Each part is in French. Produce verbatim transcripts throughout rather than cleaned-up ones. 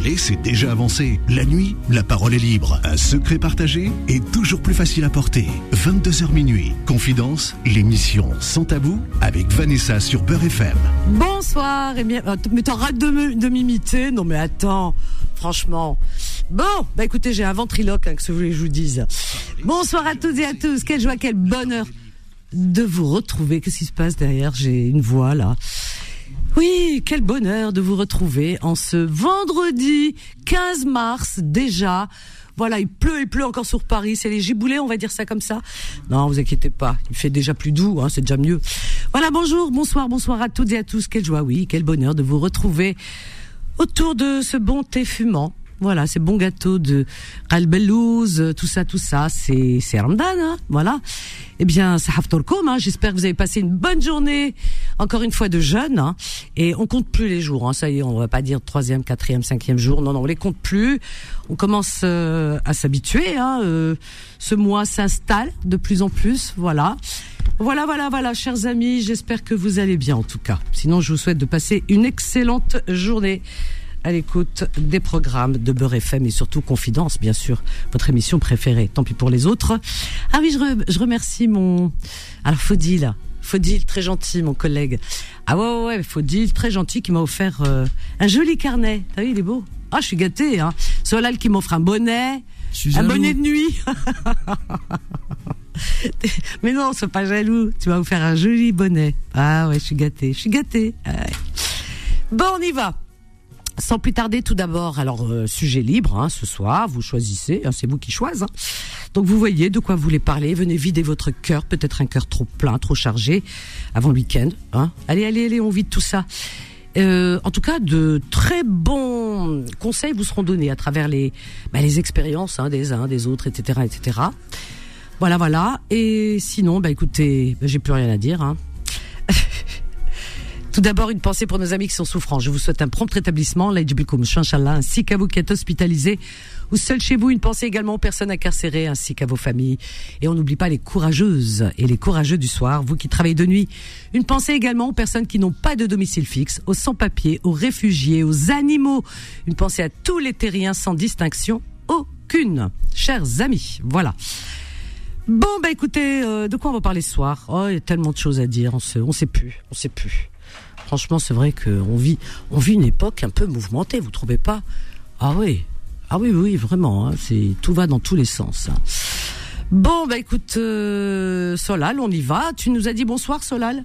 Parler, c'est déjà avancé. La nuit, la parole est libre. Un secret partagé est toujours plus facile à porter. vingt-deux heures minuit. Confidence, l'émission Sans Tabou avec Vanessa sur Beurre F M. Bonsoir, et bien, mais t'arrêtes de, me, de m'imiter. Non mais attends, franchement. Bon, bah écoutez, j'ai un ventriloque, hein, que ce que je vous dise. Bonsoir à toutes et à tous. Quelle joie, quel bonheur de vous retrouver. Qu'est-ce qui se passe derrière? J'ai une voix là. Oui, quel bonheur de vous retrouver en ce vendredi quinze mars déjà. Voilà, il pleut, il pleut encore sur Paris, c'est les giboulées, on va dire ça comme ça. Non, vous inquiétez pas, il fait déjà plus doux, hein, c'est déjà mieux. Voilà, bonjour, bonsoir, bonsoir à toutes et à tous. Quelle joie, oui, quel bonheur de vous retrouver autour de ce bon thé fumant. Voilà, ces bons gâteaux de Ralbelouz, tout ça, tout ça, c'est c'est Ramadan, hein, voilà. Eh bien, ça haftorkom, hein. J'espère que vous avez passé une bonne journée, encore une fois de jeûne, hein. Et on compte plus les jours, hein. Ça y est, on va pas dire troisième, quatrième, cinquième jour. Non, non, on les compte plus. On commence euh, à s'habituer, hein. Euh, ce mois s'installe de plus en plus, voilà. Voilà, voilà, voilà, chers amis. J'espère que vous allez bien, en tout cas. Sinon, je vous souhaite de passer une excellente journée à l'écoute des programmes de Beurre F M et surtout Confidence, bien sûr, votre émission préférée. Tant pis pour les autres. Ah oui, je, re, je remercie mon... Alors, Faudil, Faudil, très gentil, mon collègue. Ah ouais, ouais, ouais, Faudil, très gentil, qui m'a offert euh, un joli carnet. T'as vu, il est beau. Ah, je suis gâtée, hein. Solal qui m'offre un bonnet, un bonnet de nuit. Mais non, sois pas jaloux. Tu m'as offert un joli bonnet. Ah ouais, je suis gâtée, je suis gâtée. Ouais. Bon, on y va. Sans plus tarder, tout d'abord, alors euh, sujet libre, hein, ce soir, vous choisissez, hein, c'est vous qui choisissez. Hein. Donc vous voyez de quoi vous voulez parler, venez vider votre cœur, peut-être un cœur trop plein, trop chargé, avant le week-end. Hein. Allez, allez, allez, on vide tout ça. Euh, en tout cas, de très bons conseils vous seront donnés à travers les, bah, les expériences hein, des uns, des autres, et cetera, et cetera. Voilà, voilà. Et sinon, bah écoutez, bah, j'ai plus rien à dire. Hein. Tout d'abord, une pensée pour nos amis qui sont souffrants. Je vous souhaite un prompt rétablissement, ainsi qu'à vous qui êtes hospitalisés ou seuls chez vous. Une pensée également aux personnes incarcérées ainsi qu'à vos familles. Et on n'oublie pas les courageuses et les courageux du soir, vous qui travaillez de nuit. Une pensée également aux personnes qui n'ont pas de domicile fixe, aux sans-papiers, aux réfugiés, aux animaux. Une pensée à tous les terriens sans distinction aucune. Chers amis, voilà. Bon, bah écoutez, euh, de quoi on va parler ce soir? Oh, il y a tellement de choses à dire, on se, on sait plus, on sait plus. Franchement, c'est vrai qu'on vit, on vit une époque un peu mouvementée, vous trouvez pas? Ah oui, ah oui, oui, vraiment. Hein, c'est tout va dans tous les sens. Hein. Bon, bah écoute, euh, Solal, on y va. Tu nous as dit bonsoir, Solal?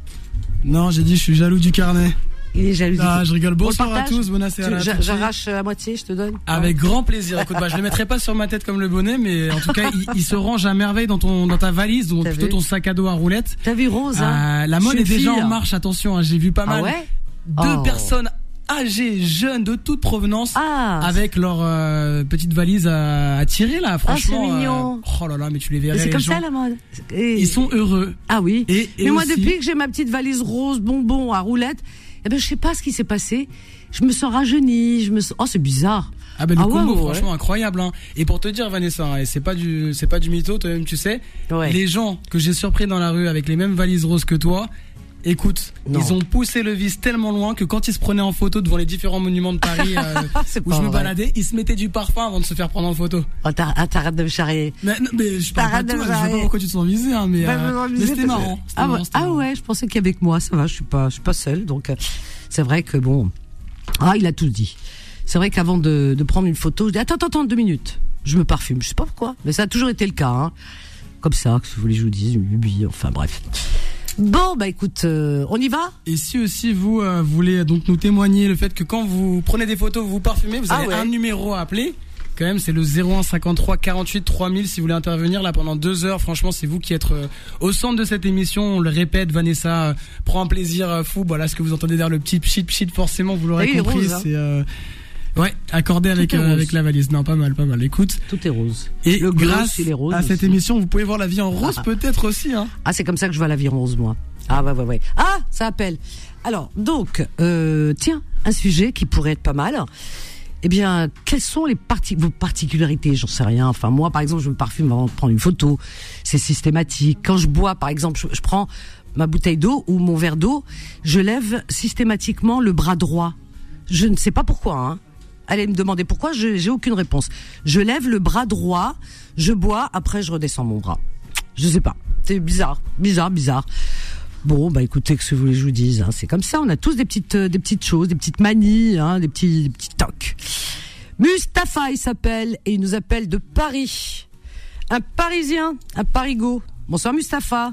Non, j'ai dit je suis jaloux du carnet. Il est jaloux. Ah, je rigole. Bonsoir à tous. Bonsoir. J'arrache à moitié, je te donne. Avec ouais. grand plaisir. Écoute, bah, je le mettrai pas sur ma tête comme le bonnet, mais en tout cas, il, il se range à merveille dans ton, dans ta valise, donc plutôt vu ton sac à dos à roulettes. T'as vu Rose, hein? Euh, la mode est déjà en marche. Attention, hein, j'ai vu pas mal. Ah ouais? Deux oh. personnes âgées, jeunes, de toute provenance, ah, avec leur euh, petite valise à, à tirer là. Franchement. Ah, c'est mignon. Euh, oh là là, mais tu les verrais. Mais c'est les comme gens. ça la mode. Et... Ils sont heureux. Ah oui. Et, et mais moi, aussi... depuis que j'ai ma petite valise rose bonbon à roulettes. Eh ben, je sais pas ce qui s'est passé. Je me sens rajeunie, je me sens... Oh, c'est bizarre. Ah ben, le ah combo, ouais, ouais, franchement, ouais. incroyable, hein. Et pour te dire, Vanessa, hein, et c'est pas du, c'est pas du mytho, toi-même, tu sais. Ouais. Les gens que j'ai surpris dans la rue avec les mêmes valises roses que toi, écoute, non. Ils ont poussé le vice tellement loin que quand ils se prenaient en photo devant les différents monuments de Paris, euh, où je me vrai. baladais, ils se mettaient du parfum avant de se faire prendre en photo. Oh, t'arrêtes de me charrier. Mais, non, mais je parle pas de toi, je sais pas pourquoi tu te sens visé, hein, mais, bah, euh, mais c'était marrant. Ah, marrant, ah marrant. ouais, je pensais qu'avec moi, ça va, je suis pas, je suis pas seule, donc, euh, c'est vrai que bon, ah, il a tout dit. C'est vrai qu'avant de, de prendre une photo, je dis, attends, attends, attends, deux minutes. Je me parfume, je sais pas pourquoi, mais ça a toujours été le cas, hein. Comme ça, que vous voulez que je vous dise, enfin, bref. Bon, bah écoute, euh, on y va. Et si aussi vous euh, voulez donc nous témoigner le fait que quand vous prenez des photos, vous vous parfumez, vous avez ah ouais. un numéro à appeler. Quand même, c'est le zéro un cinquante-trois quarante-huit trois mille si vous voulez intervenir là pendant deux heures. Franchement, c'est vous qui êtes euh, au centre de cette émission. On le répète, Vanessa euh, prend un plaisir euh, fou. Voilà, ce que vous entendez derrière le petit pchit pchit, forcément, vous l'aurez oui, compris. Rose, hein. C'est euh, ouais, accordé avec euh, avec la valise. Non, pas mal, pas mal. Écoute, tout est rose. Et le grâce gloss, rose à cette aussi. émission, vous pouvez voir la vie en rose ah. peut-être aussi. Hein. Ah, c'est comme ça que je vois la vie en rose, moi. Ah ouais ouais ouais. Ah, ça appelle. Alors donc, euh, tiens, un sujet qui pourrait être pas mal. Eh bien, quelles sont les parti- vos particularités? J'en sais rien. Enfin, moi, par exemple, je me parfume avant de prendre une photo. C'est systématique. Quand je bois, par exemple, je, je prends ma bouteille d'eau ou mon verre d'eau, je lève systématiquement le bras droit. Je ne sais pas pourquoi. Hein. allez me demander pourquoi, je, j'ai aucune réponse. Je lève le bras droit, je bois, après je redescends mon bras. Je sais pas. C'est bizarre, bizarre, bizarre. Bon, bah écoutez, que ce que vous voulez que je vous dise, hein, c'est comme ça. On a tous des petites, euh, des petites choses, des petites manies, hein, des petits, des petits tocs. Mustapha, il s'appelle, et il nous appelle de Paris. Un Parisien, un Parigo. Bonsoir Mustapha.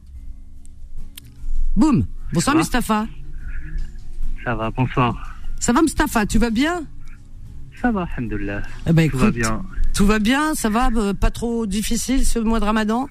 Boum. Bonsoir Mustapha. Ça va, bonsoir. Ça va Mustapha, tu vas bien? Ça va, alhamdoulilah. Eh ben, écoute, tout va bien. Tout va bien, ça va, euh, pas trop difficile ce mois de Ramadan?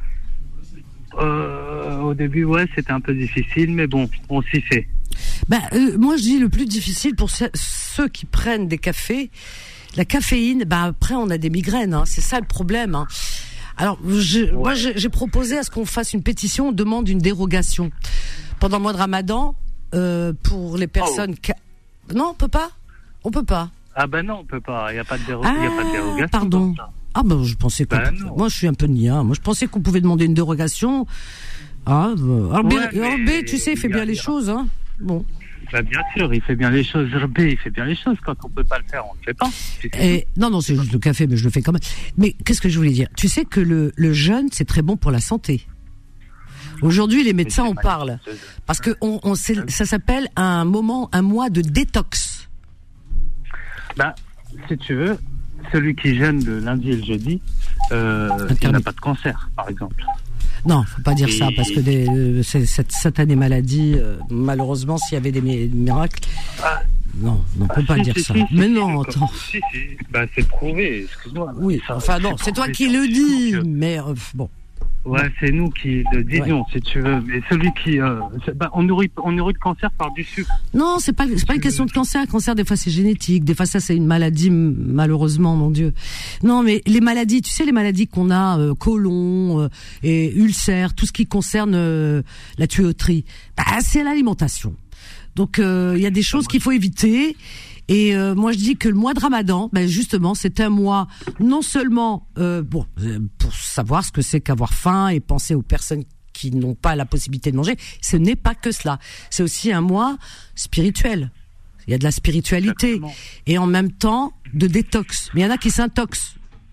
Euh, au début, ouais, c'était un peu difficile, mais bon, on s'y fait. Ben, euh, moi, je dis le plus difficile pour ce, ceux qui prennent des cafés, la caféine. Ben après, on a des migraines. Hein, c'est ça le problème. Hein. Alors, je, ouais. moi, j'ai, j'ai proposé à ce qu'on fasse une pétition. On demande une dérogation pendant le mois de Ramadan euh, pour les personnes. Oh. Ca... Non, on peut pas. On peut pas. Ah ben non, on peut pas. Il y a pas de, déro... ah, y a pas de dérogation. Pardon. Ah ben je pensais que ben moi je suis un peu nia. Moi je pensais qu'on pouvait demander une dérogation. Ah, ben, alors, ouais, B, alors B, tu sais, il fait bien les choses, hein. Bon. Ben, bien sûr, il fait bien les choses. B, il fait bien les choses. Quand on peut pas le faire, on le fait pas. Et, non, non, c'est juste le café, mais je le fais quand même. Mais qu'est-ce que je voulais dire? Tu sais que le, le jeûne, c'est très bon pour la santé. Aujourd'hui, les médecins en parlent parce que on, on c'est, ça s'appelle un moment, un mois de détox. Ben, si tu veux. Celui qui jeûne le lundi et le jeudi, euh, il n'a pas de cancer, par exemple. Non, faut pas dire et... ça, parce que des, euh, c'est, cette satanée maladie, euh, malheureusement, s'il y avait des mi- miracles, ah. non, on ne peut ah, pas si, dire si, ça. Si, mais non, attends. Si, si. Bah, c'est prouvé, excuse-moi. Oui, ça, enfin non, c'est, c'est toi qui le dis, que... mais euh, bon. Ouais, c'est nous qui le disions, ouais. Si tu veux. Mais celui qui, euh, bah, on nourrit, on nourrit le cancer par du sucre. Non, c'est pas, c'est pas une question de cancer. Le cancer, des fois, c'est génétique. Des fois, ça, c'est une maladie, malheureusement, mon Dieu. Non, mais les maladies, tu sais, les maladies qu'on a, euh, côlon euh, et ulcères, tout ce qui concerne euh, la tuyauterie, bah, c'est l'alimentation. Donc, il euh, y a des choses qu'il faut éviter. Et euh, moi je dis que le mois de Ramadan, ben justement, c'est un mois non seulement euh, bon pour savoir ce que c'est qu'avoir faim et penser aux personnes qui n'ont pas la possibilité de manger. Ce n'est pas que cela. C'est aussi un mois spirituel. Il y a de la spiritualité. Exactement. Et en même temps de détox. Mais il y en a qui s'intoxent.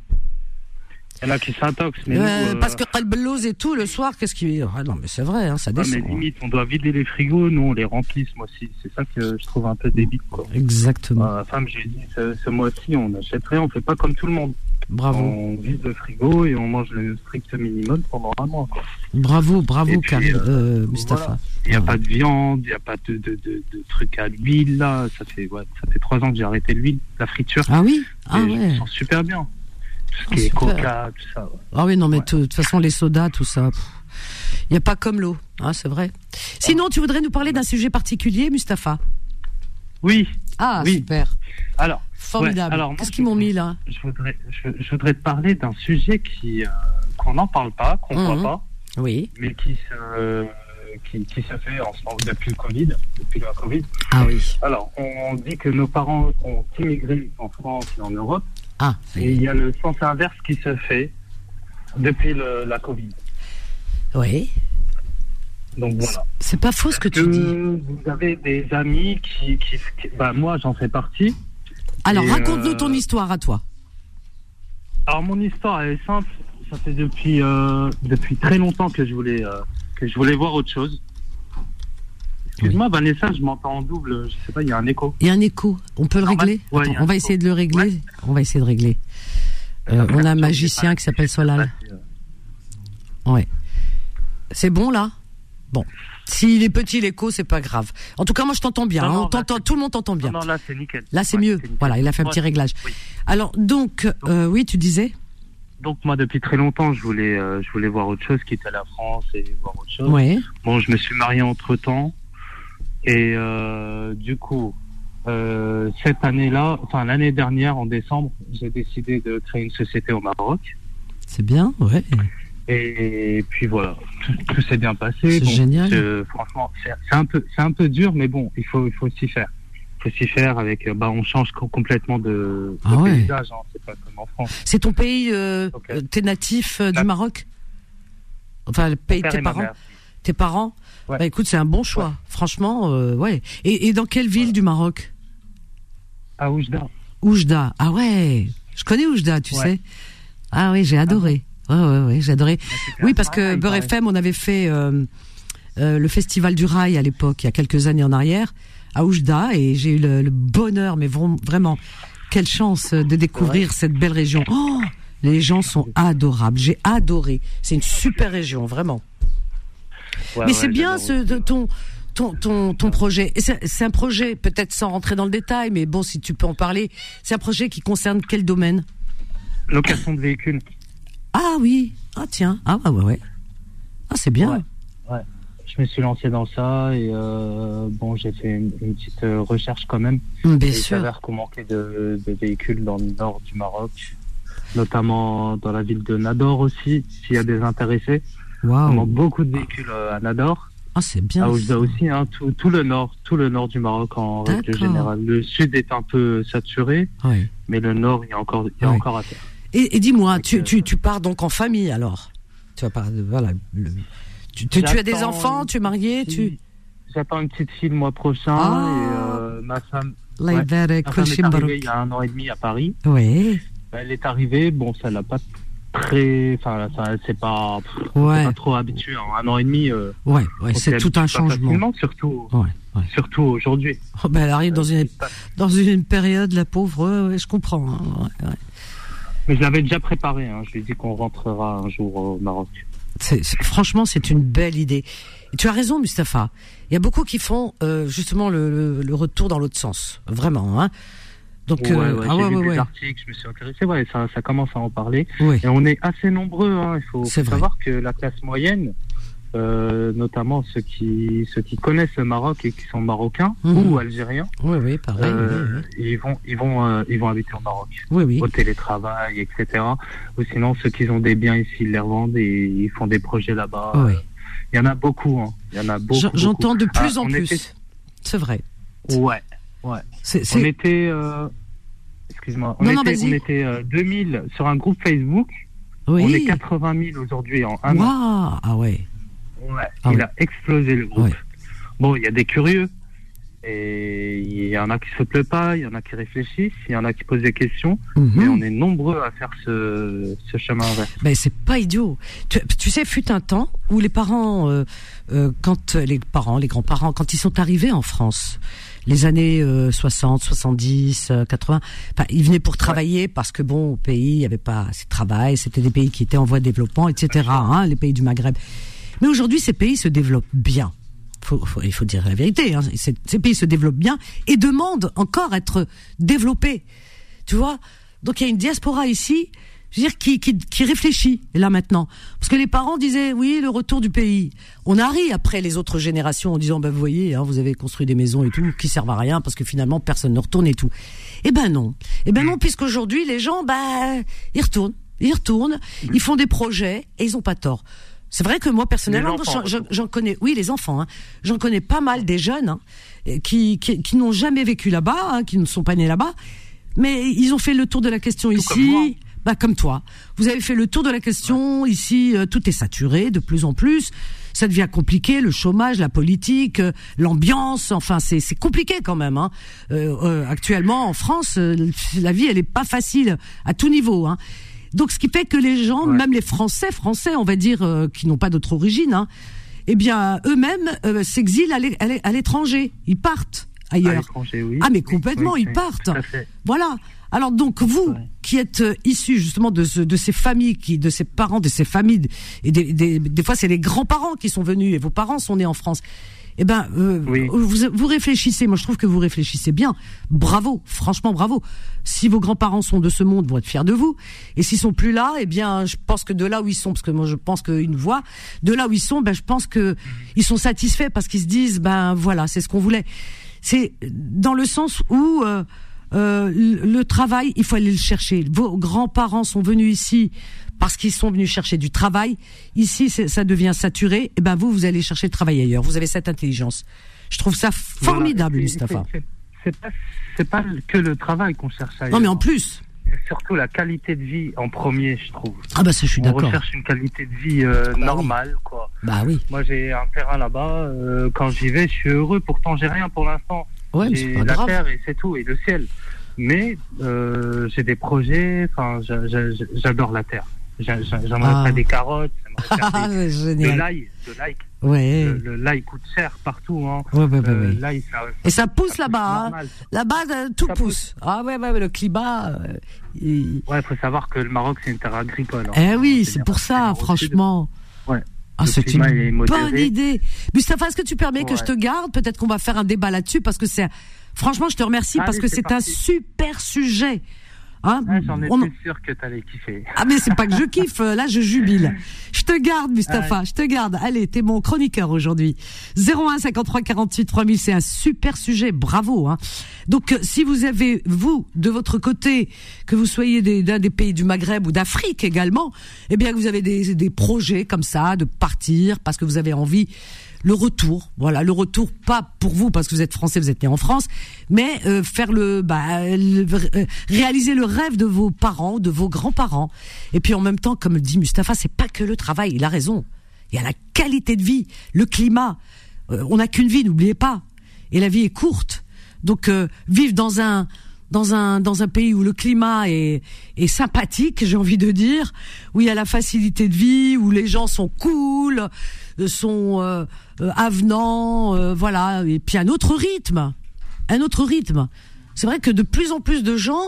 Il y en a qui s'intoxent. Mais euh, nous, euh... parce que Qalbelloz et tout, le soir, qu'est-ce qui... Ah non, mais c'est vrai, hein, ça descend. Ouais, mais limite, on doit vider les frigos, nous, on les remplisse, moi aussi. C'est ça que je trouve un peu débile, quoi. Exactement. Euh, femme, j'ai dit, ce, ce mois-ci, on n'achèterait, on fait pas comme tout le monde. Bravo. On vide le frigo et on mange le strict minimum pendant un mois, quoi. Bravo, bravo, Karim, euh, euh, Mustapha. Voilà. Il n'y a ah. pas de viande, il n'y a pas de, de, de, de trucs à l'huile, là. Ça fait, ouais, ça fait trois ans que j'ai arrêté l'huile, la friture. Ah oui? Ah et ouais. Je me sens super bien. Tout ce qui ah, est super. Coca, tout ça. Ouais. Ah oui, non, mais de ouais. toute façon, les sodas, tout ça, il n'y a pas comme l'eau, hein, c'est vrai. Sinon, tu voudrais nous parler d'un sujet particulier, Mustapha? Oui. Ah, oui. Super. Alors, formidable. Ouais, alors, qu'est-ce qu'ils m'ont mis là? Je voudrais, je, je voudrais te parler d'un sujet qui, euh, qu'on n'en parle pas, qu'on ne mmh. voit pas, oui. mais qui se, euh, qui, qui se fait en ce moment depuis le Covid, depuis la Covid. Ah oui. Alors, on dit que nos parents ont immigré en France et en Europe. Ah, et il y a le sens inverse qui se fait depuis le, la Covid. Oui. Donc voilà. C'est pas faux ce que, que tu dis. Vous avez des amis qui, qui, qui bah moi j'en fais partie. Alors raconte-nous euh, ton histoire à toi. Alors mon histoire elle est simple. Ça fait depuis euh, depuis très longtemps que je voulais euh, que je voulais voir autre chose. Excuse-moi, oui. Vanessa, je m'entends en double. Je sais pas, il y a un écho. Il y a un écho. On peut le régler. Ouais, Attends, on va essayer de le régler. Ouais. On va essayer de régler. Euh, on a un magicien qui s'appelle Solal. Ouais. C'est bon là? Bon. S'il est petit l'écho, c'est pas grave. En tout cas, moi je t'entends bien. Non, hein. non, on t'entend, tout le monde t'entend bien. Non, non là c'est nickel. Là c'est ouais, mieux. C'est voilà, il a fait un ouais. petit réglage. Oui. Alors donc, donc euh, oui, tu disais. Donc moi depuis très longtemps, je voulais, euh, je voulais voir autre chose, quitter la France et voir autre chose. Ouais. Bon, je me suis marié entre temps. Et euh, du coup, euh, cette année-là, enfin l'année dernière, en décembre, j'ai décidé de créer une société au Maroc. C'est bien, ouais. Et, et puis voilà, tout, tout s'est bien passé. C'est bon, génial. C'est, franchement, c'est, c'est un peu, c'est un peu dur, mais bon, il faut, il faut s'y faire. Il faut s'y faire avec, bah, on change complètement de, de ah ouais. paysage. Hein, c'est pas comme en France. C'est ton pays, euh, okay. T'es natif euh, du Maroc? Enfin, le pays de tes parents. Tes parents. Ouais. Bah écoute, c'est un bon choix, ouais. Franchement, euh, ouais. Et, et dans quelle ville ouais. du Maroc? À Oujda. Oujda. Ah ouais, je connais Oujda, tu ouais. sais. Ah oui, j'ai adoré. Ah ouais, ouais, ouais, j'ai adoré. Oui, parce que Beurre F M, on avait fait euh, euh, le festival du rail à l'époque, il y a quelques années en arrière, à Oujda, et j'ai eu le, le bonheur, mais vraiment, quelle chance de découvrir ouais. cette belle région. Oh, les gens sont adorables. J'ai adoré. C'est une super région, vraiment. Ouais, mais ouais, c'est bien ce ton ton ton ton projet. C'est, c'est un projet peut-être sans rentrer dans le détail, mais bon, si tu peux en parler. C'est un projet qui concerne quel domaine? Location de véhicules. Ah oui. Ah tiens. Ah ouais ouais ouais. Ah c'est bien. Ouais. ouais. Je me suis lancé dans ça et euh, bon, j'ai fait une, une petite recherche quand même. Bien et sûr. Il s'avère qu'on manquait de, de véhicules dans le nord du Maroc, notamment dans la ville de Nador aussi, s'il y a des intéressés. Wow. On manque beaucoup de véhicules à Nador. Ah c'est bien. À Oujda aussi, hein, tout, tout le nord, tout le nord du Maroc en D'accord. règle générale. Le sud est un peu saturé, oui. mais le nord, il y a encore, il y a oui. encore à faire. Et, et dis-moi, tu, euh, tu, tu pars donc en famille alors? Tu vas pas, voilà. Le, tu, tu, tu as des enfants, tu es marié, tu. J'attends une petite fille le mois prochain ah. et euh, ma femme. Ouais, ma femme est arrivée il y a un an et demi à Paris. Oui. Elle est arrivée, bon, ça l'a pas très, enfin, ça, c'est pas, ouais. c'est pas trop habitué. Hein. Un an et demi. Euh, ouais, ouais, c'est tout un changement. Surtout, ouais, ouais. surtout aujourd'hui. Oh, ben elle arrive dans une dans une période, la pauvre. Ouais, ouais, je comprends. Hein. Ouais, ouais. Mais je l'avais déjà préparé. Hein. Je lui ai dit qu'on rentrera un jour au Maroc. C'est, c'est, franchement, c'est une belle idée. Et tu as raison, Mustapha. Il y a beaucoup qui font euh, justement le, le, le retour dans l'autre sens, vraiment. Hein. Donc, ouais, euh, ouais, ah, j'ai ouais, vu ouais, des ouais. articles, je me suis intéressé. Ouais, ça, ça commence à en parler. Ouais. Et on est assez nombreux. Hein. Il faut, faut vrai. savoir que la classe moyenne, euh, notamment ceux qui ceux qui connaissent le Maroc et qui sont marocains mmh. ou algériens, oui, oui, pareil. Euh, oui, oui. Ils vont ils vont euh, ils vont habiter au Maroc, oui, oui. au télétravail, et cetera. Ou sinon ceux qui ont des biens ici, ils les revendent et ils font des projets là-bas. Oui. Il y en a beaucoup. Hein. Il y en a beaucoup. J'entends beaucoup. de plus ah, en plus. Était... C'est vrai. Ouais, ouais. C'est, c'est... On était. Euh... Excuse-moi. On non, était, non, on était euh, deux mille sur un groupe Facebook. Oui. On est quatre-vingt mille aujourd'hui en un wow. an. Ah ouais. Ouais. Ah il ouais. a explosé le groupe. Ouais. Bon, il y a des curieux. Et il y en a qui se plaît pas, il y en a qui réfléchissent, il y en a qui posent des questions. Mm-hmm. Mais on est nombreux à faire ce, ce chemin inverse. Ben c'est pas idiot. Tu, tu sais, fut un temps où les parents, euh, euh, quand les parents, les grands-parents, quand ils sont arrivés en France, les années euh, soixante, soixante-dix, quatre-vingts, enfin, ils venaient pour travailler ouais. parce que bon, au pays, il y avait pas assez de travail, c'était des pays qui étaient en voie de développement, et cetera. Hein, les pays du Maghreb. Mais aujourd'hui, ces pays se développent bien. Faut, faut, il faut dire la vérité. Hein. Ces, ces pays se développent bien et demandent encore à être développés. Tu vois ? Donc il y a une diaspora ici, je veux dire, qui, qui, qui réfléchit là maintenant. Parce que les parents disaient, oui, le retour du pays. On a ri après les autres générations en disant, ben vous voyez, hein, vous avez construit des maisons et tout qui servent à rien parce que finalement personne ne retourne et tout. Eh ben non. Eh ben non, puisqu'aujourd'hui les gens, ben ils retournent, ils retournent, ils font des projets et ils ont pas tort. C'est vrai que moi personnellement, enfants, j'en, j'en connais, oui les enfants, hein, j'en connais pas mal des jeunes hein, qui, qui qui n'ont jamais vécu là-bas, hein, qui ne sont pas nés là-bas, mais ils ont fait le tour de la question tout ici. Comme bah comme toi, vous avez fait le tour de la question ouais. ici. Euh, tout est saturé de plus en plus. Ça devient compliqué, le chômage, la politique, euh, l'ambiance. Enfin, c'est c'est compliqué quand même. Hein. Euh, euh, actuellement en France, euh, la vie elle est pas facile à tout niveau. Hein. Donc, ce qui fait que les gens, ouais. même les Français, Français, on va dire, euh, qui n'ont pas d'autre origine, hein, eh bien, eux-mêmes euh, s'exilent à, l'é- à l'étranger. Ils partent ailleurs. À oui. Ah, mais complètement, oui, ils partent. fait. Voilà. Alors donc, vous, ouais. qui êtes euh, issus justement de, ce, de ces familles, qui, de ces parents, de ces familles, et des, des, des fois, c'est les grands-parents qui sont venus, et vos parents sont nés en France. Eh ben, euh, oui. vous, vous réfléchissez. Moi, je trouve que vous réfléchissez bien. Bravo, franchement, bravo. Si vos grands-parents sont de ce monde, vont être fiers de vous. Et s'ils sont plus là, eh bien, je pense que de là où ils sont, parce que moi, je pense qu'ils voient, de là où ils sont, ben, je pense que ils sont satisfaits parce qu'ils se disent, ben, voilà, c'est ce qu'on voulait. C'est dans le sens où euh, euh, le travail, il faut aller le chercher. Vos grands-parents sont venus ici parce qu'ils sont venus chercher du travail. Ici, c'est, ça devient saturé. Et ben vous, vous allez chercher le travail ailleurs. Vous avez cette intelligence. Je trouve ça formidable, voilà, Mustapha. C'est, c'est, c'est, pas, c'est pas que le travail qu'on cherche ailleurs. Non, mais en plus. C'est surtout la qualité de vie en premier, je trouve. Ah bah ça, je suis On d'accord. On recherche une qualité de vie euh, bah normale, oui. quoi. Bah oui. Moi, j'ai un terrain là-bas. Euh, quand j'y vais, je suis heureux. Pourtant, j'ai rien pour l'instant. Ouais, mais j'ai c'est pas la grave. terre et c'est tout, et le ciel. Mais euh, j'ai des projets, enfin, j'adore la terre. J'aimerais ah. faire des carottes, j'aimerais faire des, de l'ail, de l'ail. Ouais. Le, le l'ail coûte cher partout, hein. Ouais, ouais, ouais, euh, ouais. L'ail, ça, et ça pousse ça là-bas, hein. Là-bas, tout pousse. pousse. Ah ouais, ouais, ouais, le climat. Euh, il... Ouais, il faut savoir que le Maroc, c'est une terre agricole. Hein. Eh oui, c'est, c'est pour ça, franchement. Ouais. Ah, c'est une bonne idée. Mustapha, est-ce que tu permets ouais. que je te garde? Peut-être qu'on va faire un débat là-dessus parce que c'est, franchement, je te remercie Allez, parce que c'est, c'est un super sujet. Hein, ouais, j'en étais on... sûr que t'allais kiffer. Ah mais c'est pas que je kiffe, là je jubile. Je te garde Mustapha, ouais. je te garde. Allez, t'es mon chroniqueur aujourd'hui. zéro un cinquante-trois quarante-huit trois mille, c'est un super sujet, bravo. Hein. Donc si vous avez, vous, de votre côté, que vous soyez des, d'un des pays du Maghreb ou d'Afrique également, eh bien que vous avez des, des projets comme ça, de partir parce que vous avez envie... Le retour, voilà, le retour, pas pour vous parce que vous êtes français, vous êtes né en France, mais euh, faire le, bah, le, euh, réaliser le rêve de vos parents, de vos grands-parents. Et puis en même temps, comme le dit Mustapha, c'est pas que le travail, il a raison. Il y a la qualité de vie, le climat. Euh, on n'a qu'une vie, n'oubliez pas. Et la vie est courte, donc euh, vivre dans un dans un dans un pays où le climat est est sympathique, j'ai envie de dire, où il y a la facilité de vie, où les gens sont cool, sont euh, avenants, euh, voilà, et puis un autre rythme, un autre rythme. C'est vrai que de plus en plus de gens,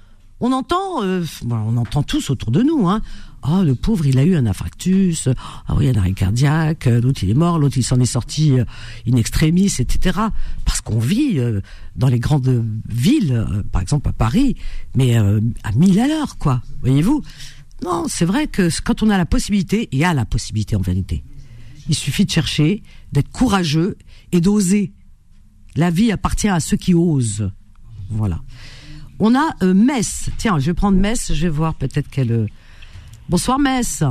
on entend, euh, on entend tous autour de nous, hein. Oh, le pauvre, il a eu un infarctus. Ah oui, un arrêt cardiaque. L'autre, il est mort. L'autre, il s'en est sorti euh, in extremis, et cetera. Parce qu'on vit euh, dans les grandes villes, euh, par exemple à Paris, mais euh, à mille à l'heure, quoi. Voyez-vous ? Non, c'est vrai que quand on a la possibilité, il y a la possibilité en vérité. Il suffit de chercher, d'être courageux et d'oser. La vie appartient à ceux qui osent. Voilà. On a euh, Mess. Tiens, je vais prendre Mess. Je vais voir peut-être qu'elle... Euh... Bonsoir Mess.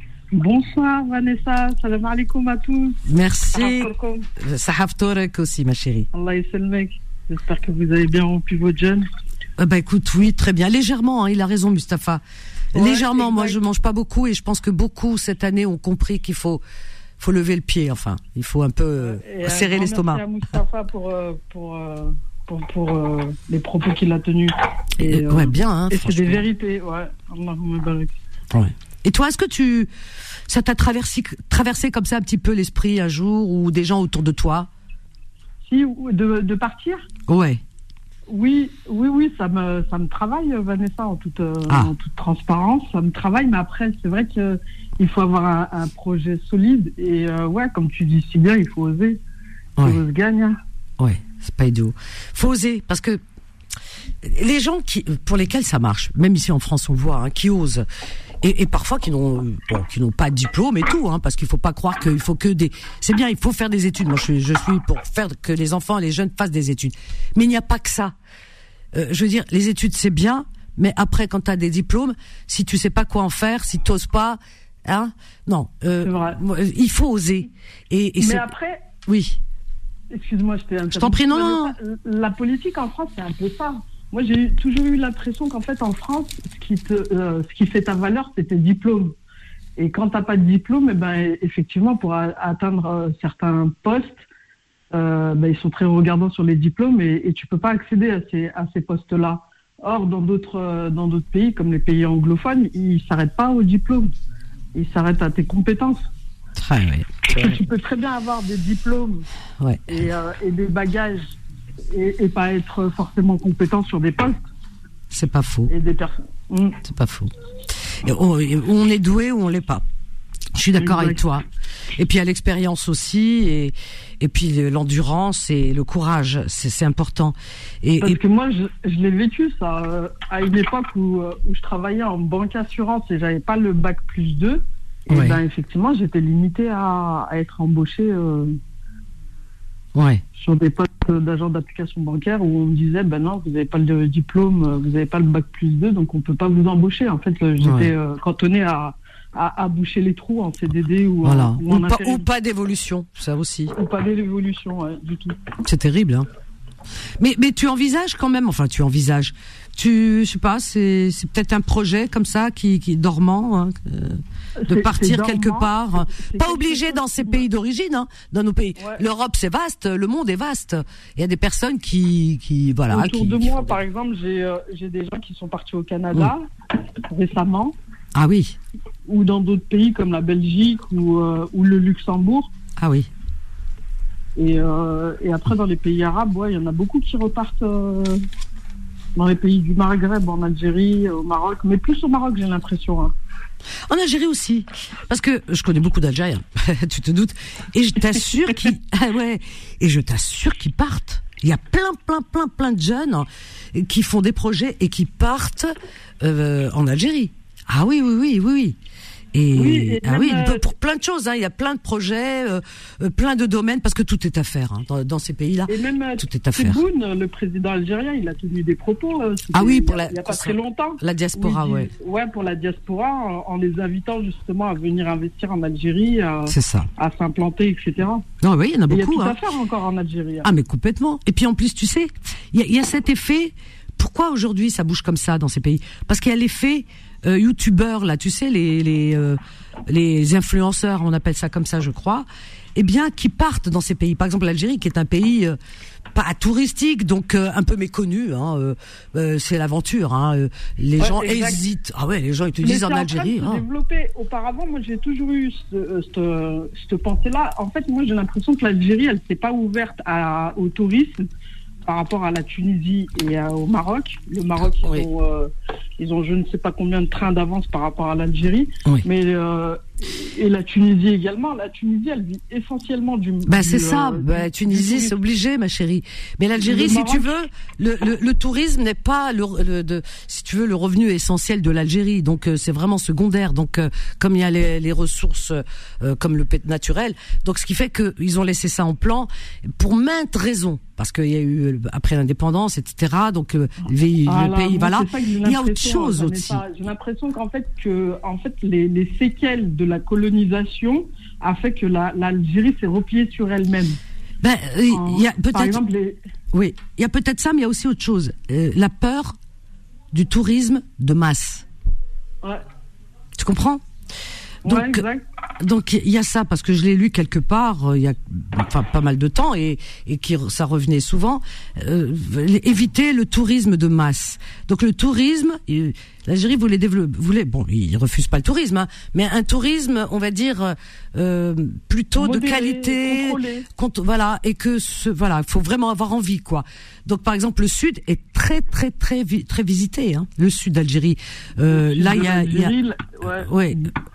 Bonsoir Vanessa. Salam alaikum à tous. Merci. Sahaf Torek aussi, ma chérie. Allah yissalmek. J'espère que vous avez bien rompu votre jeûne. Euh, bah écoute, oui, très bien. Légèrement, hein, il a raison Mustapha. Ouais, Légèrement, moi je mange pas beaucoup et je pense que beaucoup cette année ont compris qu'il faut... faut lever le pied, enfin. Il faut un peu euh, serrer l'estomac. Merci à Mustapha pour, euh, pour, euh, pour, pour euh, les propos qu'il a tenus. Et, et, euh, ouais, bien, hein, et c'est des vérités, ouais. ouais. Et toi, est-ce que tu, ça t'a traversé, traversé comme ça un petit peu l'esprit un jour ou des gens autour de toi? Si, de, de partir? Ouais. Oui, oui, oui, ça me, ça me travaille, Vanessa, en toute, euh, ah. en toute transparence. Ça me travaille, mais après, c'est vrai que il faut avoir un, un projet solide et euh, ouais, comme tu dis si bien, il faut oser. Il ouais. faut se gagner. Ouais, c'est pas idiot. Faut oser parce que les gens qui, pour lesquels ça marche, même ici en France on le voit, hein, qui osent et, et parfois qui n'ont, bon, qui n'ont pas de diplôme et tout, hein, parce qu'il faut pas croire qu'il faut que des. C'est bien, il faut faire des études. Moi, je, je suis pour faire que les enfants et les jeunes fassent des études, mais il n'y a pas que ça. Euh, je veux dire, les études c'est bien, mais après quand tu as des diplômes, si tu sais pas quoi en faire, si t'oses pas. Hein non, euh, il faut oser. Et, et mais c'est... après, oui. Excuse-moi, je t'ai interrompu. Je t'en prie, non, non. La politique en France, c'est un peu ça. Moi, j'ai eu, toujours eu l'impression qu'en fait, en France, ce qui te, euh, ce qui fait ta valeur, c'est tes diplômes. Et quand t'as pas de diplôme, eh ben, effectivement, pour a, atteindre euh, certains postes, euh, ben, ils sont très regardants sur les diplômes et, et tu peux pas accéder à ces, à ces postes-là. Or, dans d'autres, euh, dans d'autres pays, comme les pays anglophones, ils s'arrêtent pas au diplôme. Il s'arrête à tes compétences. Ah, ouais. Parce que tu peux très bien avoir des diplômes ouais. et, euh, et des bagages et, et pas être forcément compétent sur des postes. C'est pas faux. Et des personnes. Mmh. C'est pas faux. Et on, on est doué ou on l'est pas. Je suis d'accord exact. Avec toi. Et puis il y a l'expérience aussi, et, et puis l'endurance et le courage, c'est, c'est important. Et, Parce et... que moi, je, je l'ai vécu ça, euh, à une époque où, où je travaillais en banque assurance et j'avais pas le bac plus deux. Et ouais. ben effectivement, j'étais limitée à, à être embauchée euh, ouais. sur des postes d'agent d'application bancaire où on me disait, ben non, vous n'avez pas le diplôme, vous n'avez pas le bac plus deux, donc on peut pas vous embaucher. En fait, j'étais ouais. euh, cantonnée à À, à boucher les trous en C D D ou voilà. en, ou, ou, en pas, ou pas d'évolution, ça aussi. Ou pas d'évolution, ouais, du tout. C'est terrible, hein. Mais mais tu envisages quand même, enfin tu envisages, tu je sais pas, c'est c'est peut-être un projet comme ça qui qui est dormant, hein, euh, de c'est, partir c'est quelque dormant, part, c'est, c'est pas obligé dans ses pays d'origine, hein, dans nos pays. Ouais. L'Europe c'est vaste, le monde est vaste. Il y a des personnes qui qui voilà. Autour qui, de qui moi, des... par exemple, j'ai euh, j'ai des gens qui sont partis au Canada mmh. récemment. Ah oui. Ou dans d'autres pays comme la Belgique ou euh, ou le Luxembourg. Ah oui. Et, euh, et après, dans les pays arabes, ouais, il y en a beaucoup qui repartent euh, dans les pays du Maghreb, en Algérie, au Maroc, mais plus au Maroc, j'ai l'impression. Hein. En Algérie aussi, parce que je connais beaucoup d'Algériens, tu te doutes, et je t'assure qu'ils, ah ouais, et je t'assure qu'ils partent. Il y a plein, plein, plein, plein de jeunes qui font des projets et qui partent euh, en Algérie. Ah oui, oui, oui, oui, oui. Et, oui, et ah oui, euh... pour plein de choses, hein. Il y a plein de projets, euh, euh, plein de domaines, parce que tout est à faire hein, dans, dans ces pays-là. Et même tout est à faire. Tebboune, le président algérien, il a tenu des propos. Euh, ah oui, pour la, il n'y a pas très longtemps. La diaspora, oui. Ouais. Ouais, pour la diaspora, en, en les invitant justement à venir investir en Algérie, à, c'est ça, à s'implanter, et cetera. Non, oui, il y en a beaucoup. Il y a tout hein. à faire encore en Algérie. Hein. Ah, mais complètement. Et puis en plus, tu sais, il y, y a cet effet. Pourquoi aujourd'hui ça bouge comme ça dans ces pays ? Parce qu'il y a l'effet euh, youtubeur là, tu sais, les les euh, les influenceurs, on appelle ça comme ça, je crois, eh bien, qui partent dans ces pays. Par exemple, l'Algérie, qui est un pays euh, pas touristique, donc euh, un peu méconnu. Hein, euh, euh, c'est l'aventure. Hein, euh, les ouais, gens exact. hésitent. Ah ouais, les gens ils te disent en Algérie. Mais c'est en train de se développer. Auparavant, moi, j'ai toujours eu cette, cette, cette pensée-là. En fait, moi, j'ai l'impression que l'Algérie, elle s'est pas ouverte à, au tourisme. Par rapport à la Tunisie et à, au Maroc. Le Maroc, ils, oui. ont, euh, ils ont je ne sais pas combien de trains d'avance par rapport à l'Algérie. Oui. Mais euh, et la Tunisie également. La Tunisie, elle vit essentiellement du... Bah, du, c'est ça. Euh, bah, du, Tunisie, du c'est obligé, ma chérie. Mais l'Algérie, si tu veux, le, le, le tourisme n'est pas, le, le, de, si tu veux, le revenu essentiel de l'Algérie. Donc, euh, c'est vraiment secondaire. Donc, euh, comme il y a les, les ressources, euh, comme le pétrole naturel. Donc, ce qui fait qu'ils ont laissé ça en plan pour maintes raisons. Parce qu'il y a eu, après l'indépendance, et cetera. Donc, euh, le, ah, le là, pays, voilà. Il y a autre chose aussi. Pas, j'ai l'impression qu'en fait, que, en fait, les, les séquelles de la colonisation a fait que la, l'Algérie s'est repliée sur elle-même. Ben, il y a peut-être. Par exemple, les... Oui, il y a peut-être ça, mais il y a aussi autre chose. Euh, la peur du tourisme de masse. Ouais. Tu comprends ? Donc, ouais, exact. Donc il y a ça parce que je l'ai lu quelque part il y a enfin pas mal de temps et et qui ça revenait souvent euh, éviter le tourisme de masse. Donc le tourisme, euh, l'Algérie voulait développer, voulait bon, ils refusent pas le tourisme, hein, mais un tourisme, on va dire euh, plutôt modéré, de qualité, compte, voilà, et que ce, voilà, faut vraiment avoir envie quoi. Donc par exemple le sud est très très très très visité, hein, le sud d'Algérie. Euh, là il y a, y a ouais. ouais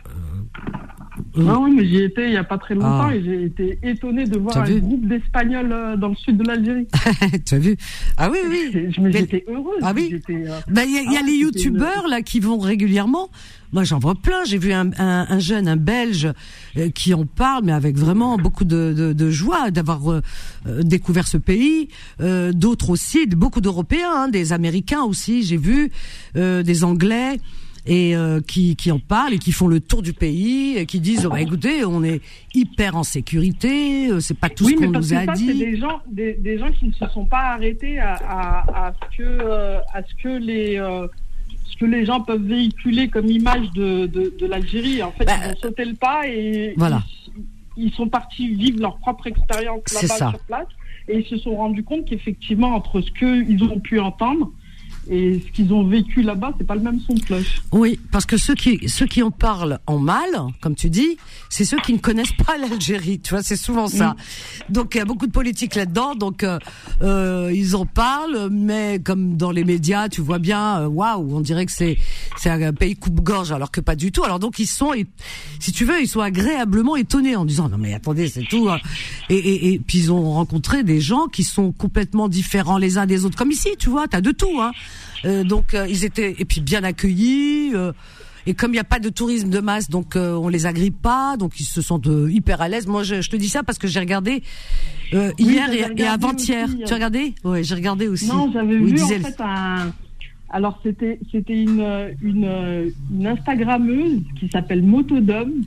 Non, oui, mais j'y étais il n'y a pas très longtemps ah. et j'ai été étonné de voir un vu groupe d'Espagnols euh, dans le sud de l'Algérie. Tu as vu ? Ah oui, oui. Je, mais j'étais heureuse. Ah oui. Il euh... bah, y a, y a ah, les youtubeurs là qui vont régulièrement. Moi, j'en vois plein. J'ai vu un, un, un jeune, un Belge, euh, qui en parle, mais avec vraiment beaucoup de, de, de joie d'avoir euh, découvert ce pays. Euh, d'autres aussi, beaucoup d'Européens, hein, des Américains aussi. J'ai vu euh, des Anglais. Et euh, qui qui en parlent et qui font le tour du pays et qui disent oh, bah, écoutez, on est hyper en sécurité, c'est pas tout oui, ce qu'on nous nous a ça, dit. C'est des gens des, des gens qui ne se sont pas arrêtés à à, à ce que euh, à ce que les euh, ce que les gens peuvent véhiculer comme image de de, de l'Algérie. En fait, bah, ils ont sauté le pas et voilà. ils, ils sont partis vivre leur propre expérience là-bas sur place et ils se sont rendus compte qu'effectivement entre ce qu'ils ont pu entendre et ce qu'ils ont vécu là-bas, c'est pas le même son de cloche. Oui, parce que ceux qui ceux qui en parlent en mal, comme tu dis, c'est ceux qui ne connaissent pas l'Algérie. Tu vois, c'est souvent ça. Mmh. Donc il y a beaucoup de politique là-dedans. Donc euh, euh, ils en parlent, mais comme dans les médias, tu vois bien, waouh, wow, on dirait que c'est c'est un pays coupe-gorge, alors que pas du tout. Alors donc ils sont, si tu veux, ils sont agréablement étonnés en disant non mais attendez, c'est tout. Hein. Et, et et puis ils ont rencontré des gens qui sont complètement différents les uns des autres, comme ici, tu vois, t'as de tout, hein. Euh, donc euh, ils étaient et puis bien accueillis euh, et comme il y a pas de tourisme de masse donc euh, on les agrippe pas donc ils se sentent euh, hyper à l'aise. Moi je, je te dis ça parce que j'ai regardé euh, oui, hier et, et avant-hier. Aussi, tu as regardé ? Ouais, j'ai regardé aussi. Non, j'avais vu en fait un alors c'était c'était une une une Instagrammeuse qui s'appelle Motodome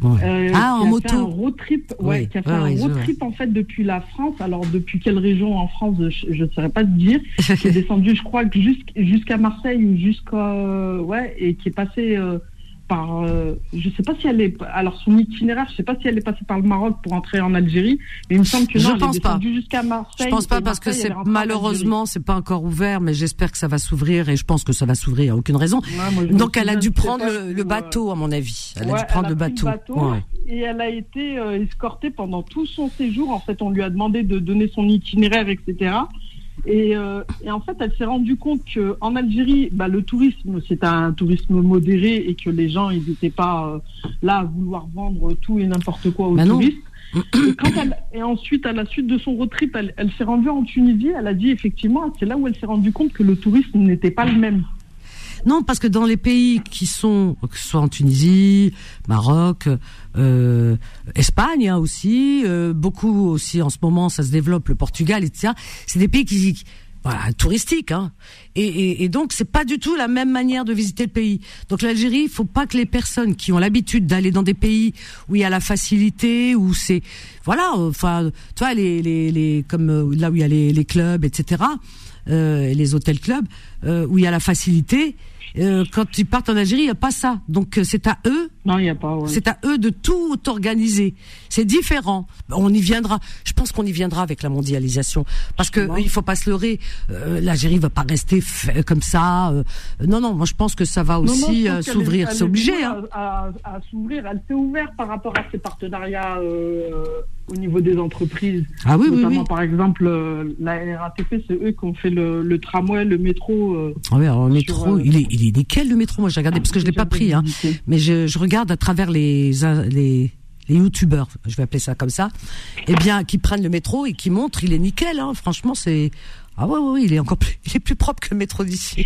Ouais. Euh, ah, en qui a moto. fait un road trip, ouais, oui. qui a fait ouais, un ouais, road je... trip en fait depuis la France. Alors depuis quelle région en France, je ne saurais pas te dire. Qui est descendu, je crois, jusqu'à, jusqu'à Marseille ou jusqu'à ouais, et qui est passé euh, par. Euh, je sais pas si elle est. Alors son itinéraire, je sais pas si elle est passée par le Maroc pour entrer en Algérie, mais il me semble que non, je elle pense est descendue jusqu'à Marseille. Je pense pas parce Marseille, que c'est malheureusement c'est pas encore ouvert, mais j'espère que ça va s'ouvrir et je pense que ça va s'ouvrir. Il n'y a aucune raison. Ouais, moi, Donc elle a dû prendre le, le bateau à mon avis. Elle ouais, a dû prendre elle a le bateau. Le bateau ouais. Et elle a été euh, escortée pendant tout son séjour. En fait, on lui a demandé de donner son itinéraire, et cetera. Et, euh, et en fait, elle s'est rendue compte qu'en Algérie, bah, le tourisme, c'est un tourisme modéré et que les gens, ils n'étaient pas euh, là à vouloir vendre tout et n'importe quoi aux bah touristes. Et, quand elle, et ensuite, à la suite de son road trip, elle, elle s'est rendue en Tunisie. Elle a dit effectivement, c'est là où elle s'est rendue compte que le tourisme n'était pas le même. Non, parce que dans les pays qui sont, que ce soit en Tunisie, Maroc, euh, Espagne hein, aussi, euh, beaucoup aussi en ce moment, ça se développe, le Portugal, et cetera. C'est des pays qui, qui voilà, touristiques, hein. Et, et, et donc c'est pas du tout la même manière de visiter le pays. Donc l'Algérie, il faut pas que les personnes qui ont l'habitude d'aller dans des pays où il y a la facilité, où c'est, voilà, enfin, tu vois, les, les, les, comme là où il y a les, les clubs, et cetera. Euh, les hôtels clubs, euh, où il y a la facilité. Euh, quand ils partent en Algérie, il n'y a pas ça. Donc euh, c'est à eux. Non, il y a pas. Ouais. C'est à eux de tout organiser. C'est différent. On y viendra. Je pense qu'on y viendra avec la mondialisation, parce que euh, il faut pas se leurrer. Euh, L'Algérie va pas rester f- comme ça. Euh, non, non. Moi, je pense que ça va aussi non, non, euh, s'ouvrir. Est, c'est obligé. Hein. À, à, à s'ouvrir. Elle s'est ouverte par rapport à ses partenariats euh, au niveau des entreprises. Ah oui, notamment, oui, oui. Par exemple, euh, la R A T P, c'est eux qui ont fait le, le tramway, le métro. Euh, ah oui, alors le métro, sur, euh, il est, il est nickel le métro. Moi, j'ai regardé ah, parce que je l'ai pas pris, hein. Mais je, je regarde à travers les les les youtubeurs, je vais appeler ça comme ça, eh bien, qui prennent le métro et qui montrent, il est nickel, hein. Franchement, c'est ah ouais, ouais, ouais, il est encore plus, il est plus propre que le métro d'ici.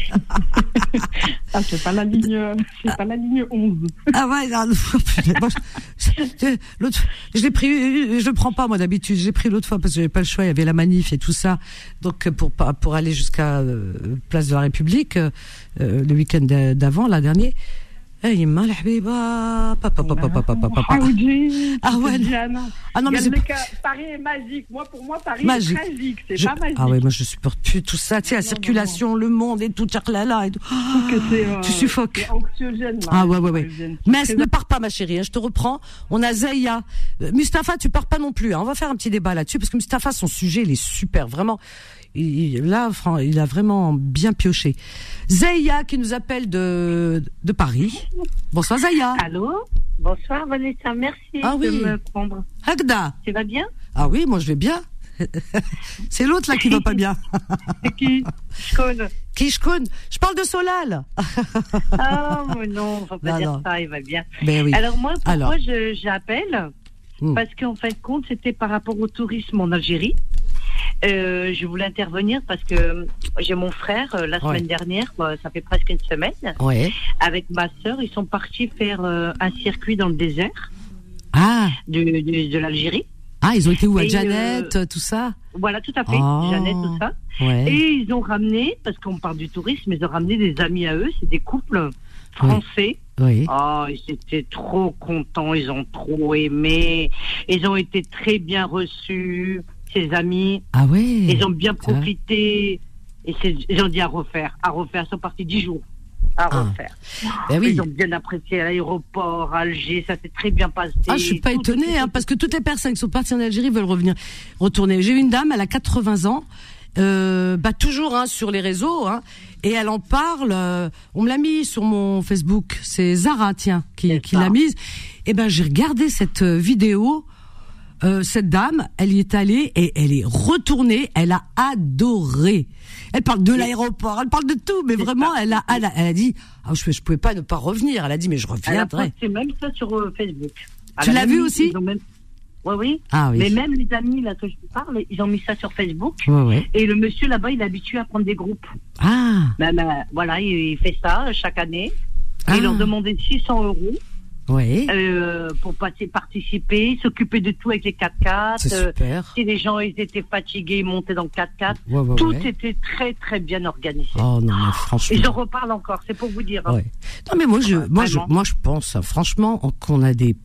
Ah, c'est pas la ligne, c'est ah. pas la ligne onze. Ah ouais, non, bon, je, l'autre, je l'ai pris, je le prends pas moi d'habitude, j'ai pris l'autre fois parce que j'avais pas le choix, il y avait la manif et tout ça, donc pour pour aller jusqu'à euh, Place de la République euh, le week-end d'avant, la dernier. Hey, mal habiba, papa, papa, papa, papa. Ah ouais. Ah non, mais c'est Paris est magique. Moi, pour moi, Paris magique. Est tragique. C'est je... pas magique. Ah ouais, moi, je supporte plus tout ça. Tu sais, la non, circulation, non, non. le monde et tout, là, là, et tout. Oh, que c'est, euh, tu suffoques. C'est anxiogène, là. Ah ouais, ouais, ouais. Mais ne pars pas, ma chérie, hein, je te reprends. On a Zaya. Euh, Mustapha, tu pars pas non plus, hein. On va faire un petit débat là-dessus, parce que Mustapha, son sujet, il est super, vraiment. Il, là, il a vraiment bien pioché. Zaya qui nous appelle de, de Paris. Bonsoir Zaya. Allô. Bonsoir Vanessa, merci ah, oui. de me prendre. Agda. Tu vas bien? Ah oui, moi je vais bien. C'est l'autre là qui va pas bien. C'est qui? Shkon. Qui Shkon? Je parle de Solal. Ah oh, non, on va pas non, dire non. ça, il va bien. Ben oui. Alors moi, pourquoi Alors. Je, j'appelle hmm. Parce qu'en fin de compte, c'était par rapport au tourisme en Algérie. Euh, je voulais intervenir parce que j'ai mon frère euh, la semaine ouais. dernière, bah, ça fait presque une semaine, ouais. avec ma sœur, ils sont partis faire euh, un circuit dans le désert ah. de, de, de l'Algérie. Ah, ils ont été où? À Janet, euh, tout ça? Voilà, tout à fait, oh. Janet, tout ça. Ouais. Et ils ont ramené, parce qu'on parle du tourisme, ils ont ramené des amis à eux, c'est des couples français. Oui. Oh, ils étaient trop contents, ils ont trop aimé, ils ont été très bien reçus. Ses amis, ah ouais, ils ont bien profité et c'est, ils ont dit à refaire, à refaire, ils sont partis dix jours à ah. refaire. Ben oui. Ils ont bien apprécié à l'aéroport, à Alger, ça s'est très bien passé. Ah, je suis pas tout, étonnée, tout, hein, tout, parce que toutes les personnes qui sont parties en Algérie veulent revenir, retourner. J'ai une dame, elle a quatre-vingts ans, euh, bah toujours hein, sur les réseaux, hein, et elle en parle. Euh, on me l'a mis sur mon Facebook, c'est Zara, tiens, qui, qui l'a mise. Et ben j'ai regardé cette vidéo. Euh, cette dame, elle y est allée et elle est retournée. Elle a adoré. Elle parle de l'aéroport, elle parle de tout, mais c'est vraiment, elle a, elle a, elle a dit, ah, je, je pouvais pas ne pas revenir. Elle a dit, mais je reviendrai. C'est même ça sur euh, Facebook. Tu l'as vu aussi? Même... Oui, oui. Ah oui. Mais même les amis là que je vous parle, ils ont mis ça sur Facebook. Ouais, ouais. Et le monsieur là-bas, il est habitué à prendre des groupes. Ah. Ben, ben, voilà, il, il fait ça chaque année. Ah. Il leur demandait six cents euros. Oui. Euh, pour passer, participer, s'occuper de tout avec les quatre-quatre. C'est euh, super. Si les gens ils étaient fatigués, ils montaient dans le quatre-quatre. Ouais, ouais, tout ouais. était très très bien organisé. Oh non, mais franchement. Et j'en reparle encore, c'est pour vous dire. Hein. Ouais. Non mais moi je, ouais, moi je, moi je pense, franchement, qu'on a des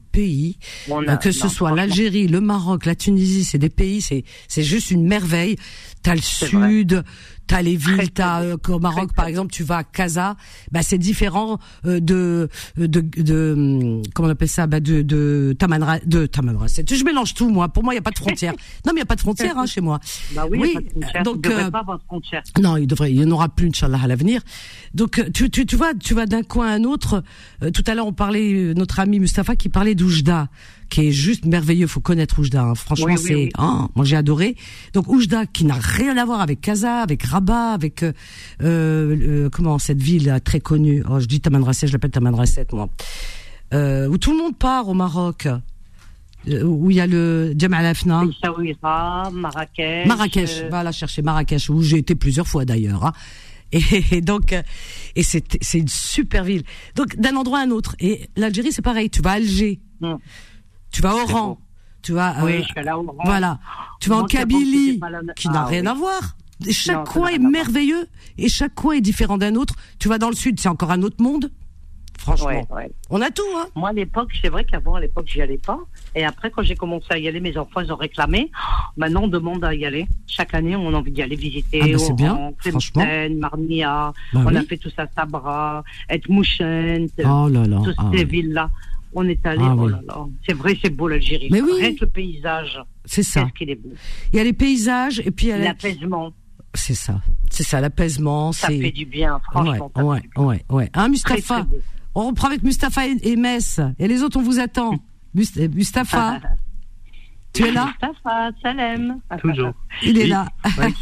pays, a, que ce non, soit l'Algérie, le Maroc, la Tunisie, c'est des pays, c'est c'est juste une merveille. T'as le c'est sud, vrai. T'as les villes, très, t'as euh, au Maroc très, par exemple, tu vas à Casa, bah c'est différent euh, de, de de de comment on appelle ça, bah de de Tamanra, de Tamanrasset. Je mélange tout moi. Pour moi, il y a pas de frontières. Non, mais il y a pas de frontières hein, chez moi. Bah oui, oui. Y a pas de frontières. Donc il euh, pas avoir de frontières. Non, il devrait, il y en aura plus inchallah à l'avenir. Donc tu tu tu vois, tu vas d'un coin à un autre. Euh, tout à l'heure, on parlait euh, notre ami Mustapha qui parlait d'Oujda, qui est juste merveilleux. Faut connaître Oujda. Hein. Franchement, oui, oui, c'est, oui. Hein, moi j'ai adoré. Donc Oujda, qui n'a rien à voir avec Casa, avec Rabat, avec euh, euh, comment cette ville là, très connue. Oh, je dis Tamanrasset, je l'appelle Tamanrasset moi. Euh, où tout le monde part au Maroc. Euh, où il y a le Djem Al Afna. Essaouira, Marrakech. Marrakech. Euh... Va la chercher Marrakech, où j'ai été plusieurs fois d'ailleurs. Hein. Et, et donc, et c'est c'est une super ville. Donc d'un endroit à un autre. Et l'Algérie c'est pareil. Tu vas à Alger. Mm. Tu vas à Oran, tu vas, oui, euh, je suis là, Oran. Voilà, tu vas en Kabylie, qui n'a ah, rien oui. à voir. Et chaque non, coin est merveilleux, et chaque coin est différent d'un autre. Tu vas dans le sud, c'est encore un autre monde. Franchement, ouais, ouais. On a tout, hein. Moi, à l'époque, c'est vrai qu'avant, à l'époque, j'y allais pas. Et après, quand j'ai commencé à y aller, mes enfants, ils ont réclamé. Maintenant, on demande à y aller. Chaque année, on a envie d'y aller visiter. Ah, bah, c'est bien, franchement. Marmia. Bah, on oui. a fait tout ça, Sabra, Etmouchent, oh là là, toutes ah, ces ouais. villes-là. On est allé, ah, oh oui. là là. C'est vrai, c'est beau l'Algérie. Mais oui. Rien que le paysage. C'est ça. Qu'est-ce qu'il est beau. Il y a les paysages, et puis il y a l'apaisement. C'est ça. C'est ça, l'apaisement. Ça c'est... fait du bien, franchement. Ouais, ouais, ouais, ouais. Hein, Mustapha? Très, très on reprend avec Mustapha et, et Metz. Et les autres, on vous attend. Must, Mustapha. Tu es là? Mustapha, salam. Toujours. Il est oui. là. Oui.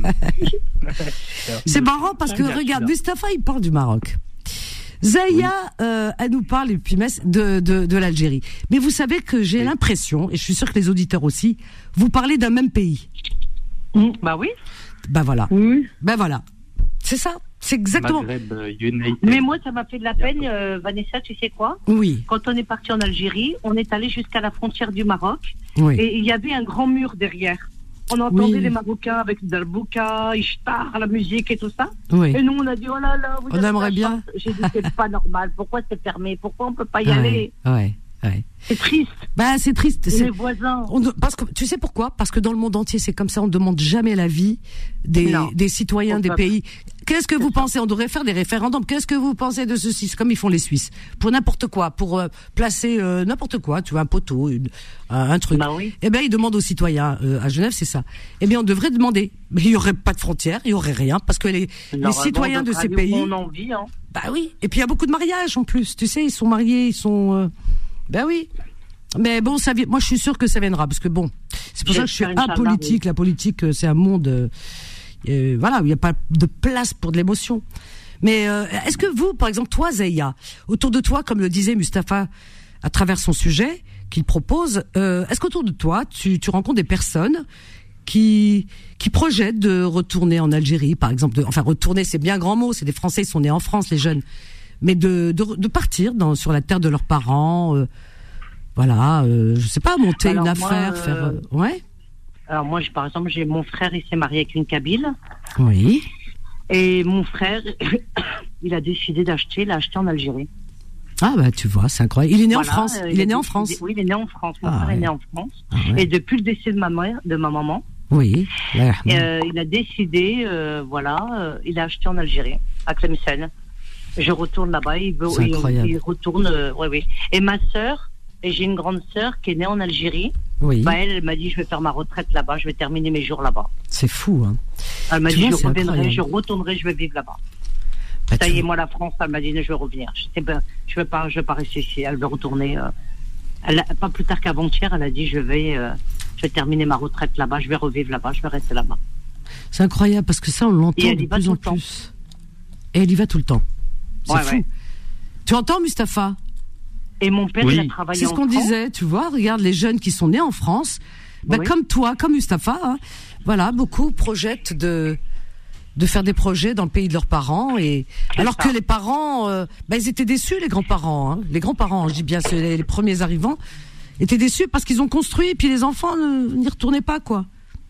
C'est marrant parce que, regarde, Mustapha, il parle du Maroc. Zaya, oui. euh, elle nous parle, et puis Metz, de, de, de l'Algérie. Mais vous savez que j'ai oui. l'impression, et je suis sûre que les auditeurs aussi, vous parlez d'un même pays. Mmh. Bah oui. Bah voilà. Oui. Bah voilà. C'est ça. C'est exactement. Maghreb, euh, Mais moi, ça m'a fait de la peine, euh, Vanessa, tu sais quoi? Oui. Quand on est parti en Algérie, on est allé jusqu'à la frontière du Maroc. Oui. Et il y avait un grand mur derrière. On entendait oui. les Marocains avec Dalbouka, Ishtar, la musique et tout ça. Oui. Et nous, on a dit, oh là là, vous on aimerait bien. J'ai dit, c'est pas normal. Pourquoi c'est fermé? Pourquoi on peut pas y ouais. aller? Ouais. Ouais. C'est triste. Bah, c'est triste. C'est les voisins. On, parce que, tu sais pourquoi? Parce que dans le monde entier, c'est comme ça, on ne demande jamais l'avis des, des citoyens des pays. Qu'est-ce que vous pensez? On devrait faire des référendums. Qu'est-ce que vous pensez de ceci? C'est comme ils font les Suisses. Pour n'importe quoi. Pour euh, placer euh, n'importe quoi. Tu vois, un poteau, une, un, un truc. Bah oui. Eh ben, ils demandent aux citoyens. Euh, à Genève, c'est ça. Eh bien, on devrait demander. Mais il y aurait pas de frontières. Il y aurait rien. Parce que les, les citoyens de ces pays. On en vit, hein. Bah oui. Et puis, il y a beaucoup de mariages, en plus. Tu sais, ils sont mariés, ils sont, euh... ben oui. Mais bon, ça vient. Moi, je suis sûre que ça viendra, parce que bon, c'est pour ça que je suis apolitique. La politique, c'est un monde, euh, euh, voilà, où il n'y a pas de place pour de l'émotion. Mais euh, est-ce que vous, par exemple, toi, Zaya, autour de toi, comme le disait Mustapha à travers son sujet qu'il propose, euh, est-ce qu'autour de toi, tu, tu rencontres des personnes qui qui projettent de retourner en Algérie, par exemple, de, enfin retourner, c'est bien grand mot, c'est des Français, ils sont nés en France, les jeunes, mais de de, de partir dans sur la terre de leurs parents. Euh, Voilà, euh, je sais pas, monter alors une moi, affaire, euh, faire, euh, ouais. Alors moi, je, par exemple, j'ai mon frère, il s'est marié avec une Kabyle. Oui. Et mon frère, il a décidé d'acheter, il a acheté en Algérie. Ah bah tu vois, c'est incroyable. Il est né voilà, en France. Euh, il, il est né décidé, en France. Oui, il est né en France. Mon ah, frère ouais. est né en France. Ah, ouais. Et depuis le décès de ma mère, de ma maman. Oui. Euh, il a décidé, euh, voilà, euh, il a acheté en Algérie, à Tlemcen. Je retourne là-bas, il veut, il, il retourne, euh, oui, oui. Et ma sœur. Et j'ai une grande sœur qui est née en Algérie. Oui. Bah elle, elle m'a dit, je vais faire ma retraite là-bas, je vais terminer mes jours là-bas. C'est fou, hein. Elle m'a tu dit, vois, je reviendrai, incroyable. je retournerai, je vais vivre là-bas. Bah, ça y est, moi, la France, elle m'a dit, je vais revenir. Je sais ben, je vais pas, je vais pas rester ici. Elle veut retourner. Euh, elle a, pas plus tard qu'avant-hier, elle a dit, je vais, euh, je vais terminer ma retraite là-bas, je vais revivre là-bas, je vais rester là-bas. C'est incroyable parce que ça, on l'entend de plus en plus. Et elle y va tout le temps. C'est ouais, fou. Ouais. Tu entends, Mustapha? Et mon père, oui. il a travaillé C'est ce qu'on France. disait, tu vois, regarde les jeunes qui sont nés en France, ben oui. comme toi, comme Mustapha, hein, voilà, beaucoup projettent de de faire des projets dans le pays de leurs parents, et c'est alors ça. Que les parents, euh, ben ils étaient déçus, les grands-parents, hein, les grands-parents, je dis bien, c'est les, les premiers arrivants, étaient déçus parce qu'ils ont construit, et puis les enfants n'y retournaient pas, quoi.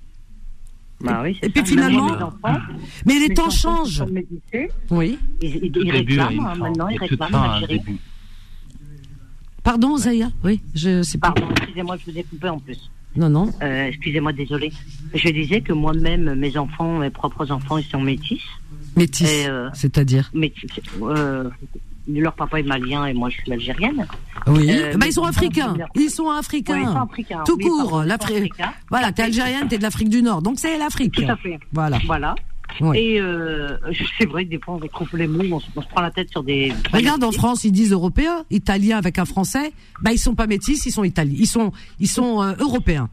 Bah oui, et puis ça. finalement, enfants, mais les, les temps changent. Méditer, oui. Ils, ils, ils réclament, hein, maintenant ils réclament l'Algérie. Pardon, Zaya. Oui, je sais pas. Pardon, excusez-moi, je vous ai coupé en plus. Non, non. Euh, excusez-moi, désolé. Je disais que moi-même, mes enfants, mes propres enfants, ils sont métis. Métis, euh, c'est-à-dire métis, euh, leur papa est malien et moi je suis algérienne. Oui, euh, bah, ils sont africains. Ils sont africains. Ouais, ils sont africains. Tout oui, court, pardon, l'Afrique. Voilà, t'es algérienne, t'es de l'Afrique du Nord, donc c'est l'Afrique. Tout à fait. Voilà. Voilà. Oui. Et euh, c'est vrai que des fois on retrouve les mots, on se, on se prend la tête sur des. Regarde, en France, ils disent européens, italiens avec un français. Bah, ils sont pas métis, ils sont italiens. Ils sont, ils sont euh, européens.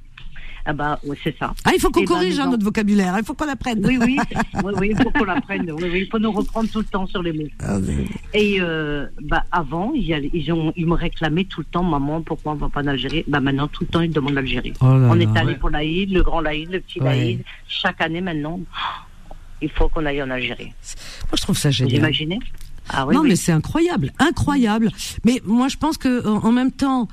Ah bah, ouais, c'est ça. Ah, il faut qu'on et corrige bah, hein, notre vocabulaire. Il faut qu'on l'apprenne. Oui, oui, oui, oui, il faut qu'on l'apprenne. Oui, oui, il faut nous reprendre tout le temps sur les mots. Ah, mais... Et euh, bah avant, ils, ils ont, ils me réclamaient tout le temps, maman, pourquoi on va pas en Algérie? Bah maintenant, tout le temps, ils demandent l'Algérie. Oh là on là, est allé ouais. pour l'Aïd, le grand l'Aïd, le petit ouais. l'Aïd. Chaque année maintenant, il faut qu'on aille en Algérie. Moi, je trouve ça génial. Vous imaginez? Ah, oui, non, oui. mais c'est incroyable, incroyable. Mais moi, je pense que en, en même temps,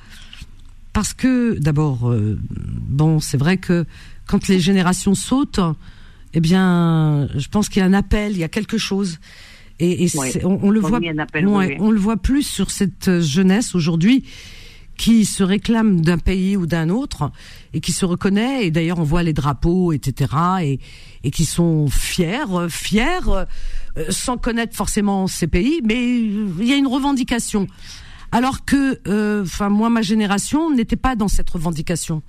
parce que d'abord, euh, bon, c'est vrai que quand les générations sautent, eh bien, je pense qu'il y a un appel, il y a quelque chose. Et, et ouais. on, on le on voit, appel, ouais, oui, oui. on le voit plus sur cette jeunesse aujourd'hui qui se réclame d'un pays ou d'un autre et qui se reconnaît. Et d'ailleurs, on voit les drapeaux, et cetera. Et, et qui sont fiers, fiers, euh, sans connaître forcément ces pays, mais il y a une revendication. Alors que, enfin, euh, moi, ma génération n'était pas dans cette revendication.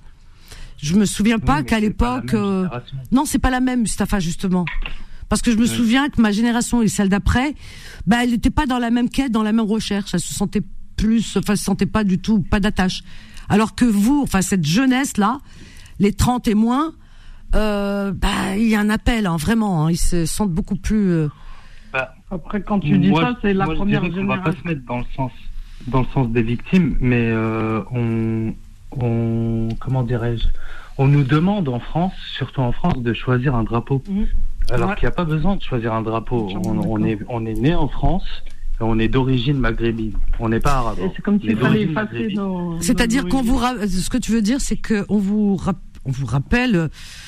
Je me souviens pas oui, qu'à l'époque, euh... non, c'est pas la même, Mustapha, justement, parce que je me oui. souviens que ma génération et celle d'après, bah, elle n'était pas dans la même quête, dans la même recherche. Elle se sentait plus, enfin, elle se sentait pas du tout, pas d'attache. Alors que vous, enfin, cette jeunesse là, les trente et moins, euh, bah, il y a un appel, hein, vraiment. Hein, ils se sentent beaucoup plus. Euh... Bah, Après, quand tu dis moi, ça, c'est la moi, première je dirais génération. qu'on va pas se mettre dans le sens, dans le sens des victimes, mais euh, on, on, comment dirais-je, on nous demande en France, surtout en France, de choisir un drapeau. Mmh. Alors ouais. qu'il n'y a pas besoin de choisir un drapeau. On, on est, on est né en France. On est d'origine maghrébine. On n'est pas arabe. C'est comme s'il fallait effacer nos. C'est-à-dire qu'on vous, ra... ce que tu veux dire, c'est que on vous, ra... on vous rappelle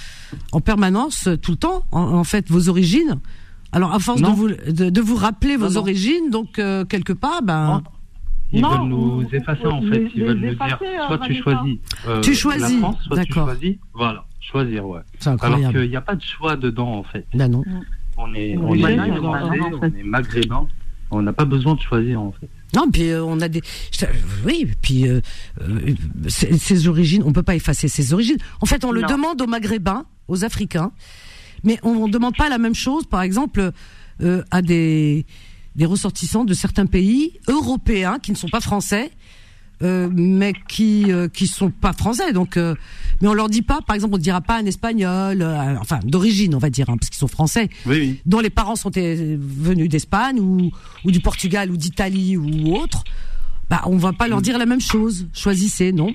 en permanence, tout le temps, en, en fait, vos origines. Alors, à force de vous, de, de vous rappeler vos non, origines, non. donc euh, quelque part, ben. Ils non, veulent nous effacer en fait. Ils veulent nous dire, soit tu choisis. Euh, tu choisis. La France, soit D'accord. tu choisis. Voilà, choisir, ouais. C'est incroyable. Alors qu'il n'y a pas de choix dedans en fait. Ben non. On est, on, on est, est, français, on est maghrébin. On n'a pas besoin de choisir en fait. Non, puis euh, on a des, oui, puis euh, euh, ces origines, on peut pas effacer ces origines. En fait, on non. le demande aux Maghrébins, aux Africains, mais on ne demande pas la même chose, par exemple, euh, à des des ressortissants de certains pays européens qui ne sont pas français, euh, mais qui euh, qui sont pas français. Donc, euh, mais on leur dit pas, par exemple, on ne dira pas un espagnol, euh, enfin d'origine, on va dire, hein, parce qu'ils sont français, oui, oui. dont les parents sont euh, venus d'Espagne ou ou du Portugal ou d'Italie ou autre. Bah, on va pas leur dire la même chose. Choisissez, non.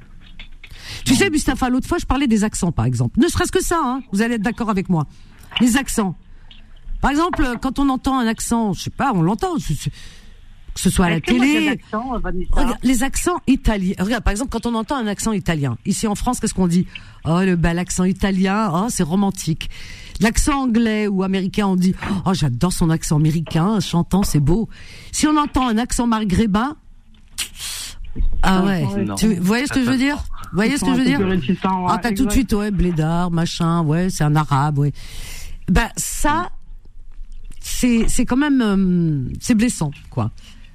Tu non. sais, Mustapha, l'autre fois, je parlais des accents, par exemple. Ne serait-ce que ça, hein, vous allez être d'accord avec moi. Les accents. Par exemple, quand on entend un accent, je sais pas, on l'entend, que ce soit à la télé. Accent, regarde, les accents italiens. Regarde, par exemple, quand on entend un accent italien, ici en France, qu'est-ce qu'on dit? Oh, le bel accent italien, oh, c'est romantique. L'accent anglais ou américain, on dit, oh, j'adore son accent américain, chantant, c'est beau. Si on entend un accent maghrébin, ah ouais, non. Tu, vous voyez ce que je veux dire? Vous voyez ce que je veux dire? Ah, t'as tout de suite, ouais, blédard, machin, ouais, c'est un arabe, ouais. Ben, ça, c'est, c'est quand même, euh, c'est blessant, quoi.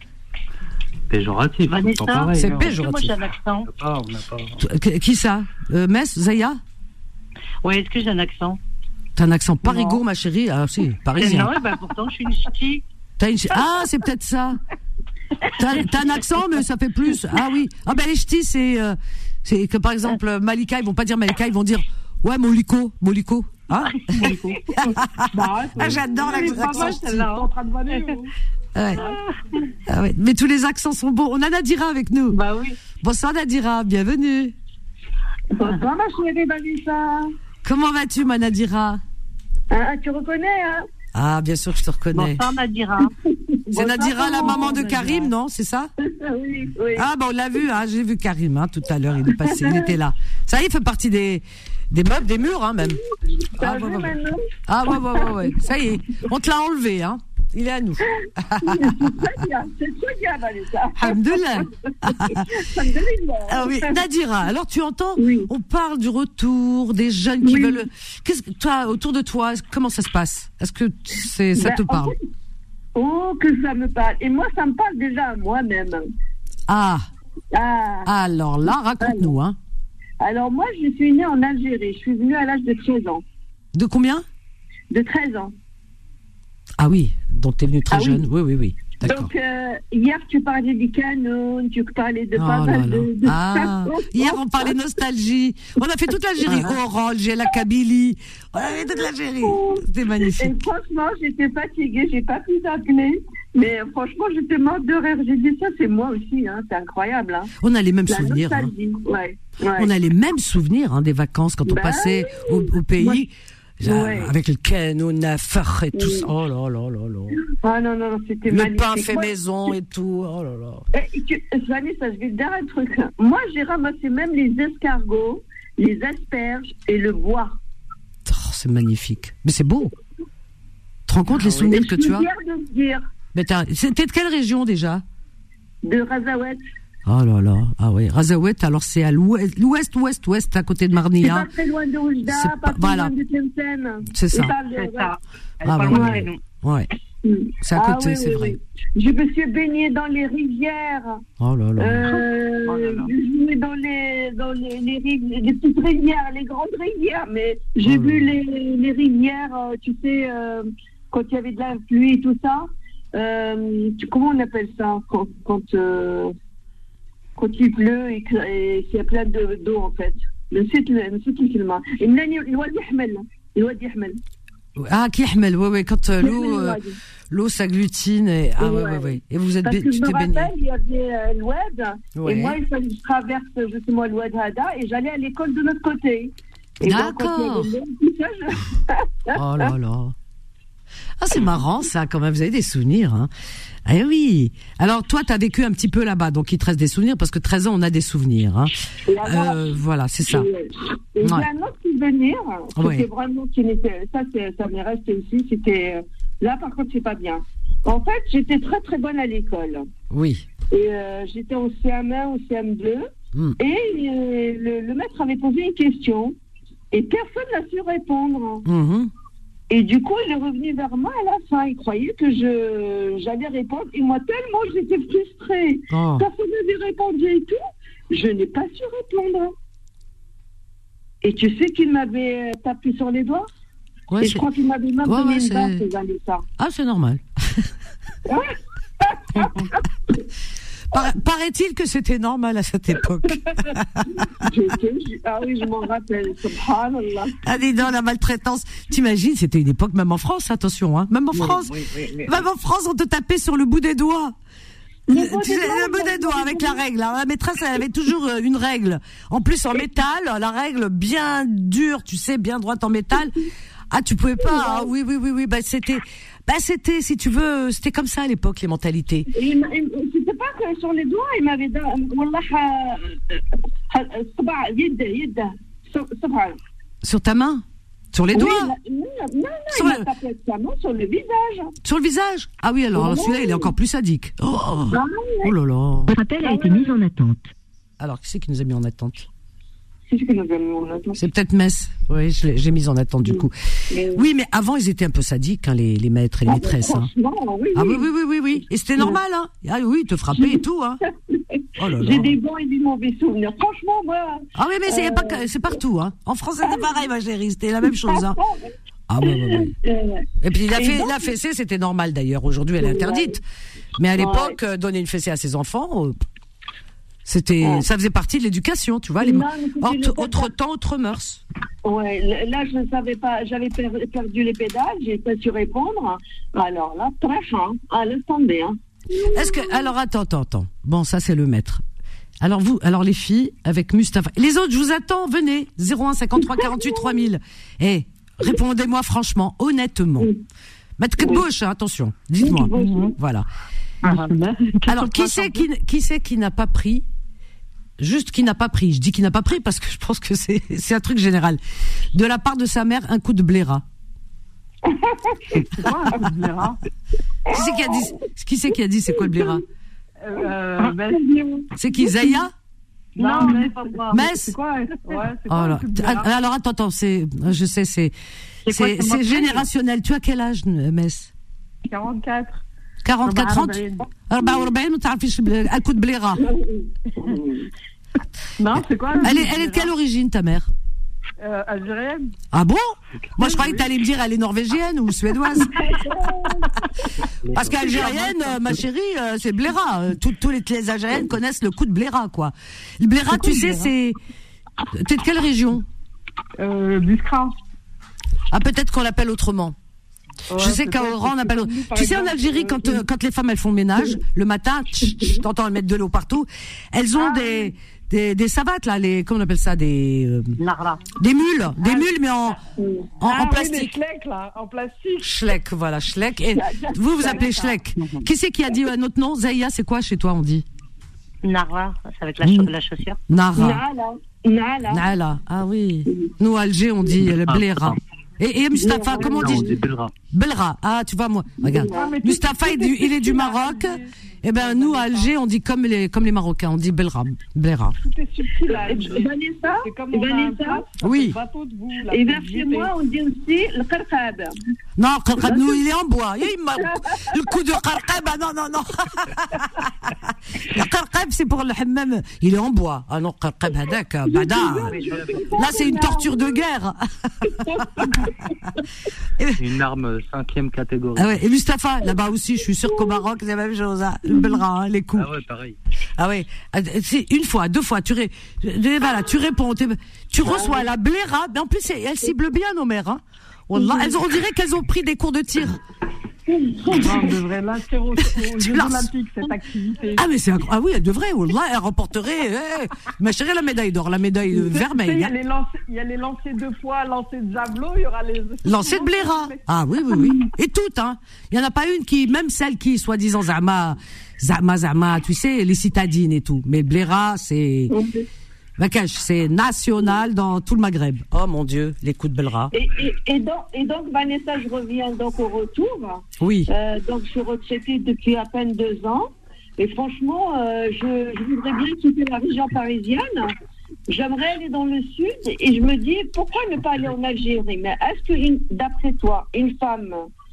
Péjoratif. Vanessa, pareil, c'est non. péjoratif. Moi, j'ai un accent. On n'a pas, on n'a pas... Qui ça? euh, Metz, Zaya? Oui, est-ce que j'ai un accent? T'as un accent parigot, ma chérie? Ah, si, parisien. Non, ben pourtant, je suis une ch'ti. T'as une... Ah, c'est peut-être ça. T'as, t'as un accent, mais ça fait plus. Ah oui. Ah ben les ch'tis, c'est, euh, c'est que par exemple, Malika, ils vont pas dire Malika, ils vont dire, ouais, Moliko, Moliko. Hein? bah, ah, j'adore l'accent ch'ti. En train de vanner, ouais. Ah ouais. Mais tous les accents sont bons. On a Nadira avec nous. Bah oui. Bonsoir Nadira, bienvenue. Bonsoir ma chérie Vanessa. Comment vas-tu ma Nadira? Ah, tu reconnais hein? Ah, bien sûr que je te reconnais. Bonsoir Nadira. C'est Nadira, la maman de Karim, non? C'est ça? Oui, oui. Ah, bon, on l'a vu, hein, j'ai vu Karim, hein, tout à l'heure, il est passé, il était là. Ça y est, il fait partie des, des meubles, des murs, hein, même. T'as Ah, vu ouais, ouais, maintenant? ah, ouais, ouais, ouais, ouais. Ça y est, on te l'a enlevé, hein. Il est à nous. C'est très bien, c'est très bien, Vanessa. Alhamdoulilah. Alhamdoulilah. Ah oui, Nadira, alors tu entends, oui. on parle du retour des jeunes qui oui. veulent. Qu'est-ce que toi, autour de toi, comment ça se passe? Est-ce que c'est, ça ben, te parle? en fait, oh, que ça me parle. Et moi, ça me parle déjà à moi-même. Ah. Ah. Alors là, raconte-nous, hein. Alors moi, je suis née en Algérie. Je suis venue à l'âge de treize ans. De combien? De treize ans. Ah oui, donc t'es venue très ah jeune. Oui, oui, oui, oui. D'accord. Donc euh, hier, tu parlais du canon, tu parlais de oh pas mal de, de ah, hier, on parlait nostalgie. On a fait toute l'Algérie. Orange, j'ai la Kabylie. On a fait toute l'Algérie. C'était magnifique. Et franchement, j'étais fatiguée, j'ai pas pu t'appeler. Mais franchement, j'étais morte de rire. J'ai dit ça, c'est moi aussi, hein. C'est incroyable. Hein. On a les mêmes la souvenirs. Hein. Ouais, ouais. On a les mêmes souvenirs hein, des vacances quand on bah, passait au, au pays. Moi, ouais. Avec le canon, nafar et tout oui. ça. Oh là là là là. Ah non, non, c'était le magnifique. pain fait moi, maison et tout. Oh là là. Et, tu, Vanessa, je vais te dire un truc. Moi, j'ai ramassé même les escargots, les asperges et le bois. Oh, c'est magnifique. Mais c'est beau. Tu te rends compte ah, les souvenirs que tu as? Je suis fière de te dire. Mais c'était de quelle région déjà? De Razaouet. Oh là là, ah oui, Razaouet, alors c'est à l'ouest, l'ouest, ouest, ouest, à côté de Marnia. C'est pas très loin de Oujda, pas, pas très voilà. loin de Tlemcen. C'est ça. C'est ça. Ah bah ouais. ouais. C'est à côté, ah, oui, c'est oui, vrai. Oui. Je me suis baignée dans les rivières. Oh là là. Euh, oh là là. Je suis dans les, dans les, les, les, les petites rivières, les grandes rivières, mais j'ai oh vu les, les rivières, euh, tu sais, euh, quand il y avait de la pluie et tout ça. Euh, tu, comment on appelle ça quand, quand, euh, quand il pleut et qu'il y a plein de, d'eau en fait. Le site, le site qui m'a. Ah, qui yahmel, oui, oui, quand euh, l'eau, euh, l'eau s'agglutine. Et, ah, oui, oui, oui. Et vous êtes Parce que tu t'es baigné. Il y avait euh, l'Oued, ouais. Et moi, il fallait que je traverse justement l'Oued Hada et j'allais à l'école de l'autre côté. Et d'accord. Donc, je... oh là là. Ah, c'est marrant, ça, quand même. Vous avez des souvenirs, hein. Eh oui. Alors, toi, t'as vécu un petit peu là-bas, donc il te reste des souvenirs, parce que treize ans, on a des souvenirs, hein. Euh, voilà, c'est ça. Et, et ouais. J'ai un autre souvenir, qui ouais. était vraiment, qui n'était, ça, c'est, ça m'est resté aussi, c'était, là, par contre, c'est pas bien. En fait, j'étais très, très bonne à l'école. Oui. Et euh, j'étais au C M un, au C M deux, mm. et euh, le, le maître avait posé une question, et personne n'a su répondre. Mm-hmm. Et du coup, il est revenu vers moi à la fin. Il croyait que je j'allais répondre. Et moi, tellement j'étais frustrée. Oh. Personne n'avait répondu et tout. Je n'ai pas su répondre. Et tu sais qu'il m'avait tapé sur les doigts? Ouais, et je crois qu'il m'avait même ouais, donné ouais, une barre, ces années-là. Ah, c'est normal. Par, paraît-il que c'était normal à cette époque. Ah oui, je m'en rappelle. Subhanallah. Ah, dis donc, la maltraitance. T'imagines, c'était une époque, même en France, attention, hein. Même en France. Oui, oui, oui, oui. Même en France, on te tapait sur le bout des doigts. Le, le, bout, tu sais, le bout des doigts avec la règle. La maîtresse, elle avait toujours une règle. En plus, en métal, la règle bien dure, tu sais, bien droite en métal. Ah, tu pouvais pas. Ah, oui, oui, oui, oui. Bah, c'était, bah, c'était, si tu veux, c'était comme ça à l'époque, les mentalités. Et, et, c'était pas que sur les doigts, il m'avait dit, wallah, sur ta main? Sur les oui, doigts? Non, non, non, sur il le... m'a tapé avec sa main sur le visage. Sur le visage? Ah oui, alors, oh, celui-là, il est encore plus sadique. Oh, oh, oh là là. Votre appel a été mis en attente. Alors, qui c'est qui nous a mis en attente? C'est ce que nous avons en attente. C'est peut-être Metz. Oui, je j'ai mis en attente du coup. Mais, oui, mais avant ils étaient un peu sadiques, hein, les, les maîtres et les ah, maîtresses. Hein. Oui, ah oui, oui, oui, oui, oui. Et c'était normal, hein. Ah oui, ils te frappaient et tout, hein. Oh là là. J'ai des bons et des mauvais souvenirs. Franchement, moi. Ah oui, mais c'est euh... pas, c'est partout, hein. En France, c'était pareil, ma chérie. C'était la même chose, hein. Ah ouais, ouais, ouais. Et puis la, fait, la fessée, c'était normal d'ailleurs. Aujourd'hui, elle est interdite. Mais à l'époque, ouais. donner une fessée à ses enfants. Euh, C'était, ouais. ça faisait partie de l'éducation, tu vois. Les, non, autre, autre temps, autre mœurs. Ouais, là je ne savais pas, j'avais perdu les pédales, j'ai pas su répondre. Alors là, très fin, ah, laisse tomber. Hein. Est-ce que, alors attends, attends, attends. Bon, ça c'est le maître. Alors vous, alors les filles avec Mustapha. Les autres, je vous attends, venez. zéro un cinquante-trois quarante-huit trois mille. Eh, répondez-moi franchement, honnêtement. Oui. Maître de bouche, hein, attention. Dites-moi. Oui, oui. Voilà. Ah, alors qui c'est qui, qui c'est qui n'a pas pris? Juste qui n'a pas pris. Je dis qui n'a pas pris parce que je pense que c'est, c'est un truc général. De la part de sa mère, un coup de bléra. C'est quoi un coup de bléra? Qui c'est qui a dit Qui c'est qui a dit c'est quoi le Blera? Euh, ben, C'est qui, Zaya? Non, mais c'est pas moi. Metz. C'est quoi? Ouais, c'est Oh quoi là. Ah, alors attends, attends, c'est, je sais, c'est, C'est quoi, c'est, c'est c'est ma générationnel. Tu as quel âge, Metz? quarante-quatre. quarante-quatre, trente أربعة وأربعين ما تعرفيش الكود بليرة. Non, c'est quoi? Elle est, elle est de quelle origine, ta mère? Euh, algérienne. Ah bon? Moi, je croyais que t'allais me dire elle est norvégienne ou suédoise. Parce qu'algérienne, euh, ma chérie, euh, c'est Bléra. Euh, Tous tous les, les Algériennes connaissent le coup de Bléra, quoi. Le Bléra, tu sais, c'est... T'es de quelle région? Euh, Biskra. Ah, peut-être qu'on l'appelle autrement. Ouais, je sais qu'à Oran, on appelle. Tu sais, en Algérie, quand, euh, quand les femmes, elles font le ménage, le matin, tch, tch, t'entends elles mettre de l'eau partout, elles ont ah, des, des, des savates, là, les, comment on appelle ça, des, euh, des mules, des mules, mais en, en, ah, en plastique. Oui, des schleck, là, en plastique. Schleck, voilà, schleck. Et vous, vous appelez schleck. Qui c'est qui a dit euh, notre nom? Zaya, c'est quoi chez toi, on dit? Nara, c'est avec la, cha- la chaussure. Nara. Nala. Nala. Nala. Ah oui. Nous, à Alger, on dit le Bléra. Et, et Mustapha, comment on dit? Non, on dit Belra. Belra. Ah, tu vois, moi, regarde. Mustapha, il, il est du Maroc. Eh ben, nous, à Alger, on dit comme les, comme les Marocains, on dit Belra. Belra. Tout est subtil, là. Vanessa? C'est comme on Vanessa? a un oui. bateau de boue, Et vers chez moi, on dit aussi le qarqab. Non, qarqab, nous, il est en bois. Il m'a, le coup de qarqab, ah non, non, non. Le qarqab, c'est pour le hammam. Il est en bois. Ah non, qarqab, hadak, bada. Là, c'est une torture de guerre. Une arme cinquième catégorie. Ah ouais. Et Mustapha, là-bas aussi, je suis sûr qu'au Maroc, c'est la même chose, hein. Le Belra, hein, les coups. Ah ouais, pareil. Ah ouais. C'est une fois, deux fois, tu, ré... voilà, tu réponds, tu reçois la Bléra, mais en plus, elles ciblent bien nos mères, hein. Wallah, elles, on dirait qu'elles ont pris des cours de tir. Non, on devrait l'inscrire aux Jeux Olympiques, cette activité. Ah, mais c'est incroyable. Ah oui, elle devrait, Wallah, elle remporterait, eh, ma chérie, la médaille d'or, la médaille euh, vermeille. Il y a les lancers, il y a les lancers deux fois, lancers de javelot, il y aura les... Lancers de Bléra. Ah oui, oui, oui. Et toutes, hein. Il y en a pas une qui, même celle qui, soi-disant, Zama, Zama, Zama, tu sais, les citadines et tout. Mais Bléra, c'est... Okay. Bakash, c'est national dans tout le Maghreb. Oh mon Dieu, les coups de Belra. Et, et, et, donc, et donc, Vanessa, je reviens donc au retour. Oui. Euh, donc, je suis retraitée depuis à peine deux ans. Et franchement, euh, je, je voudrais bien quitter la région parisienne. J'aimerais aller dans le sud. Et je me dis, pourquoi ne pas aller en Algérie? Mais est-ce que, une, d'après toi, une femme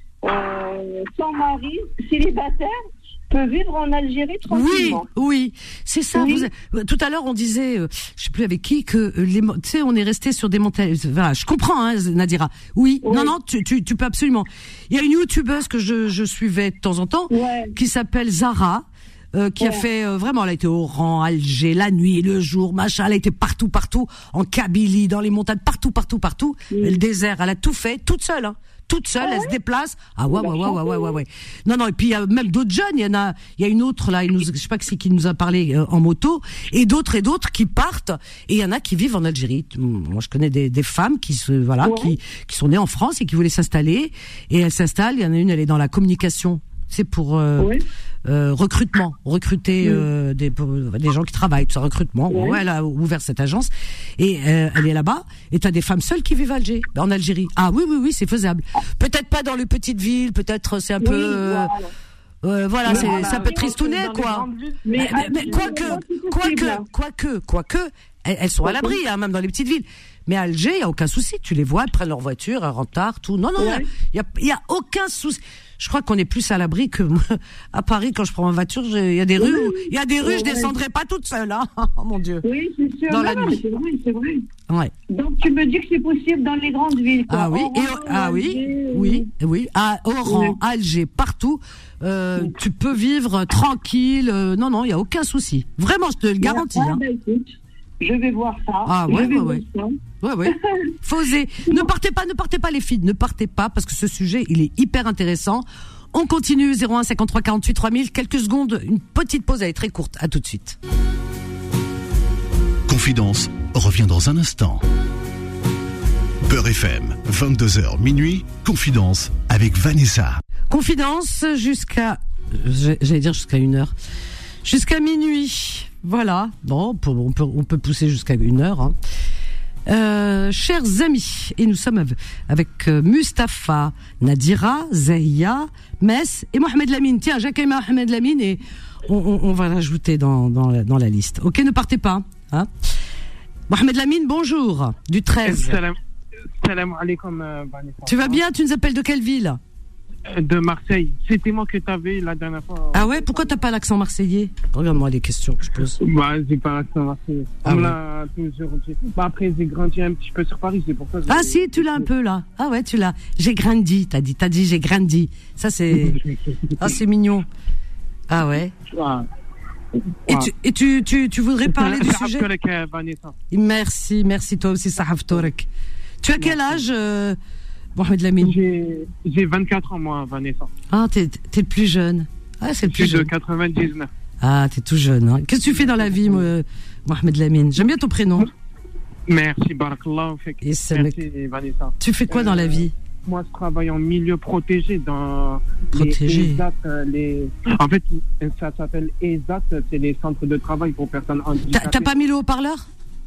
euh, sans mari, célibataire, peut vivre en Algérie tranquillement? Oui, oui, c'est ça. Oui. Vous, tout à l'heure, on disait, euh, je sais plus avec qui, que les, tu sais, on est resté sur des montagnes. Voilà, je comprends, hein, Nadira. Oui, oui. non, non, tu, tu, tu peux absolument. Il y a une youtubeuse que je, je suivais de temps en temps, ouais. qui s'appelle Zara. Euh, qui ouais. a fait euh, vraiment, elle a été au Oran, Alger, la nuit, le jour, machin, elle a été partout, partout, en Kabylie, dans les montagnes, partout, partout, partout, oui. le désert, elle a tout fait, toute seule, hein. Toute seule, ah ouais. elle se déplace. Ah ouais, ouais, ouais, ouais, ouais, ouais, ouais. Non, non, et puis il y a même d'autres jeunes. Il y en a, il y a une autre là, il nous, je sais pas qui c'est qui nous a parlé euh, en moto, et d'autres et d'autres qui partent. Et il y en a qui vivent en Algérie. Moi, je connais des, des femmes qui se, voilà, ouais. qui, qui sont nées en France et qui voulaient s'installer. Et elles s'installent. Il y en a une, elle est dans la communication. C'est pour euh, oui. euh, recrutement, recruter euh, des, des gens qui travaillent, tout ça, recrutement. Oui. Ouais, elle a ouvert cette agence et euh, elle est là-bas. Et t'as des femmes seules qui vivent à Alger, en Algérie. Ah oui, oui, oui, c'est faisable. Peut-être pas dans les petites villes, peut-être c'est un oui, peu. Euh, euh, voilà, c'est, voilà, c'est un peu tristounet, quoi. Mais, mais, mais quoique, quoique, quoique, quoique, elles, elles sont à l'abri, hein, même dans les petites villes. Mais à Alger, il y a aucun souci. Tu les vois, elles prennent leur voiture, elles rentrent tard, tout. Non, non, il ouais. y a, y a aucun souci. Je crois qu'on est plus à l'abri que moi. À Paris, quand je prends ma voiture, il y a des rues, il y a des rues, oui, je descendrai pas toute seule, hein. Oh mon Dieu. Oui, c'est sûr. Dans non, la non, nuit. C'est vrai, c'est vrai. Ouais. Donc tu me dis que c'est possible dans les grandes villes, quoi. Ah oui, Oran, et, ah oui, Alger, oui, oui. À Oran, oui. Alger, partout, euh, oui. tu peux vivre tranquille. Euh, non, non, il y a aucun souci. Vraiment, je te le garantis. Ah, hein. bah, écoute, je vais voir ça. Ah ouais, ouais, ouais. Ouais, ouais. Faut oser. Ne partez pas, ne partez pas les filles, ne partez pas parce que ce sujet, il est hyper intéressant. On continue, zéro un cinquante-trois quarante-huit trois mille, quelques secondes, une petite pause, elle est très courte, à tout de suite. Confidence revient dans un instant. Beurre F M, vingt-deux heures minuit, Confidence avec Vanessa. Confidence jusqu'à, j'allais dire jusqu'à une heure, jusqu'à minuit, voilà, bon, on peut, on peut, on peut pousser jusqu'à une heure, hein. Euh, chers amis, et nous sommes avec euh, Mustapha, Nadira, Zahia, Mess et Mohamed Lamine. Tiens, j'accueille Mohamed Lamine et on, on, on va l'ajouter dans, dans, la, dans la liste. Ok, ne partez pas. Hein. Mohamed Lamine, bonjour, du treize. Salam, salam alaikum, euh, tu vas bien? Tu nous appelles de quelle ville? De Marseille. C'était moi que t'avais la dernière fois. Ah ouais? Pourquoi t'as pas l'accent marseillais? Regarde-moi les questions que je pose. Bah, j'ai pas l'accent marseillais. Ah ouais. Là, toujours... bah, après, j'ai grandi un petit peu sur Paris, c'est pour ça. Ah si, tu l'as un peu là. Ah ouais, tu l'as. J'ai grandi, t'as dit. T'as dit j'ai grandi. Ça c'est. Ah c'est mignon. Ah ouais. Ah. Et, tu, et tu, tu, tu voudrais parler du sujet? Merci, merci toi aussi, Sahaf Torek. Tu as quel âge, euh, Mohamed Lamine? J'ai, j'ai vingt-quatre ans, moi, Vanessa. Ah, t'es, t'es le plus jeune. Ah, c'est le plus jeune. Je suis de quatre-vingt-dix-neuf. Ah, t'es tout jeune. Hein. Qu'est-ce que tu fais dans la vie, moi, Mohamed Lamine? J'aime bien ton prénom. Merci, Barakallah. Merci, mec... Vanessa. Tu fais quoi euh, dans la vie? Moi, je travaille en milieu protégé dans protégé. les E S A T. Les... En fait, ça s'appelle E S A T, c'est les centres de travail pour personnes handicapées. T'as, t'as pas mis le haut-parleur?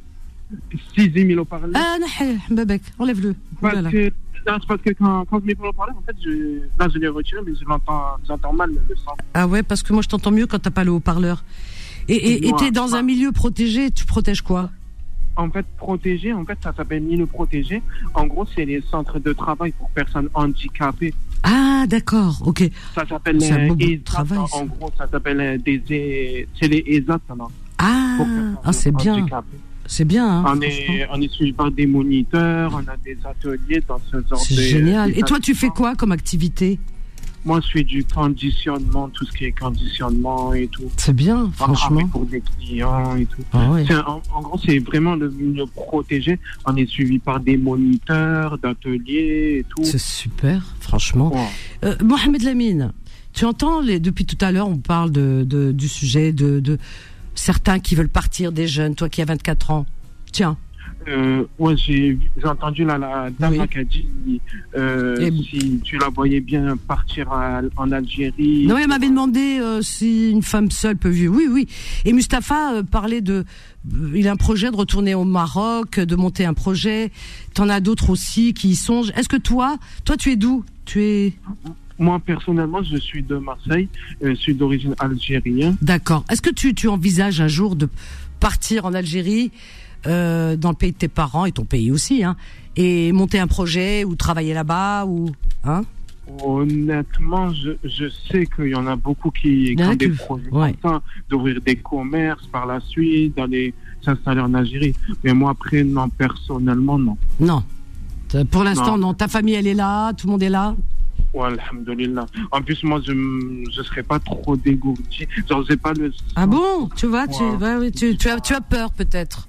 Si, j'ai mis le haut-parleur. Ah, non, bébé, enlève-le. Parce que, non, c'est parce que quand, quand je mets le haut-parleur, en fait, je, là, je l'ai retiré, mais je l'entends, j'entends mal le son. Ah ouais, parce que moi, je t'entends mieux quand t'as pas le haut-parleur. Et, et, et t'es dans un milieu protégé, tu protèges quoi? En fait, protégé, en fait, ça s'appelle milieu protégé. En gros, c'est les centres de travail pour personnes handicapées. Ah, d'accord, ok. Ça s'appelle c'est un beau E S A T. Travail, en ça. gros, ça s'appelle des, c'est les E S A T, là. Ah, ah c'est bien. C'est bien, hein, on est, on est suivi par des moniteurs, on a des ateliers dans ce genre c'est de... C'est génial. Et toi, tu fais quoi comme activité? Moi, je fais du conditionnement, tout ce qui est conditionnement et tout. C'est bien, franchement. Pour des clients et tout. Ah ouais. C'est un, en, en gros, c'est vraiment le milieu protégé. On est suivi par des moniteurs, d'ateliers et tout. C'est super, franchement. Ouais. Euh, Mohamed Lamine, tu entends, les, depuis tout à l'heure, on parle de, de, du sujet de, de certains qui veulent partir, des jeunes, toi qui as vingt-quatre ans. Tiens. Euh, ouais, j'ai, j'ai entendu là, la dame oui. qui a dit euh, et... si tu la voyais bien partir à, en Algérie. Non, elle m'avait demandé euh, si une femme seule peut vivre. Oui, oui. Et Mustapha euh, parlait de. Euh, il a un projet de retourner au Maroc, de monter un projet. T'en as d'autres aussi qui y songent. Est-ce que toi, toi, tu es d'où? Tu es. Moi, personnellement, je suis de Marseille. Euh, je suis d'origine algérienne. D'accord. Est-ce que tu, tu envisages un jour de partir en Algérie? Euh, dans le pays de tes parents et ton pays aussi, hein, et monter un projet ou travailler là-bas ou, hein? Honnêtement, je, je sais qu'il y en a beaucoup qui, qui ont des projets ouais. comme ça, d'ouvrir des commerces par la suite, d'aller s'installer en Algérie. Mais moi, après, non, personnellement, non. Non. Pour l'instant, non. non. Ta famille, elle est là, tout le monde est là? Ouais, alhamdoulilah. En plus, moi, je ne serais pas trop dégourdi. Genre, j'ai pas le... Ah bon? Tu vois, ouais. tu, ouais, oui, tu, tu, as, tu as peur peut-être?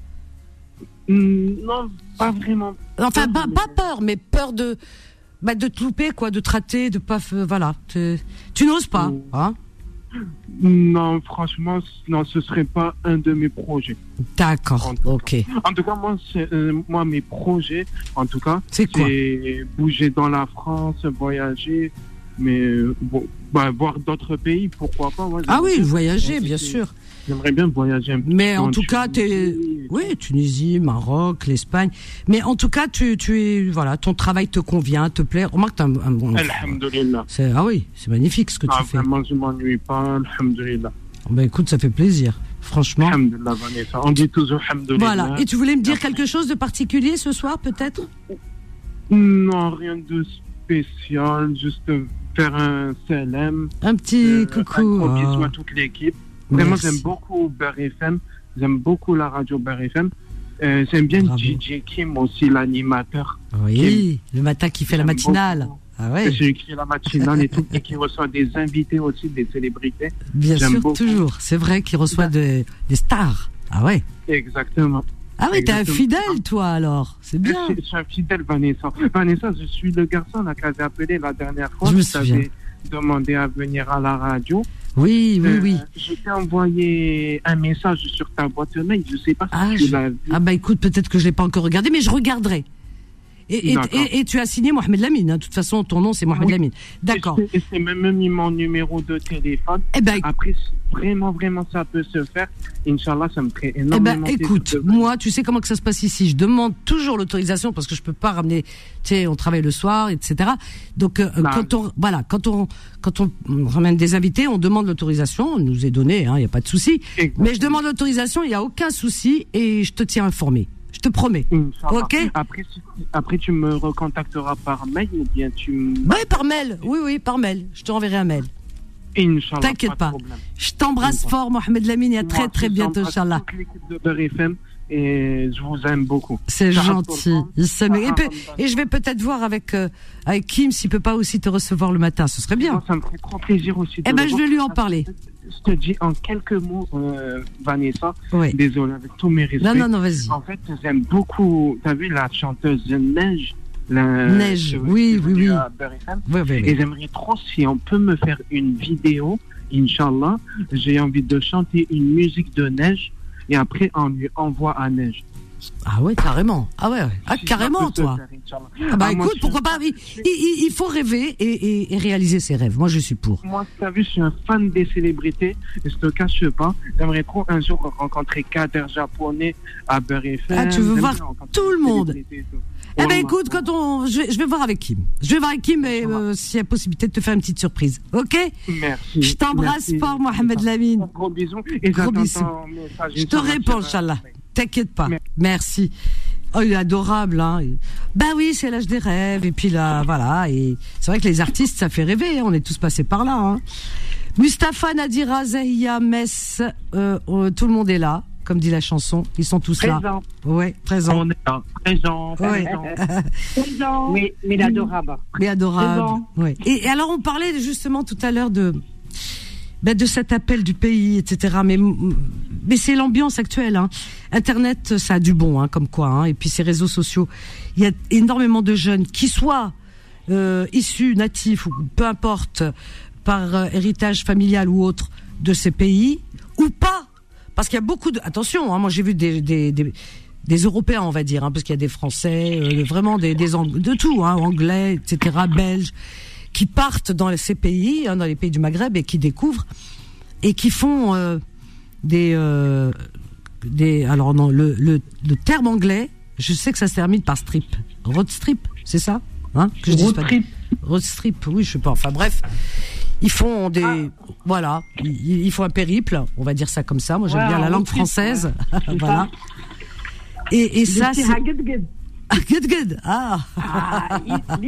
Non, pas vraiment. Enfin, pas, pas peur, mais peur de, bah, de te louper, quoi, de te rater, de pas, voilà. Tu, tu n'oses pas, hein? Non, franchement, non, ce serait pas un de mes projets. D'accord, en ok. Cas. En tout cas, moi, c'est, euh, moi, mes projets, en tout cas, c'est, quoi? C'est bouger dans la France, voyager, mais bon, bah, voir d'autres pays, pourquoi pas. Ouais, ah oui, voyager, bien sûr. J'aimerais bien voyager un peu. Mais en tout cas, t'es, oui, Tunisie, Maroc, l'Espagne. Mais en tout cas, tu, tu es, voilà, ton travail te convient, te plaît. Remarque, t'as un, un bon. Alhamdoulilah. C'est, ah oui, c'est magnifique ce que ah, tu fais. Vraiment, je m'ennuie pas, alhamdoulilah. Ben écoute, ça fait plaisir, franchement. Alhamdoulilah, Vanessa. On dit toujours alhamdoulilah. Voilà. Et tu voulais me dire quelque chose de particulier ce soir, peut-être? Non, rien de spécial, juste faire un C L M. Un petit euh, coucou. Un gros bisou à toute l'équipe. Vraiment, j'aime beaucoup Beurre F M. J'aime beaucoup la radio Beurre F M. Euh, j'aime bien Bravo. D J Kim aussi, l'animateur. Oui, Kim. Le matin qui fait j'aime la matinale. Beaucoup. Ah ouais. C'est celui qui fait la matinale et tout, et qui reçoit des invités aussi, des célébrités. Bien j'aime sûr, beaucoup. Toujours. C'est vrai qu'il reçoit de, des stars. Ah ouais. Exactement. Ah oui, t'es un fidèle, toi, alors. C'est bien. Je, je suis un fidèle, Vanessa. Vanessa, je suis le garçon là, qui avait appelé la dernière fois. Je me souviens. Demandé à venir à la radio. Oui, oui, euh, oui. Je t'ai envoyé un message sur ta boîte mail. Je sais pas si ah, tu je... l'as vu. Ah bah écoute, peut-être que je l'ai pas encore regardé, mais je regarderai. Et, et, et, et tu as signé Mohamed Lamine. Hein. De toute façon, ton nom, c'est Mohamed oui. Lamine. D'accord. Et, et c'est même mis mon numéro de téléphone. Eh ben, après, si vraiment, vraiment, ça peut se faire, Inch'Allah, ça me ferait énormément. Eh ben, écoute, moi, tu sais comment que ça se passe ici. Je demande toujours l'autorisation parce que je peux pas ramener. Tu sais, on travaille le soir, et cetera. Donc, euh, bah, quand on, voilà, quand on, quand on ramène des invités, on demande l'autorisation. On nous est donné, hein, il y a pas de souci. Exactement. Mais je demande l'autorisation, il y a aucun souci et je te tiens informé. Je te promets. Ok. Après, après, tu me recontacteras par mail ou bien tu me... Oui, par mail. Oui, oui, par mail. Je te renverrai un mail. Inch'Allah. T'inquiète pas. pas. Je t'embrasse fort, Mohamed Lamine. À très, très bientôt, Inch'Allah. Toute l'équipe de Beurre F M et je vous aime beaucoup. C'est gentil. Il et, peut, et je vais peut-être voir avec, euh, avec Kim s'il peut pas aussi te recevoir le matin. Ce serait bien. Ça me fait trop plaisir aussi. Eh ben, je vais lui en parler. Je te dis en quelques mots, euh, Vanessa. Oui. Désolé, avec tous mes respects. Non, non, non, vas-y. En fait, j'aime beaucoup. T'as vu la chanteuse Neige? La, Neige, oui, oui, oui. oui, oui, oui. Et j'aimerais trop si on peut me faire une vidéo, Inch'Allah. J'ai envie de chanter une musique de Neige et après on lui envoie à Neige. Ah ouais, carrément. Ah ouais, ouais. Ah, si carrément, toi. Faire, ah bah ah, écoute, pourquoi pas. Il, il, il faut rêver et, et, et réaliser ses rêves. Moi, je suis pour. Moi, tu as vu, je suis un fan des célébrités. Et je te cache pas. J'aimerais trop un jour rencontrer Kader japonais à Beurre F M. Ah, tu veux voir tout le monde. Eh ben écoute, quand on, je vais, je vais voir avec Kim. Je vais voir avec Kim et euh, s'il y a possibilité de te faire une petite surprise. Ok? Merci. Je t'embrasse fort, Mohamed Lamine. Gros bisous. Et gros bisous. Je te réponds, Inch'Allah. T'inquiète pas. Merci. Oh, il est adorable, hein. Ben oui, c'est l'âge des rêves. Et puis là, voilà. Et c'est vrai que les artistes, ça fait rêver. On est tous passés par là, hein. Mustapha, Nadira, Zahia, Mess, euh, euh, tout le monde est là. Comme dit la chanson, ils sont tous présent. là. Ouais, présent. On est là. Présent. Ouais. Présent. Mais, mais adorable. Mais adorable. Ouais. Et, et alors, on parlait justement tout à l'heure de, ben, de cet appel du pays, et cetera. Mais, mais c'est l'ambiance actuelle, hein. Internet, ça a du bon, hein, comme quoi, hein. Et puis ces réseaux sociaux, il y a énormément de jeunes qui soient euh, issus, natifs, ou peu importe, par euh, héritage familial ou autre de ces pays, ou pas. Parce qu'il y a beaucoup de... Attention, hein, moi j'ai vu des, des, des, des Européens, on va dire, hein, parce qu'il y a des Français, euh, vraiment des, des Ang- de tout, hein, Anglais, et cetera, Belges, qui partent dans ces pays, hein, dans les pays du Maghreb, et qui découvrent, et qui font euh, des... Euh, des alors non, le, le, le terme anglais, je sais que ça se termine par strip. Road strip, c'est ça, hein, que je Road strip. Road strip, oui, je sais pas, enfin bref... Ils font des, ah. voilà, ils, ils font un périple, on va dire ça comme ça. Moi, j'aime ouais, bien la langue française, ouais. Voilà. Et, et ça, c'est. Good, good. Good, good. Ah. Ah,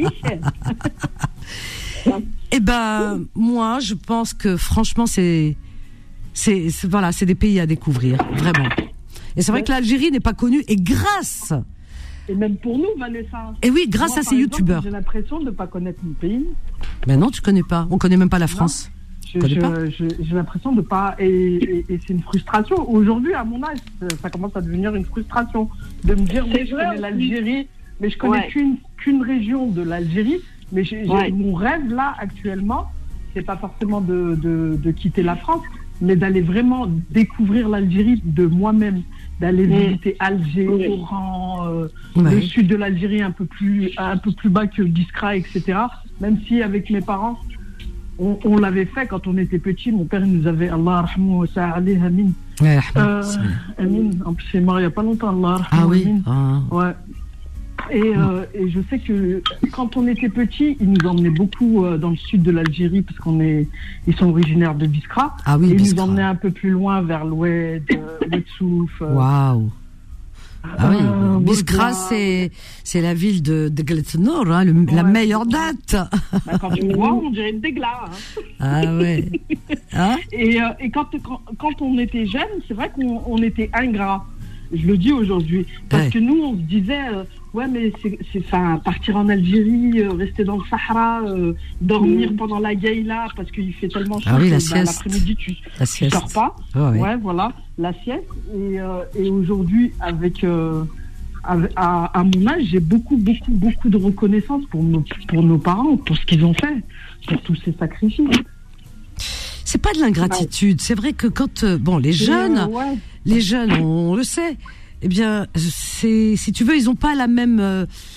Eh ben, moi, je pense que franchement, c'est, c'est, c'est, voilà, c'est des pays à découvrir, vraiment. Et c'est vrai ouais. que l'Algérie n'est pas connue, et grâce. Et même pour nous, Vanessa. Et oui, grâce Moi, à ces youtubeurs. J'ai l'impression de ne pas connaître mon pays. Ben non, tu connais pas. On connaît même pas la France. Je, je, pas je, j'ai l'impression de pas. Et, et, et c'est une frustration. Aujourd'hui, à mon âge, ça commence à devenir une frustration de me dire, oui, je connais l'Algérie, mais je connais ouais. qu'une, qu'une région de l'Algérie. Mais j'ai, ouais. j'ai, mon rêve là, actuellement, c'est pas forcément de, de, de quitter la France, mais d'aller vraiment découvrir l'Algérie de moi-même. D'aller mmh. visiter Alger, mmh. Oran, euh, ouais. le sud de l'Algérie un peu plus un peu plus bas que Biskra, et cetera. Même si avec mes parents, on, on l'avait fait quand on était petits. Mon père il nous avait Allah rahmou sa alayhi amin. Ouais, euh, amin. En plus c'est mort il y a pas longtemps Allah rahmou. Ah oui. Ah. Ouais. Et, euh, et je sais que quand on était petits, ils nous emmenaient beaucoup euh, dans le sud de l'Algérie parce qu'on est, ils sont originaires de Biskra. Ah oui, et ils Biskra. nous emmenaient un peu plus loin vers l'oued, euh, Ouedsouf. Euh, Waouh. Ah oui, euh, Biskra, c'est, c'est la ville de, de Gletnor, hein, le, ouais, la meilleure date. Bah, quand tu me vois, on dirait une dégla. Hein. Ah ouais. Hein et euh, et quand, quand, quand on était jeunes, c'est vrai qu'on on était ingrats. Je le dis aujourd'hui. Parce ouais. que nous, on se disait, euh, ouais, mais c'est, c'est enfin, partir en Algérie, euh, rester dans le Sahara, euh, dormir mmh. pendant la gaïla, parce qu'il fait tellement chaud ah oui, que bah, l'après-midi, tu ne sors pas. Oh, oui. Ouais, voilà, la sieste. Et, euh, et aujourd'hui, avec, euh, avec à, à mon âge, j'ai beaucoup, beaucoup, beaucoup de reconnaissance pour nos, pour nos parents, pour ce qu'ils ont fait, pour tous ces sacrifices. C'est pas de l'ingratitude. C'est vrai que quand euh, bon les jeunes, euh, ouais. les jeunes, on, on le sait. Eh bien, c'est si tu veux, ils ont pas la même. Euh,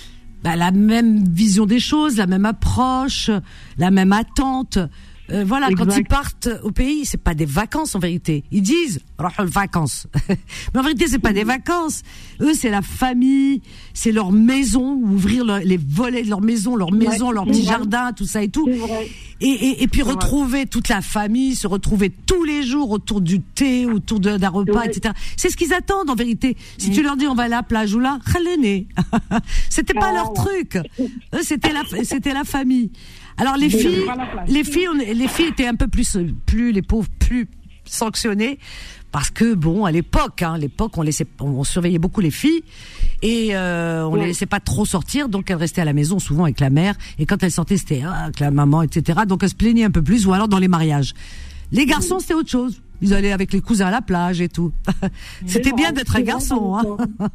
bah, la même vision des choses, la même approche, la même attente. Euh, voilà, exact. Quand ils partent au pays, c'est pas des vacances en vérité. Ils disent vacances, mais en vérité c'est pas des vacances. Eux c'est la famille, c'est leur maison, ouvrir leur, les volets de leur maison, leur maison, ouais, leur petit vrai. jardin, tout ça et tout. Et, et, et puis c'est retrouver vrai. toute la famille, se retrouver tous les jours autour du thé, autour de, d'un repas, ouais. et cetera. C'est ce qu'ils attendent en vérité. Si mmh. tu leur dis on va aller à la plage ou là, khalene. C'était pas ah, leur ouais. truc. Eux c'était la, c'était la famille. Alors les filles, les filles, on, les filles étaient un peu plus, plus les pauvres, plus sanctionnées parce que bon, à l'époque, hein, à l'époque, on laissait, on surveillait beaucoup les filles et euh, on ouais. les laissait pas trop sortir, donc elles restaient à la maison souvent avec la mère et quand elles sortaient, c'était ah, avec la maman, et cetera. Donc elles se plaignaient un peu plus ou alors dans les mariages. Les garçons, c'était autre chose. Ils allaient avec les cousins à la plage et tout. C'était bien d'être un garçon, hein.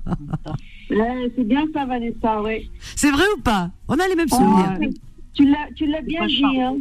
Ouais, c'est bien ça, Vanessa, oui. C'est vrai ou pas? On a les mêmes souvenirs. Oh, Tu l'as, tu l'as bien dit, hein.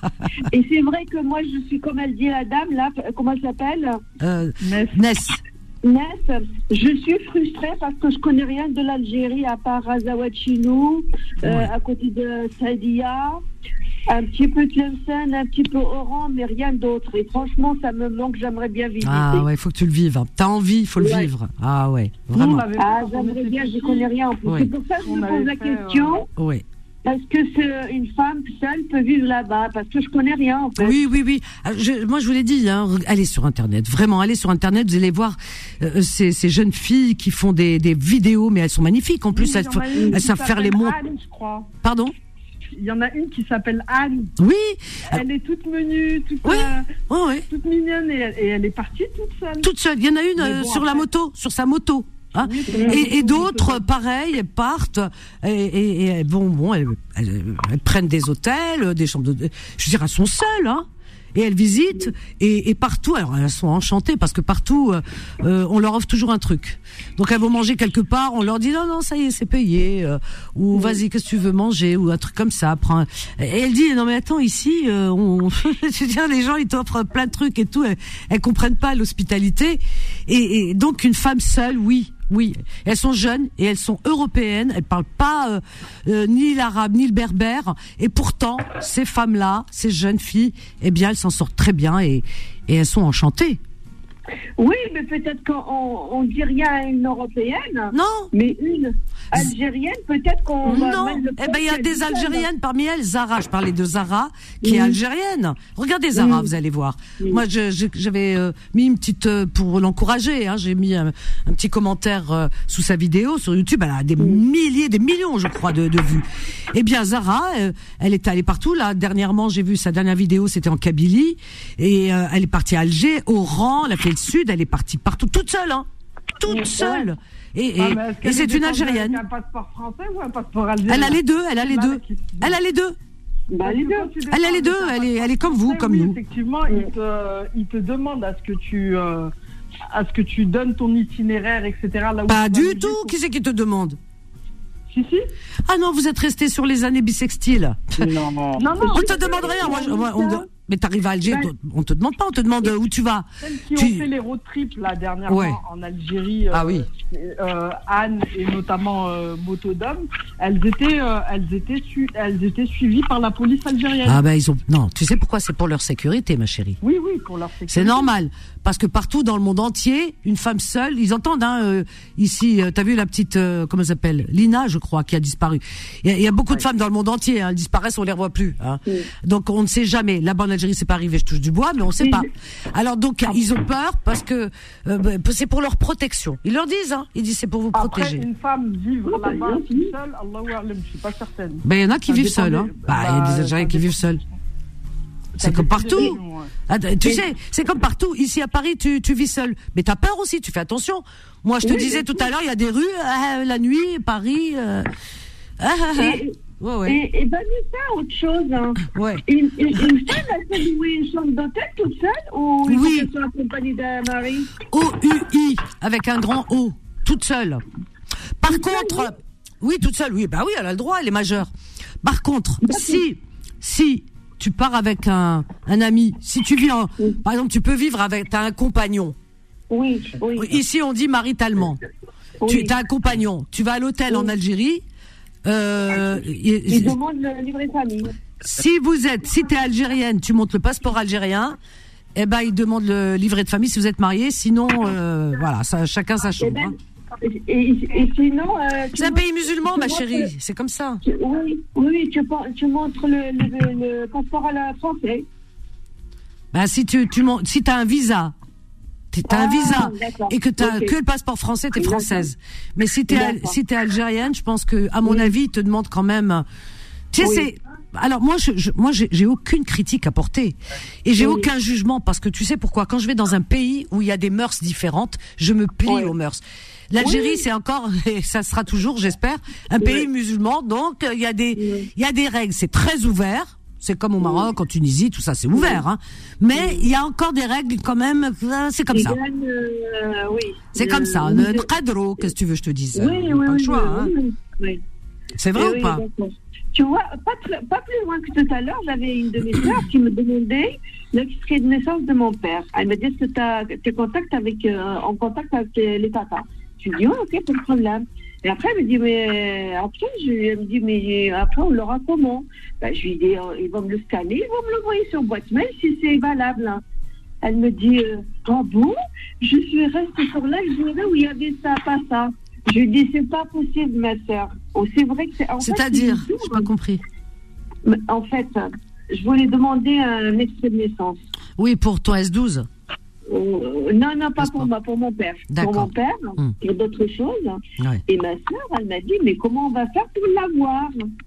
Et c'est vrai que moi, je suis, comme elle dit la dame, là, comment elle s'appelle euh, Ness. Ness. Je suis frustrée parce que je connais rien de l'Algérie à part Azawad-Chinou, ouais. euh, à côté de Saïdia, un petit peu Tlemcen, un petit peu Oran, mais rien d'autre. Et franchement, ça me manque, j'aimerais bien visiter. Ah ouais, il faut que tu le vives. Hein. T'as envie, il faut le ouais. vivre. Ah ouais, vraiment. Ah, j'aimerais bien, je connais rien en plus. Ouais. C'est pour ça que je me pose la fait, question. Euh... Ouais. Est-ce que c'est une femme seule peut vivre là-bas? Parce que je connais rien, en fait. Oui, oui, oui. Je, moi, je vous l'ai dit, hein, allez sur Internet. Vraiment, allez sur Internet. Vous allez voir euh, ces, ces jeunes filles qui font des, des vidéos, mais elles sont magnifiques. En plus, oui, elles, elles savent faire les mots. Anne, je crois. Pardon? Il y en a une qui s'appelle Anne. Oui. Elle est toute menue, toute, oui. euh, oui, oui. toute mignonne et elle, et elle est partie toute seule. Toute seule. Il y en a une euh, bon, sur la moto, sur sa moto. Hein, oui, et, et d'autres, pareil, elles partent et, et, et bon, bon, elles, elles, elles prennent des hôtels, des chambres de, je veux dire, elles sont seules, hein, et elles visitent et, et partout. Alors elles sont enchantées parce que partout, euh, on leur offre toujours un truc. Donc elles vont manger quelque part, on leur dit non, non, ça y est, c'est payé, euh, ou vas-y, qu'est-ce que tu veux manger, ou un truc comme ça. Prends. Et elle dit non mais attends, ici, euh, on, je veux dire, les gens ils t'offrent plein de trucs et tout, elles, elles comprennent pas l'hospitalité. Et, et donc une femme seule, oui. Oui, elles sont jeunes et elles sont européennes. Elles parlent pas euh, euh, ni l'arabe ni le berbère. Et pourtant, ces femmes-là, ces jeunes filles, eh bien, elles s'en sortent très bien et, et elles sont enchantées. Oui, mais peut-être qu'on on dit rien à une européenne. Non. Mais une algérienne, peut-être qu'on va. Non. Eh ben, il y a des algériennes parmi elles. Zara, je parlais de Zara, qui mmh. est algérienne. Regardez Zara, mmh. vous allez voir. Mmh. Moi, je, je, j'avais euh, mis une petite euh, pour l'encourager. Hein, j'ai mis un, un petit commentaire euh, sous sa vidéo sur YouTube. Elle a des mmh. milliers, des millions, je crois, de, de vues. Eh bien, Zara, euh, elle est allée partout. Là, dernièrement, j'ai vu sa dernière vidéo, c'était en Kabylie, et euh, elle est partie à Alger, Oran, elle a fait le sud, elle est partie partout, toute seule, hein, toute oui, seule. Ouais. Et, et, ah, et c'est une Algérienne. Un passeport français ou un passeport algérien? Elle a les deux, elle a les deux. Elle a les deux. Bah, les deux. Elle a les deux, elle est, elle est comme vous, comme oui, nous. Effectivement, il te, il te demande à ce que tu, euh, à ce que tu donnes ton itinéraire, et cetera. Là où Pas du tout. Pour... Qui c'est qui te demande? Si, si. Ah non, vous êtes resté sur les années bissextiles. Non, non. non, on te demande rien. Moi, je, moi, on, mais t'arrives à Alger, ben, on te demande pas, on te demande où tu vas. Celles qui tu... ont fait les road trips là dernièrement ouais. en Algérie, ah, euh, oui. euh, Anne et notamment euh, Motodom, elles étaient, euh, elles étaient, su- elles étaient suivies par la police algérienne. Ah ben ils ont, non, tu sais pourquoi? C'est pour leur sécurité, ma chérie. Oui, oui, pour leur sécurité. C'est normal, parce que partout dans le monde entier, une femme seule, ils entendent, hein, euh, ici, euh, t'as vu la petite, euh, comment elle s'appelle, Lina, je crois, qui a disparu. Il y a, il y a beaucoup ouais. de femmes dans le monde entier, hein, elles disparaissent, on les revoit plus. Hein. Oui. Donc on ne sait jamais. Là-bas en Algérie, c'est pas arrivé. Je touche du bois, mais on sait pas. Alors donc ils ont peur parce que euh, c'est pour leur protection. Ils leur disent, hein. Ils disent c'est pour vous Après, protéger. Une femme vivre là-bas toute seule, Allahu A'lam, je suis pas certaine. Ben il y en a qui ça vivent seuls, hein. Bah il bah, y a des Algériens qui vivent seuls. C'est comme partout. Raisons, ouais. ah, tu et... sais, c'est comme partout. Ici à Paris, tu, tu vis seul. Mais t'as peur aussi, tu fais attention. Moi, je te oui, disais tout à l'heure, il y a des rues, euh, la nuit, Paris. Euh... Ah, ah, ah. Et, ouais, ouais. et, et ben, ça, autre chose. Hein. Ouais. Une, une, une femme, elle peut louer une chambre d'hôtel toute seule ou il oui. faut qu'elle soit accompagnée d'un mari? O U I, avec un grand O, toute seule. Par toute contre, seule, oui. oui, toute seule, oui, bah oui, elle a le droit, elle est majeure. Par contre, D'accord. si, si tu pars avec un, un ami, si tu vis en, oui. par exemple, tu peux vivre avec, t'as un compagnon. Oui, oui. Ici, on dit maritalement. Oui. Tu as un compagnon, tu vas à l'hôtel oui. en Algérie, Euh, ils, ils demandent le livret de famille. Si vous êtes, si t'es algérienne, tu montres le passeport algérien. Eh ben, ils demandent le livret de famille si vous êtes marié. Sinon, euh, voilà, ça, chacun sa chambre. Eh ben, hein. et, et, et sinon, euh, c'est un pays musulman, ma chérie. Le, c'est comme ça. Tu, oui, oui, tu, tu montres le, le, le passeport à la français. Ben, si tu, tu si t'as un visa. T'as ah, un visa et que t'as okay. que le passeport français, t'es française. Mais si t'es al, si t'es algérienne, je pense que, à mon oui. avis, ils te demandent quand même. Tu sais, oui. c'est. Alors moi, je, je moi, j'ai, j'ai aucune critique à porter et j'ai oui. aucun jugement parce que tu sais pourquoi. Quand je vais dans un pays où il y a des mœurs différentes, je me plie oui. aux mœurs. L'Algérie, oui. c'est encore, et ça sera toujours, j'espère, un oui. pays musulman. Donc il y a des, il oui. y a des règles. C'est très ouvert. C'est comme au Maroc, en Tunisie, tout ça, c'est ouvert, hein. Mais il y a encore des règles quand même, c'est comme ça. Euh, oui. C'est comme ça. Le qadro, qu'est-ce que tu veux que je te dise? Oui, oui, pas oui, le choix, oui, hein. oui. C'est vrai oui, ou pas? Oui, tu vois, pas, très, pas plus loin que tout à l'heure, j'avais une de mes sœurs qui me demandait l'extrait de naissance de mon père. Elle me dit, est-ce que tu es contact avec, euh, en contact avec les tatas? Je lui dis, oh, ok, pas de problème. Et après, elle me dit, mais après, je, elle me dit, mais après, on l'aura comment? Ben, je lui dis, ils vont me le scanner, ils vont me l'envoyer sur boîte mail si c'est valable. Hein. Elle me dit, euh, ah bon? Je suis restée sur l'Algérie où il y avait ça, pas ça. Je lui dis, c'est pas possible, ma sœur. Oh, c'est vrai que c'est. En C'est-à-dire, fait, j'ai pas compris. En fait, je voulais demander un extrait de naissance. Oui, pour ton S douze. Euh, non, non, pas pour moi, pour mon père. D'accord. Pour mon père, hum. et d'autres choses. Ouais. Et ma soeur, elle m'a dit, mais comment on va faire pour l'avoir?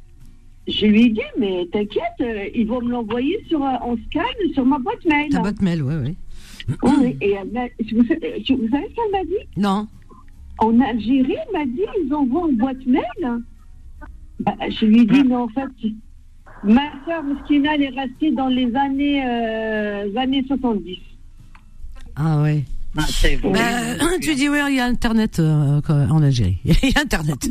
Je lui ai dit, mais t'inquiète, euh, ils vont me l'envoyer sur, euh, en scan sur ma boîte mail. Ta boîte mail, oui, oui. Oui, et elle m'a, vous, vous savez ce qu'elle m'a dit? Non. En Algérie, elle m'a dit, ils envoient en boîte mail. Bah, je lui ai dit, mais en fait, ma soeur Mouskina, elle est restée dans les années, euh, années soixante-dix. Ah ouais. Ah, c'est vrai. Ben, tu dis oui, il y a Internet euh, en Algérie. Il y a Internet.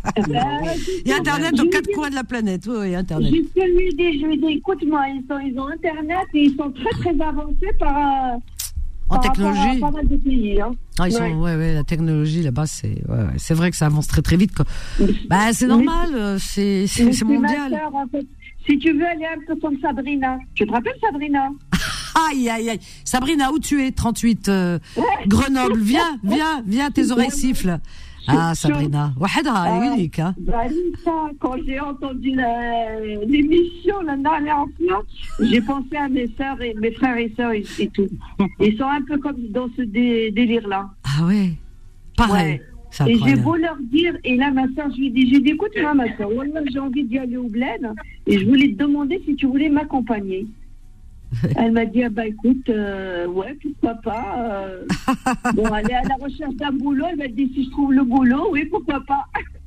Il y a Internet aux quatre coins de la planète. Oui, il y a Internet. Je lui dis, je lui dis, écoute-moi, ils, sont, ils ont Internet et ils sont très très avancés par, euh, en par technologie. Pas mal de pays. Hein. Ah, ils ouais. sont, ouais, ouais, la technologie là-bas, c'est, ouais, ouais, c'est vrai que ça avance très très vite. Quoi. Bah, c'est normal, mais, c'est, c'est, c'est mondial. Soeur, en fait, si tu veux aller un peu comme Sabrina, tu te rappelles Sabrina? Aïe, aïe, aïe. Sabrina, où tu es? trente-huit, euh, Grenoble. Viens, viens, viens, tes oreilles sifflent. Ah, Sabrina. Wahadha, elle est unique, hein. Quand j'ai entendu la, l'émission, la dernière fois, j'ai pensé à mes sœurs et mes frères et sœurs et, et tout. Ils sont un peu comme dans ce dé, délire-là. Ah ouais. Pareil. Ouais. Et j'ai beau leur dire, et là, ma soeur, je lui ai dit, j'ai dit, écoute-moi, ma soeur, wallah, j'ai envie d'y aller au bled, et je voulais te demander si tu voulais m'accompagner. Elle m'a dit, ah bah écoute, euh, ouais, pourquoi pas. Euh, bon, aller à la recherche d'un boulot, elle m'a dit, si je trouve le boulot, oui, pourquoi pas.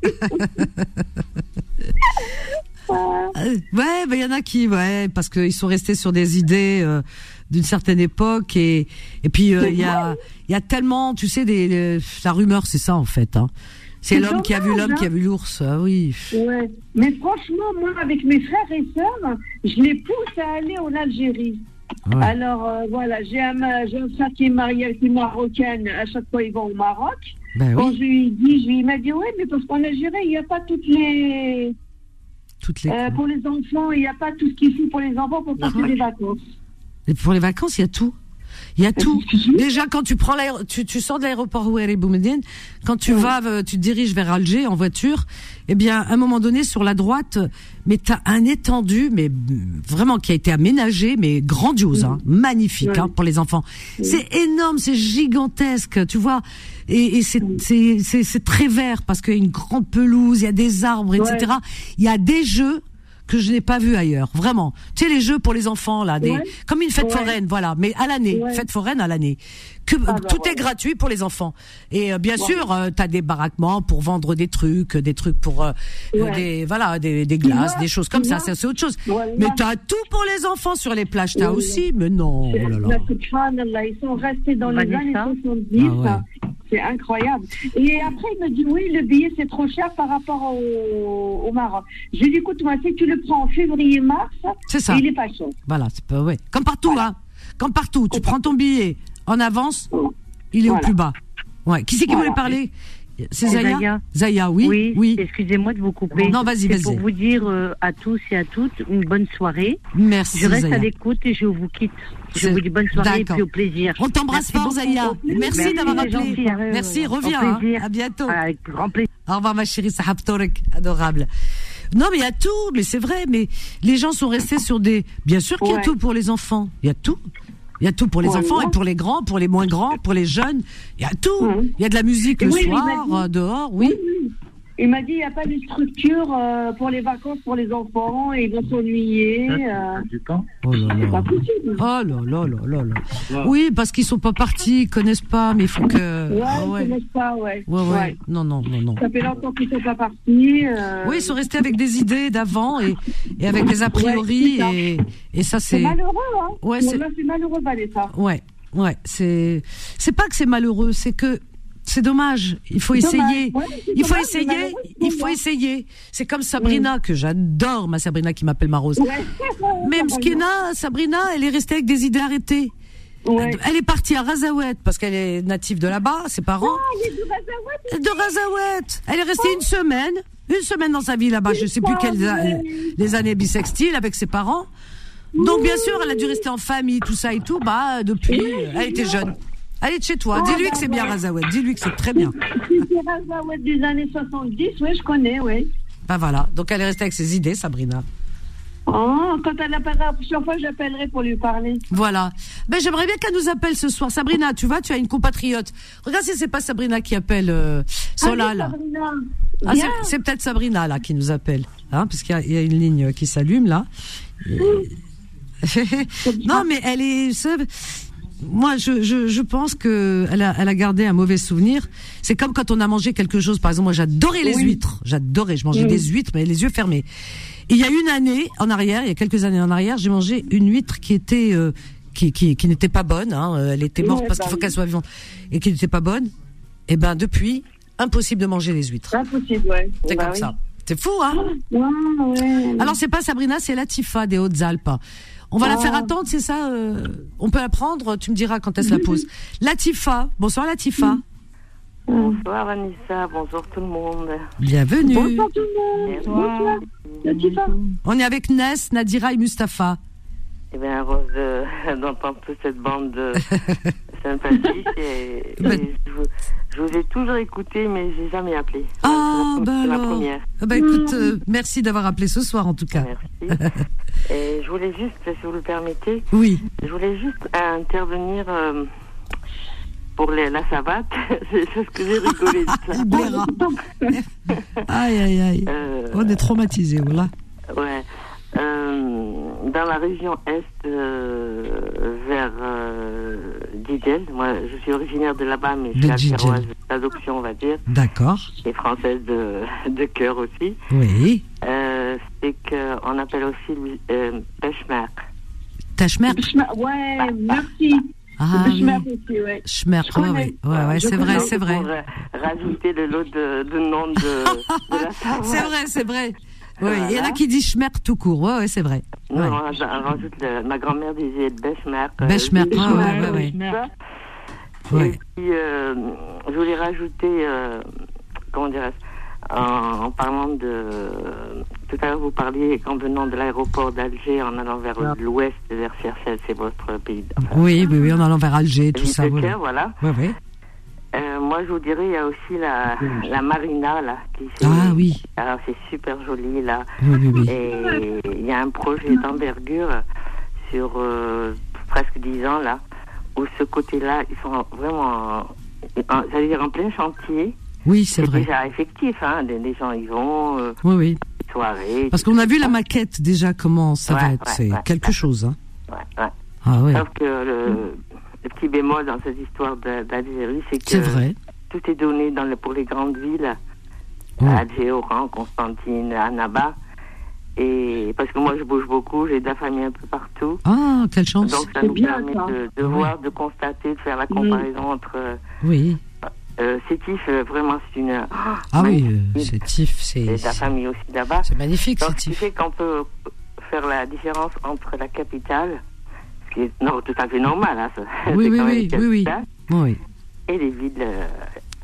euh, ouais, bah il y en a qui, ouais, parce qu'ils sont restés sur des idées euh, d'une certaine époque, et, et puis il euh, y, a, y a tellement, tu sais, des, des, la rumeur, c'est ça en fait, hein. C'est, c'est l'homme dommage, qui a vu l'homme hein. qui a vu l'ours, ah oui. Ouais. Mais franchement, moi, avec mes frères et sœurs, je les pousse à aller en Algérie. Ouais. Alors, euh, voilà, j'ai un, j'ai un frère qui est marié avec une Marocaine, à chaque fois, ils vont au Maroc. Ben Quand oui. je lui ai dit, je lui, il m'a dit, oui, mais parce qu'en Algérie, il n'y a pas toutes les... Toutes les... Euh, pour les enfants, il n'y a pas tout ce qu'il faut pour les enfants pour passer des vacances. Et pour les vacances, il y a tout. Il y a tout. Déjà, quand tu prends l'aéro, tu, tu sors de l'aéroport Ouari Boumediene, quand tu oui. vas, tu te diriges vers Alger en voiture, eh bien, à un moment donné, sur la droite, mais t'as un étendu, mais vraiment qui a été aménagé, mais grandiose, oui. hein, magnifique, oui. hein, pour les enfants. Oui. C'est énorme, c'est gigantesque, tu vois. Et, et c'est, oui. c'est, c'est, c'est très vert parce qu'il y a une grande pelouse, il y a des arbres, et cetera. Oui. Il y a des jeux que je n'ai pas vu ailleurs, vraiment. Tu sais, les jeux pour les enfants, là, des, ouais. comme une fête ouais. foraine, voilà, mais à l'année, ouais. fête foraine à l'année. Que, ah bah tout ouais. est gratuit pour les enfants. Et euh, bien ouais. sûr, euh, t'as des baraquements pour vendre des trucs, des trucs pour, euh, ouais. des, voilà, des, des glaces, ouais. des choses comme ouais. ça, ça, c'est autre chose. Ouais. Mais t'as tout pour les enfants sur les plages, t'as ouais. aussi, mais non, oh là là. Ils sont restés dans les années soixante-dix. Ah ouais. C'est incroyable. Et après, il me dit, oui, le billet, c'est trop cher par rapport au, au Maroc. Je lui dis, écoute, moi, si tu le prends en février-mars, c'est ça. Il est pas chaud. Voilà, c'est pas, ouais. Comme partout, voilà. hein. Comme partout. Tu prends ton billet en avance, il est voilà. au plus bas. Ouais. Qui c'est qui voilà. voulait parler? C'est Zaya. Zaya. Zaya, oui. Oui, oui. Excusez-moi de vous couper. Non, vas-y, vas-y. C'est pour vous dire euh, à tous et à toutes une bonne soirée. Merci, Je reste Zaya. à l'écoute et je vous quitte. Je C'est... vous dis bonne soirée et D'accord. puis au plaisir. On t'embrasse Merci fort, beaucoup. Zaya. Merci, Merci d'avoir appelé. gentil, hein. Merci, Au reviens. Hein. plaisir. À bientôt. Avec grand plaisir. Au revoir, ma chérie Sahabtorek. Adorable. Non, mais il y a tout, mais c'est vrai, mais les gens sont restés sur des... Bien sûr qu'il y a Ouais. tout pour les enfants. Il y a tout. Il y a tout pour les Ouais, enfants ouais. et pour les grands, pour les moins grands, pour les jeunes. Il y a tout. Mhm. Il y a de la musique le Oui, il soir, m'a dit- euh, dehors, oui. Oui. Il m'a dit il n'y a pas de structure euh, pour les vacances pour les enfants et ils vont s'ennuyer. Euh, Du temps. Oh là c'est là. pas possible. Oh là là là là là. Oui, parce qu'ils sont pas partis, ils connaissent pas, mais il faut que... Ouais, Ah ils ouais. connaissent pas, ouais. Ouais, ouais. Ouais. Non, non, non, non. Ça fait longtemps qu'ils sont pas partis. Euh... Oui, ils sont restés avec des idées d'avant et, et avec des a priori Ouais, c'est ça. et, et ça C'est c'est... malheureux, hein. Ouais, Pour c'est- moi, c'est malheureux, Vanessa. Ouais, ouais, c'est... C'est pas que c'est malheureux, c'est que c'est dommage. Il faut Dommage. essayer. Ouais, c'est Il faut dommage, essayer. c'est malheureux, Il c'est faut dommage. essayer. C'est comme Sabrina, que j'adore, ma Sabrina qui m'appelle ma Rose. Ouais. Même Skina, Sabrina, elle est restée avec des idées arrêtées. Ouais. Elle est partie à Razaouet parce qu'elle est native de là-bas, ses parents. Ah, il y a du Razaouet. De Razaouet. Elle est restée une semaine, une semaine dans sa vie là-bas. Je sais plus quelles a- les années bissextiles avec ses parents. Donc bien sûr, elle a dû rester en famille, tout ça et tout. Bah depuis, elle était jeune. Elle est de chez toi. Dis-lui que c'est bien Razaouet. Dis-lui que c'est très bien. C'est Razaouet des années soixante-dix, oui, je connais, oui. Bah voilà. Donc elle est restée avec ses idées, Sabrina. Oh, quand elle appellera la prochaine fois, j'appellerai pour lui parler. Voilà. Ben j'aimerais bien qu'elle nous appelle ce soir. Sabrina, tu vois, tu as une compatriote. Regarde si c'est pas Sabrina qui appelle euh, Solal. Allez, Sabrina. Ah, Viens. c'est, c'est peut-être Sabrina là qui nous appelle, hein, parce qu'il y a, il y a une ligne qui s'allume là. Non, mais elle est. c'est- Moi, je, je, je pense que elle a, elle a gardé un mauvais souvenir. C'est comme quand on a mangé quelque chose. Par exemple, moi, j'adorais les Oui. huîtres. J'adorais. Je mangeais Oui. des huîtres, mais les yeux fermés. Et il y a une année en arrière, il y a quelques années en arrière, j'ai mangé une huître qui était euh, qui, qui, qui n'était pas bonne. Hein. Elle était morte Ouais, parce bah qu'il faut oui. qu'elle soit vivante et qui n'était pas bonne. Et ben depuis, impossible de manger les huîtres. Impossible, ouais. C'est Bah comme oui. ça. C'est fou, hein? Ouais, ouais. Alors c'est pas Sabrina, c'est Latifa des Hautes-Alpes. On va la Oh. faire attendre, c'est ça euh, On peut la prendre, tu me diras quand elle se la pose. Latifa, bonsoir Latifa. Bonsoir Vanessa, bonjour tout le monde. Bienvenue. Bonsoir tout le monde. Bonsoir. Latifa. On est avec Ness, Nadira et Mustapha. Eh bien, heureuse de- d'entendre toute cette bande de sympathique. Et, Ben- et je, vous, je vous ai toujours écouté, mais j'ai jamais appelé. Ah, C'est bah la, c'est la alors. première. Ah bah écoute, euh, merci d'avoir appelé ce soir en tout cas. Merci. Et je voulais juste, si vous le permettez, Oui. je voulais juste intervenir euh, pour les, la savate. C'est ce que j'ai rigolé de ça. Il blaira. Aïe aïe aïe. Euh, On est traumatisés, voilà. Ouais. Euh, dans la région est, euh, vers euh, Djidjel, moi je suis originaire de là-bas, mais je De suis Djidjel. algéroise d'adoption, on va dire, D'accord. et française de, de cœur aussi. Oui. Euh, c'est qu'on appelle aussi euh, Peshmerg. Tachmer. Bishma- Ouais, merci. Ah oui. Bishma aussi, ouais. Schmer, Je ouais, connais. ouais, ouais, ouais, Je c'est vrai, connais. c'est vrai. Pour euh, rajouter le lot de, de nom de, de la savate. C'est vrai, c'est vrai. Oui, Voilà. il y en a qui disent Schmer tout court. Ouais, ouais, c'est vrai. Non, Ouais. on, on rajoute le, ma grand-mère disait Beshmerg. Beshmerg, euh, ouais, ouais, ouais, ouais. ça. Ouais. Et puis, euh, je voulais rajouter, euh, comment dirais-je, en, en parlant de... Tout à l'heure, vous parliez qu'en venant de l'aéroport d'Alger, en allant vers l'ouest, vers Cherchel, c'est votre pays. Enfin, Oui, oui, oui, en allant vers Alger, tout ville ça. de Ouais, cœur, voilà. ouais. ouais. Euh, moi, je vous dirais, il y a aussi la, la marina, là. Qui fait- Ah oui, Alors, c'est super joli, là. oui, oui, oui. Et il y a un projet d'envergure sur euh, presque dix ans, là, où ce côté-là, ils sont vraiment, en, j'allais dire, en plein chantier. Oui, c'est C'est vrai. déjà effectif, hein. Les, les gens y vont, euh, Oui, oui. soirées. Parce qu'on a vu la maquette déjà comment ça Ouais, va être. ouais, C'est ouais, quelque ouais. chose, hein. Ouais, ouais. Ah ouais, Sauf que le, le petit bémol dans cette histoire de- d'Algérie, c'est que c'est vrai. tout est donné dans le, pour les grandes villes. Ouais. Alger, Oran, Constantine, Annaba. Et parce que moi, je bouge beaucoup, j'ai de la famille un peu partout. Ah, quelle chance. Donc, ça C'est nous bien, permet ça. de, de Ouais. voir, de constater, de faire la comparaison entre euh, Oui. euh, Sétif, euh, vraiment, c'est une. Ah oui, magnifique euh, ville. c'est Tif, c'est Et de la c'est famille aussi là-bas. c'est magnifique, Donc, c'est ce qui Tif. fait qu'on peut faire la différence entre la capitale, ce qui est non, tout à fait normal, hein, ça. Oui, c'est oui, quand même oui, une oui, oui. capitale, Oui, et les villes euh,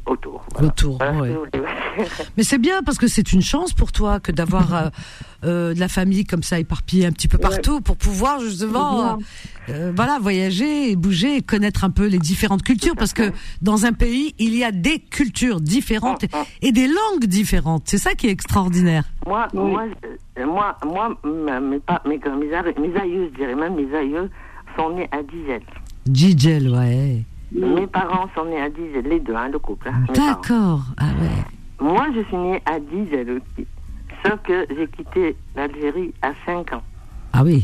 autour. Voilà. Autour, voilà ouais. Mais c'est bien parce que c'est une chance pour toi que d'avoir euh, euh, de la famille comme ça éparpillée un petit peu partout ouais. pour pouvoir justement, euh, voilà, voyager et bouger et connaître un peu les différentes cultures parce que dans un pays il y a des cultures différentes et, et des langues différentes. C'est ça qui est extraordinaire. Moi, oui. moi, moi, moi, mes pas, mes, mes, mes aïeux, je dirais même mes aïeux sont nés à Djel. Djel, ouais. Mes parents sont nés à Djel, les deux, hein, le couple. Hein, D'accord, ah ouais. Moi, je suis née à Djel aussi. Sauf que j'ai quitté l'Algérie à cinq ans. Ah oui.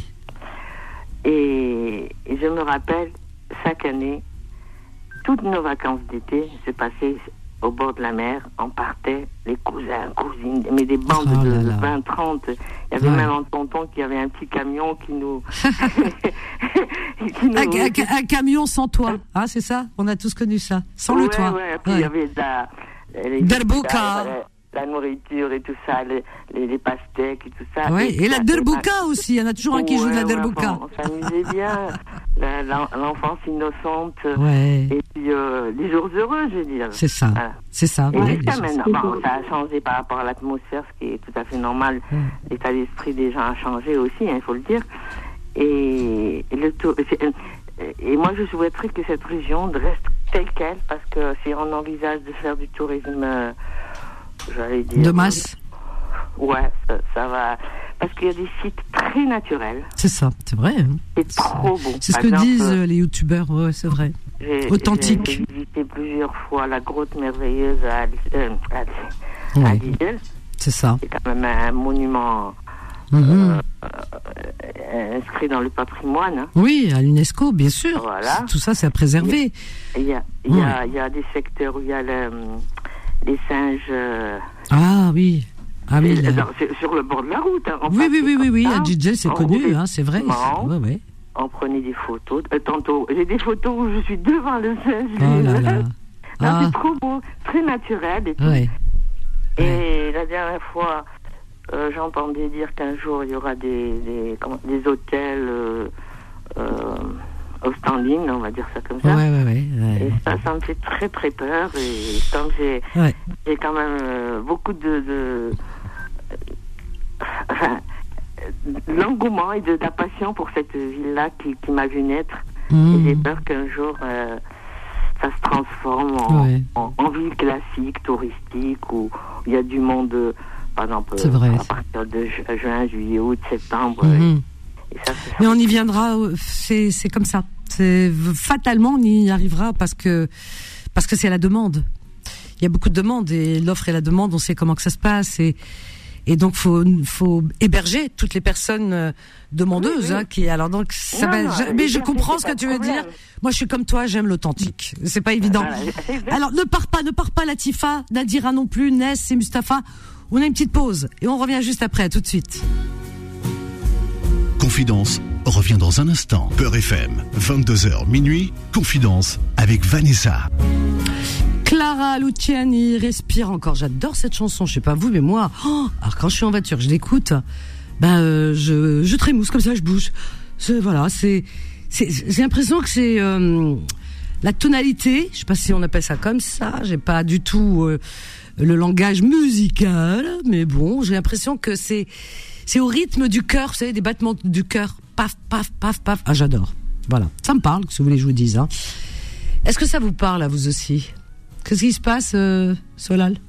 Et, et je me rappelle, chaque année, toutes nos vacances d'été se passaient au bord de la mer. On partait, les cousins, cousines, mais des bandes oh de vingt, trente. Il y avait ouais. même un tonton qui avait un petit camion qui nous... qui nous... Un, un, un camion sans toit, ah, c'est ça? On a tous connu ça, sans ouais, le toit. Ouais, puis il ouais. y avait de la... Derbouka. La nourriture et tout ça, les, les, les pastèques et tout ça. Ouais, et, et la derbouka aussi, il y en a toujours un qui ouais, joue de la ouais, derbouka. Enfin, on s'amusait bien, la, l'enfance innocente, ouais. et puis euh, les jours heureux, je veux dire. C'est ça, voilà. C'est ça. Et ouais, ça, maintenant, bon, ça a changé par rapport à l'atmosphère, ce qui est tout à fait normal. Ouais. L'état d'esprit des gens a changé aussi, il hein, faut le dire. Et, et, le taux, et moi, je souhaiterais que cette région reste telle qu'elle, parce que si on envisage de faire du tourisme... Euh, j'allais dire... De masse. Ouais, ça, ça va... Parce qu'il y a des sites très naturels. C'est ça, c'est vrai. Hein. C'est trop beau. C'est ce que exemple, disent les youtubeurs, ouais, c'est vrai. J'ai, authentique. J'ai visité plusieurs fois la grotte merveilleuse à, euh, à, ouais. à Djel. C'est ça. C'est quand même un monument mmh. euh, euh, inscrit dans le patrimoine. Hein. Oui, à l'UNESCO, bien sûr. Voilà. Tout ça, c'est à préserver. Il y a, il y a, il y a des secteurs où il y a le... les singes. Euh, ah oui. Ah oui. C'est, dans, c'est sur le bord de la route. Hein. Oui, oui, oui, oui, oui. À Djel, c'est connu, hein, c'est vrai. Ouais, ouais. On prenait des photos. Euh, tantôt, j'ai des photos où je suis devant le singe. Oh là là. Non, ah. C'est trop beau, très naturel et tout. Ouais. Et ouais. la dernière fois, euh, j'entendais dire qu'un jour il y aura des des, comment, des hôtels. Euh, euh, au standing, on va dire ça comme ça. Ouais, ouais, ouais, ouais. Et ça, ça me fait très très peur. Et comme j'ai, ouais. j'ai quand même euh, beaucoup de, de enfin, l'engouement et de, de la passion pour cette ville-là qui, qui m'a vu naître. Mmh. Et j'ai peur qu'un jour euh, ça se transforme en, ouais. en, en ville classique, touristique, où il y a du monde, par exemple, c'est vrai. à partir de ju- juin, juillet, août, septembre. Mmh. Et ça, c'est mais on y viendra, c'est c'est comme ça. C'est fatalement on y arrivera parce que parce que c'est la demande. Il y a beaucoup de demandes et l'offre et la demande, on sait comment que ça se passe et et donc faut faut héberger toutes les personnes demandeuses oui, oui. Hein, qui alors donc ça non, va. Non, je, mais je comprends ce que tu veux dire. Moi je suis comme toi, j'aime l'authentique. C'est pas évident. Voilà. Alors ne pars pas, ne pars pas Latifa, Nadira non plus, Ness et Mustapha. On a une petite pause et on revient juste après, tout de suite. Confidence revient dans un instant. Peur F M, vingt-deux heures minuit. Confidence avec Vanessa. Clara Luciani, respire encore. J'adore cette chanson. Je sais pas vous, mais moi, oh, alors quand je suis en voiture, je l'écoute. Ben, euh, je, je trémousse comme ça, je bouge. C'est, voilà, c'est, c'est, j'ai l'impression que c'est euh, la tonalité. Je sais pas si on appelle ça comme ça. J'ai pas du tout euh, le langage musical, mais bon, j'ai l'impression que c'est C'est au rythme du cœur, vous savez, des battements du cœur. Paf, paf, paf, paf. Ah, j'adore. Voilà. Ça me parle, si vous voulez que je vous dise. Hein. Est-ce que ça vous parle, à vous aussi? Qu'est-ce qui se passe, euh, Solal?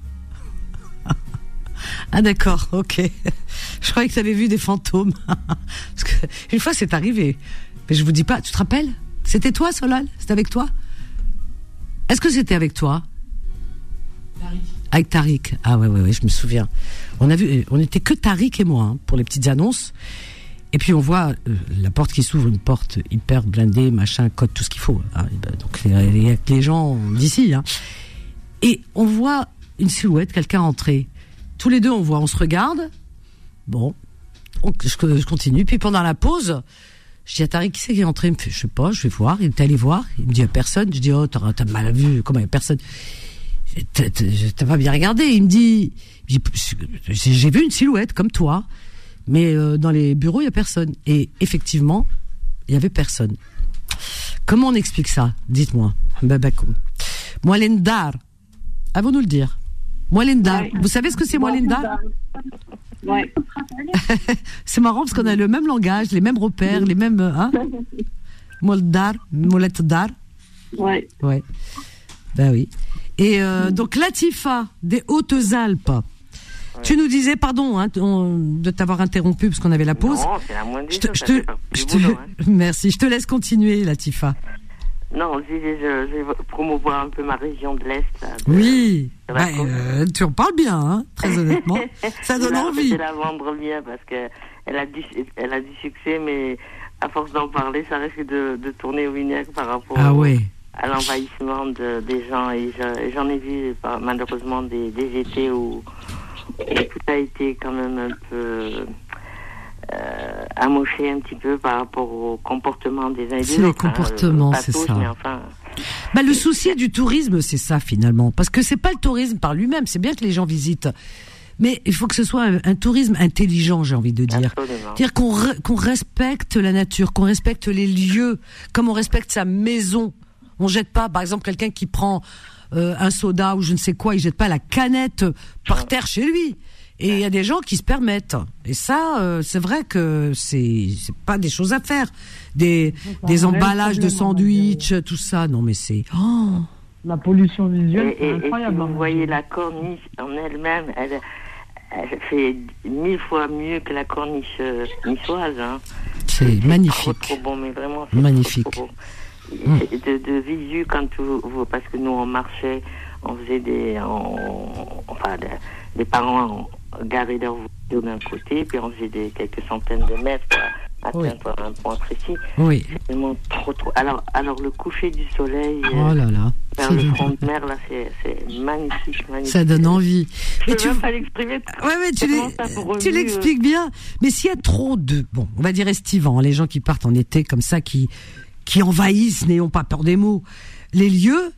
Ah, d'accord, ok. Je croyais que tu avais vu des fantômes. Parce que une fois, c'est arrivé. Mais je vous dis pas, tu te rappelles? C'était toi, Solal? C'était avec toi? Est-ce que c'était avec toi? Tariq. Avec Tariq. Ah ouais, ouais, ouais, je me souviens. On a vu, on était que Tariq et moi hein, pour les petites annonces. Et puis on voit euh, la porte qui s'ouvre, une porte hyper blindée, machin, code, tout ce qu'il faut. Hein. Ben, donc il y a que les gens d'ici. Hein. Et on voit une silhouette, quelqu'un entrer. Tous les deux, on voit, on se regarde. Bon, on, je, je continue. Puis pendant la pause, je dis à Tariq, qui c'est qui est entré? Il me fait, je sais pas, je vais voir. Il est allé voir. Il me dit, il y a personne. Je dis, oh, t'as, t'as mal vu. Comment il y a personne? T'as, t'as, t'as pas bien regardé. Il me dit, j'ai vu une silhouette comme toi, mais euh, dans les bureaux il y a personne. Et effectivement, il y avait personne. Comment on explique ça? Dites-moi. Babakoum. Moi l'endar, À vous nous le dire. Molinda. Ouais. Vous savez ce que c'est, Molinda? Ouais. C'est marrant parce qu'on a le même langage, les mêmes repères, les mêmes. Hein? Moldar, Moletdar. Ouais. Ouais. Ben oui. Et euh, donc Latifa des Hautes-Alpes. Ouais. Tu nous disais, pardon, hein, de t'avoir interrompu parce qu'on avait la pause. Non, c'est la moindre je te, je te, je te, boulot, hein. Merci. Je te laisse continuer, Latifa. Non, je disais, je, je vais promouvoir un peu ma région de l'Est. Là, de, oui, de bah, euh, tu en parles bien, hein, très honnêtement. Ça donne là, envie. Je vais la vendre bien parce que elle a du, elle a du succès, mais à force d'en parler, ça risque de, de tourner au vinaigre par rapport ah, ouais. à l'envahissement de, des gens. Et je, j'en ai vu malheureusement des, des étés où, où tout a été quand même un peu... Euh, amoché un petit peu par rapport au comportement des individus. C'est le comportement, hein, c'est tous, ça. Enfin... Bah, le souci du tourisme, c'est ça finalement, parce que c'est pas le tourisme par lui-même. C'est bien que les gens visitent, mais il faut que ce soit un, un tourisme intelligent, j'ai envie de dire. Absolument. Dire qu'on re, qu'on respecte la nature, qu'on respecte les lieux, comme on respecte sa maison. On jette pas, par exemple, quelqu'un qui prend euh, un soda ou je ne sais quoi, il jette pas la canette par terre chez lui. Et il y a des gens qui se permettent. Et ça, euh, c'est vrai que c'est c'est pas des choses à faire. Des des emballages de sandwich, tout ça. Non, mais c'est... Oh. La pollution visuelle, et, c'est incroyable. Et si vous voyez la corniche en elle-même, elle, elle fait mille fois mieux que la corniche euh, niçoise. Hein. C'est, c'est magnifique. Trop, trop bon, mais vraiment, c'est magnifique. Trop, trop beau. Mmh. De, de visu, quand vous, vous... Parce que nous, on marchait, on faisait des... On, enfin, des, les parents... garer leur voiture d'un côté, puis on faisait des, quelques centaines de mètres pour atteindre oui. un point précis. Oui. C'est vraiment trop, trop. Alors, alors le coucher du soleil oh là là. vers le front de mer, là, c'est, c'est magnifique, magnifique. Ça donne envie. Je mais peux tu même pas l'exprimer. Ouais, mais tu, l'es... tu l'expliques bien. Mais s'il y a trop de, bon, on va dire estivants, les gens qui partent en été comme ça, qui, qui envahissent, n'ayons pas peur des mots, les lieux,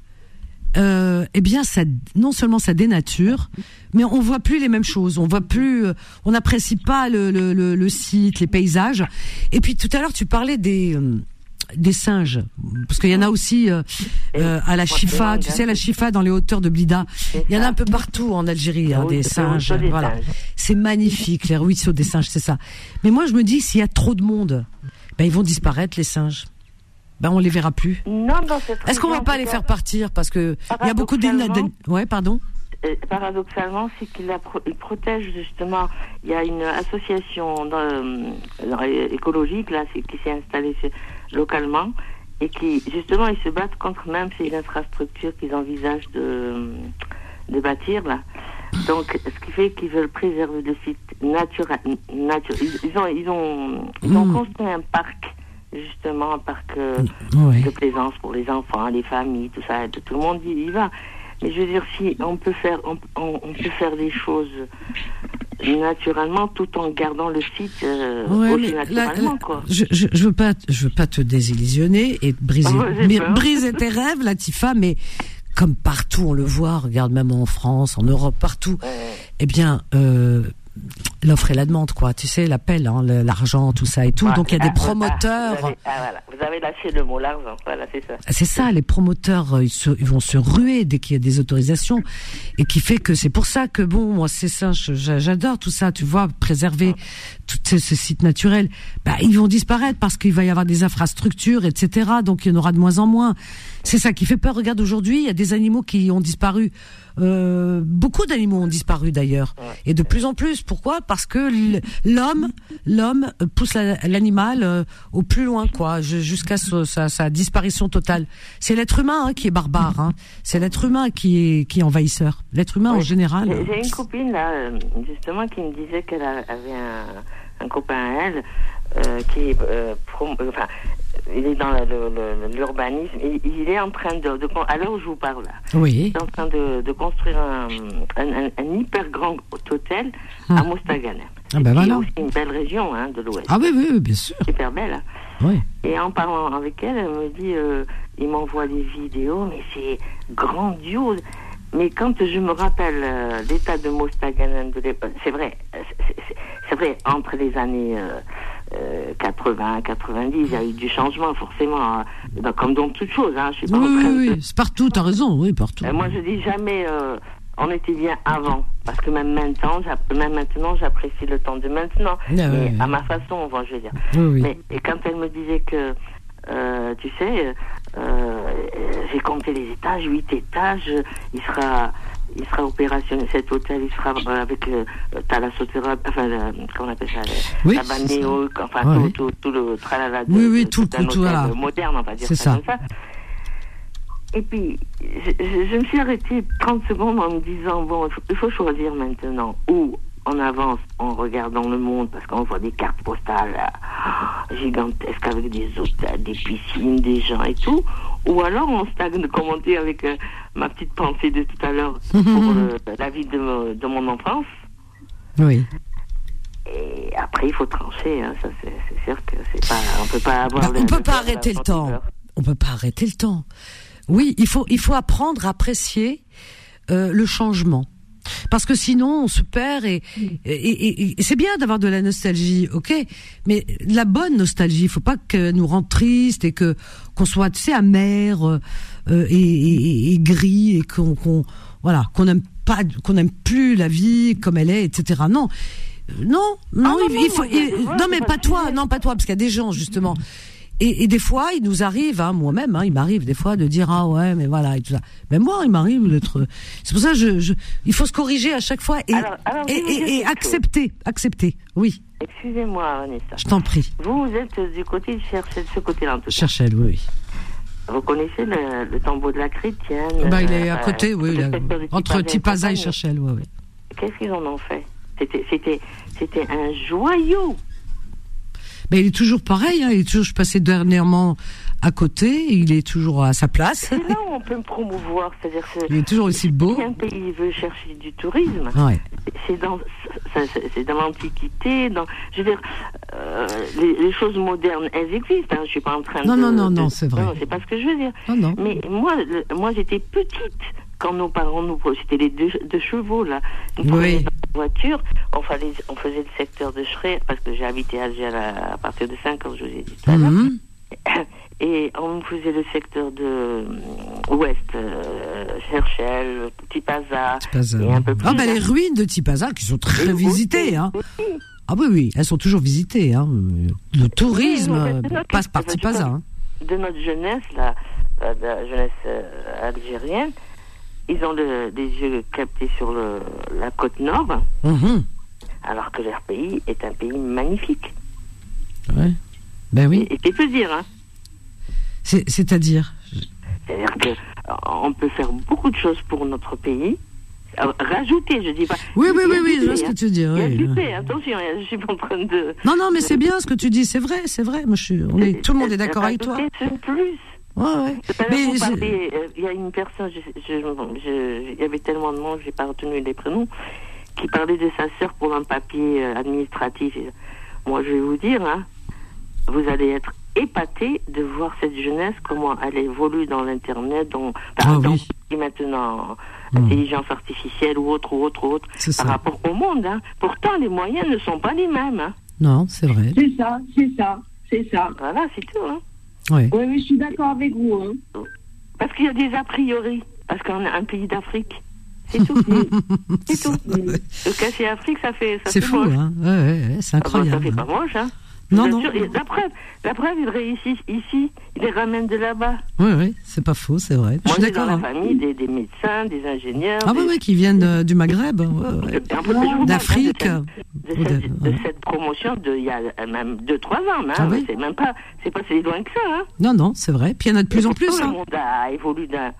Euh, eh bien, ça, non seulement ça dénature, mais on voit plus les mêmes choses. On voit plus, euh, on n'apprécie pas le, le, le, le site, les paysages. Et puis tout à l'heure, tu parlais des euh, des singes, parce qu'il y en a aussi euh, euh, à la Chifa. Tu sais, la Chifa dans les hauteurs de Blida. Il y en a un peu partout en Algérie, hein, des singes. Voilà, c'est magnifique, les ruisseaux des singes, c'est ça. Mais moi, je me dis, s'il y a trop de monde, ben ils vont disparaître les singes. Ben on les verra plus. Non, dans cette Est-ce qu'on va pas les faire partir parce que il y a beaucoup de ouais, pardon. Euh, paradoxalement, c'est qu'ils la pro- ils protègent justement. Il y a une association dans, dans, écologique là, c'est, qui s'est installée localement et qui justement ils se battent contre même ces infrastructures qu'ils envisagent de de bâtir là. Donc, ce qui fait qu'ils veulent préserver le site naturel. Nature. Ils, ils ont ils ont ils ont mmh. construit un parc. Justement, un parc euh, oui. de plaisance pour les enfants, les familles, tout ça, tout le monde y, y va. Mais je veux dire, si on peut faire, on, on, on peut faire des choses naturellement, tout en gardant le site euh, ouais, aussi naturellement, là, quoi. Je, je, je veux pas, je veux pas te désillusionner et briser, oh, briser tes rêves, Latifa, mais comme partout on le voit, regarde même en France, en Europe, partout. Ouais. Eh bien. Euh, l'offre et la demande, quoi. Tu sais, l'appel, hein, l'argent, tout ça et tout. Ah, donc il y a des promoteurs. Ah, vous, avez, ah, voilà. Vous avez lâché le mot l'argent. Voilà, c'est ça. C'est ça. Les promoteurs, ils, se, ils vont se ruer dès qu'il y a des autorisations, et qui fait que c'est pour ça que bon, moi c'est ça, j'adore tout ça. Tu vois, préserver ah. tout ce, ce site naturel. Bah, ils vont disparaître parce qu'il va y avoir des infrastructures, et cetera. Donc il y en aura de moins en moins. C'est ça qui fait peur. Regarde, aujourd'hui, il y a des animaux qui ont disparu. Euh, beaucoup d'animaux ont disparu d'ailleurs, ouais. et de plus en plus. Pourquoi ? Parce que l'homme, l'homme pousse l'animal euh, au plus loin, quoi, jusqu'à sa, sa, sa disparition totale. C'est l'être humain hein, qui est barbare. Hein. C'est l'être humain qui est qui est envahisseur. L'être humain oui. en général. J'ai, j'ai une copine là, justement, qui me disait qu'elle avait un, un copain à elle euh, qui, euh, prom- enfin. Il est dans le, le, l'urbanisme. Il, il est en train de, de, à l'heure où je vous parle là, oui. il est en train de, de construire un, un, un, un hyper grand hôtel hum. à Mostaganem. Ah ben voilà. C'est aussi une belle région hein, de l'Ouest. Ah oui, oui, oui, bien sûr. Super belle. Hein. Oui. Et en parlant avec elle, elle me dit, euh, il m'envoie des vidéos, mais c'est grandiose. Mais quand je me rappelle euh, l'état de Mostaganem de l'époque, c'est vrai, c'est, c'est, c'est vrai entre les années. Euh, euh, quatre-vingts, quatre-vingt-dix, il y a eu du changement, forcément, hein, comme dans toute chose. Hein, je suis pas oui, en train oui, de... oui, c'est partout, t'as raison, oui, partout. Euh, moi, je dis jamais, euh, on était bien avant, parce que même maintenant, même maintenant, j'apprécie le temps de maintenant, ah, mais oui, à oui. ma façon, bon, je veux dire. Oui, oui. Mais et quand elle me disait que, euh, tu sais, euh, j'ai compté les étages, huit étages, il sera... Il sera opérationnel, cet hôtel, il sera euh, avec le euh, thalassothérapie, enfin, le, comment on appelle ça, le, oui, la balnéo, enfin, ah, tout, oui. tout, tout le tralala de, oui, oui, de, tout, d'un tout, hôtel voilà. moderne, on va dire c'est ça, ça comme ça. Et puis, je, je, je me suis arrêtée trente secondes en me disant, bon, il faut, il faut choisir maintenant où on avance en regardant le monde, parce qu'on voit des cartes postales euh, gigantesques avec des hôtels, des piscines, des gens et tout, ou alors on stagne, comme on dit avec euh, ma petite pensée de tout à l'heure pour le, la vie de, de mon enfance. Oui. Et après, il faut trancher, hein, ça c'est, c'est sûr que c'est pas, on peut pas avoir. Bah, le, on peut le pas arrêter le temps. On peut pas arrêter le temps. Oui, il faut, il faut apprendre à apprécier euh, le changement. Parce que sinon on se perd et, et, et, et c'est bien d'avoir de la nostalgie, ok, mais la bonne nostalgie, il faut pas que nous rende triste et que qu'on soit, tu sais, amer euh, et, et, et gris et qu'on, qu'on voilà, qu'on aime pas, qu'on aime plus la vie comme elle est, et cetera. Non, non, non, ah, il, non, il faut, il, non, non mais pas toi, non pas toi, parce qu'il y a des gens justement. Et, et des fois, il nous arrive, hein, moi-même, hein, il m'arrive des fois de dire ah ouais, mais voilà et tout ça. Mais moi, il m'arrive d'être. C'est pour ça, que je, je, il faut se corriger à chaque fois et alors, alors, et, et, et accepter, chose. accepter. Oui. Excusez-moi, Vanessa. Je t'en prie. Vous, vous êtes du côté de Cherchel, ce côté-là, en tout cas. Cherchel, oui. Vous connaissez le, le tombeau de la Chrétienne. Bah, il est à côté, euh, oui, là, entre Tipaza et Cherchel, oui, oui. Qu'est-ce qu'ils en ont fait? C'était, c'était, c'était un joyau. Mais il est toujours pareil, hein, il est toujours, je passais dernièrement à côté, il est toujours à sa place. C'est là où on peut me promouvoir, c'est-à-dire que il est toujours aussi beau. Si un pays veut chercher du tourisme, ouais. c'est dans, c'est dans l'Antiquité, dans, je veux dire, euh, les, les choses modernes, elles existent. Hein, je suis pas en train non, de. Non, non, de, non, c'est vrai. Non, c'est pas ce que je veux dire. Non, non. Mais moi, le, moi, j'étais petite quand nos parents nous, c'était les deux, deux chevaux là. Nous oui. Dans la voiture, on, fallait, on faisait le secteur de Schreer parce que j'ai habité à Alger à, à partir de cinq ans, je vous ai dit tout à l'heure. Mm-hmm. Et on faisait le secteur de euh, ouest, euh, Cherchel, Tipaza, Tipaza. Et un peu plus. Ah ben bah les ruines de Tipaza qui sont très et visitées, hein. Ah oui oui, elles sont toujours visitées, hein. Le tourisme oui, passe par Tipaza. Hein. De notre jeunesse, la, la jeunesse euh, algérienne, ils ont le, des yeux captés sur le, la côte nord, mmh. alors que leur pays est un pays magnifique. Ouais. Ben oui. Et tu peux dire, hein. C'est, c'est-à-dire C'est-à-dire que on peut faire beaucoup de choses pour notre pays. Alors, rajouter, je dis pas. Oui, oui, oui, oui, je vois ce que tu veux dire. Il y a oui, du fait, attention, je suis pas en train de. Non, non, mais c'est bien ce que tu dis, c'est vrai, c'est vrai. Moi, je suis, on est, tout le monde est d'accord avec toi. C'est plus. Ouais, ouais. Mais parlez, euh, il y a une personne, je, je, je, il y avait tellement de monde, j'ai pas retenu les prénoms, qui parlait de sa sœur pour un papier euh, administratif. Moi, je vais vous dire, hein, vous allez être épaté de voir cette jeunesse, comment elle évolue dans l'internet, dans, par exemple, oui. maintenant, mmh. intelligence artificielle ou autre, ou autre, ou autre, c'est par ça. Rapport au monde. Hein. Pourtant, les moyens ne sont pas les mêmes. Hein. Non, c'est vrai. C'est ça, c'est ça, c'est ça. Voilà, c'est tout. Hein. Oui. Oui, oui, je suis d'accord avec vous. Hein. Parce qu'il y a des a priori, parce qu'on est un pays d'Afrique. C'est tout. C'est tout. Le café Afrique, ça fait, ça c'est fait fou, moche. Hein. Ouais, ouais, c'est incroyable. Ah bon, ça fait pas moche, hein. Non, non. Sûr, la preuve, la preuve, ils réussissent ici, ils les ramènent de là-bas. Oui, oui, c'est pas faux, c'est vrai. Moi, je suis d'accord. Dans la hein. famille des, des médecins, des ingénieurs. Ah des... oui, oui, qui viennent de, du Maghreb, ouais, ouais. De, d'Afrique. De cette, de, cette, de cette promotion de il y a même deux, trois ans, hein. Ah oui. C'est même pas, c'est pas si loin que ça, hein. Non, non, c'est vrai. Puis il y en a de plus en plus, tout hein. Le monde a évolué d'un,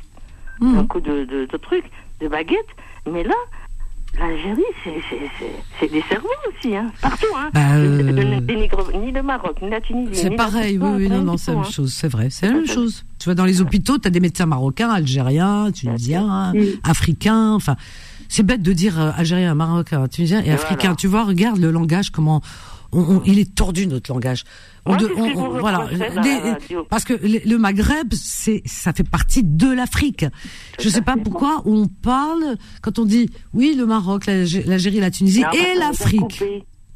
mmh. d'un coup de, de, de trucs, de baguettes, mais là. L'Algérie, c'est, c'est, c'est, c'est des cerveaux aussi, hein. Partout, hein. Bah, euh... je, je ne dénigre ni le Maroc, ni la Tunisie. C'est ni pareil, la... oui, oui, non, non, c'est la même hein. chose, c'est vrai, c'est la même chose. Tu vas dans les hôpitaux, t'as des médecins marocains, algériens, tunisiens, oui. africains, enfin, c'est bête de dire euh, algérien, marocain, tunisien et, et africain. Voilà. Tu vois, regarde le langage, comment, on, on, il est tordu notre langage. On ouais, de, on, on, voilà, des, parce que le Maghreb, c'est, ça fait partie de l'Afrique. Je sais pas pourquoi on parle quand on dit oui le Maroc, l'Algérie, la Tunisie non, et l'Afrique.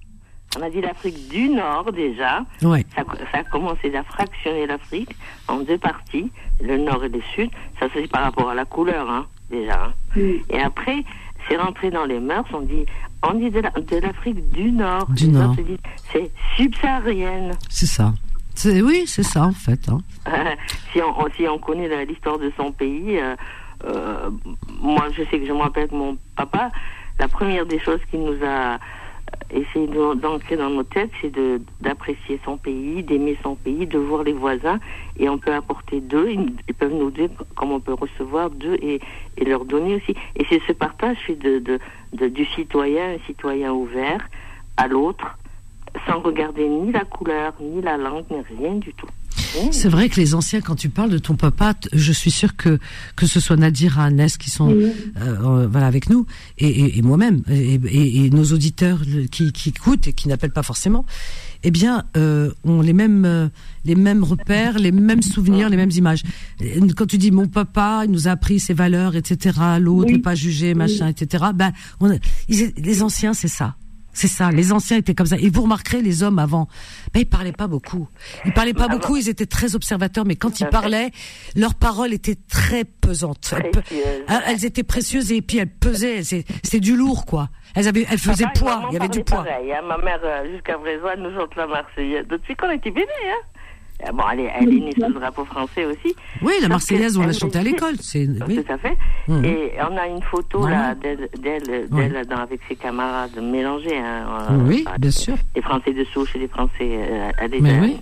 On a dit l'Afrique du Nord déjà. Ouais. Ça, ça a commencé à fractionner l'Afrique en deux parties, le Nord et le Sud. Ça c'est par rapport à la couleur, hein, déjà. Hein. Oui. Et après, c'est rentré dans les mœurs. On dit, on dit de, la, de l'Afrique du Nord. Du les Nord. Dit, c'est subsaharienne. C'est ça. C'est, oui, c'est ça en fait. Hein. Euh, si, on, si on connaît la, l'histoire de son pays, euh, euh, moi je sais que je me rappelle que mon papa, la première des choses qu'il nous a essayé d'ancrer dans nos têtes, c'est de, d'apprécier son pays, d'aimer son pays, de voir les voisins, et on peut apporter d'eux, ils, ils peuvent nous dire comme on peut recevoir d'eux et, et leur donner aussi. Et c'est ce partage fait de, de, de, du citoyen, un citoyen ouvert à l'autre, sans regarder ni la couleur, ni la langue, ni rien du tout. C'est vrai que les anciens, quand tu parles de ton papa, je suis sûre que que ce soit Nadira, Agnès qui sont oui. euh, voilà avec nous et, et, et moi-même et, et, et nos auditeurs qui, qui écoutent et qui n'appellent pas forcément, eh bien euh, ont les mêmes euh, les mêmes repères, les mêmes souvenirs, les mêmes images. Quand tu dis mon papa, il nous a appris ses valeurs, et cetera. L'autre, oui. ne pas juger, machin, oui. et cetera. Ben on, ils, les anciens, c'est ça. C'est ça, les anciens étaient comme ça. Et vous remarquerez, les hommes avant, ben, ils parlaient pas beaucoup. Ils parlaient pas beaucoup, ils étaient très observateurs, mais quand ils parlaient, leurs paroles étaient très pesantes. Elles, elles étaient précieuses et puis elles pesaient, c'est, c'était du lourd, quoi. Elles avaient, elles faisaient Papa, poids, il y avait du poids. Pareil, hein. Ma mère, jusqu'à présent, elle nous chante la Marseillaise. Depuis qu'on était bébés, hein. Bon, elle est, elle est née sous le drapeau français aussi. Oui, la Marseillaise, on l'a chantée à l'école. C'est, oui. Tout à fait. Mmh. Et on a une photo, voilà. là, d'elle, d'elle, oui. d'elle dans, avec ses camarades mélangés, hein. Oui, euh, bien sûr. Les Français de souche et les Français, euh, elle est, Mais oui.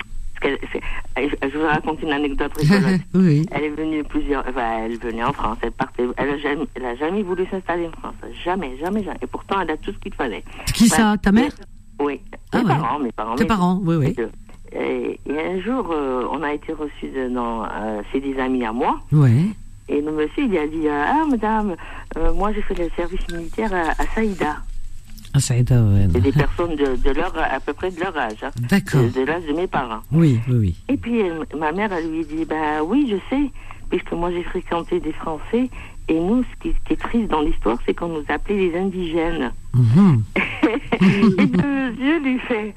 Je vous raconte une anecdote rigolote. Oui. Elle est venue plusieurs, enfin, elle venait en France, elle partait, elle a jamais, elle a jamais voulu s'installer en France. Jamais, jamais, jamais. Et pourtant, elle a tout ce qu'il fallait. Qui enfin, ça, ta mère? Oui. Ah, mes ouais. parents, mes parents. Tes mes parents, oui, oui. Et, et un jour, euh, on a été reçus de, dans, euh, chez des amis à moi. Oui. Et le monsieur, il a dit, euh, ah, madame, euh, moi, j'ai fait le service militaire à, à Saïda. À Saïda, oui. C'est des personnes de, de leur, à peu près de leur âge. Hein, D'accord. De, de l'âge de mes parents. Oui, oui, oui. Et puis, euh, ma mère, elle lui dit, ben oui, je sais, puisque moi, j'ai fréquenté des Français. Et nous, ce qui, ce qui est triste dans l'histoire, c'est qu'on nous appelait les indigènes. Mm-hmm. Et le monsieur lui fait...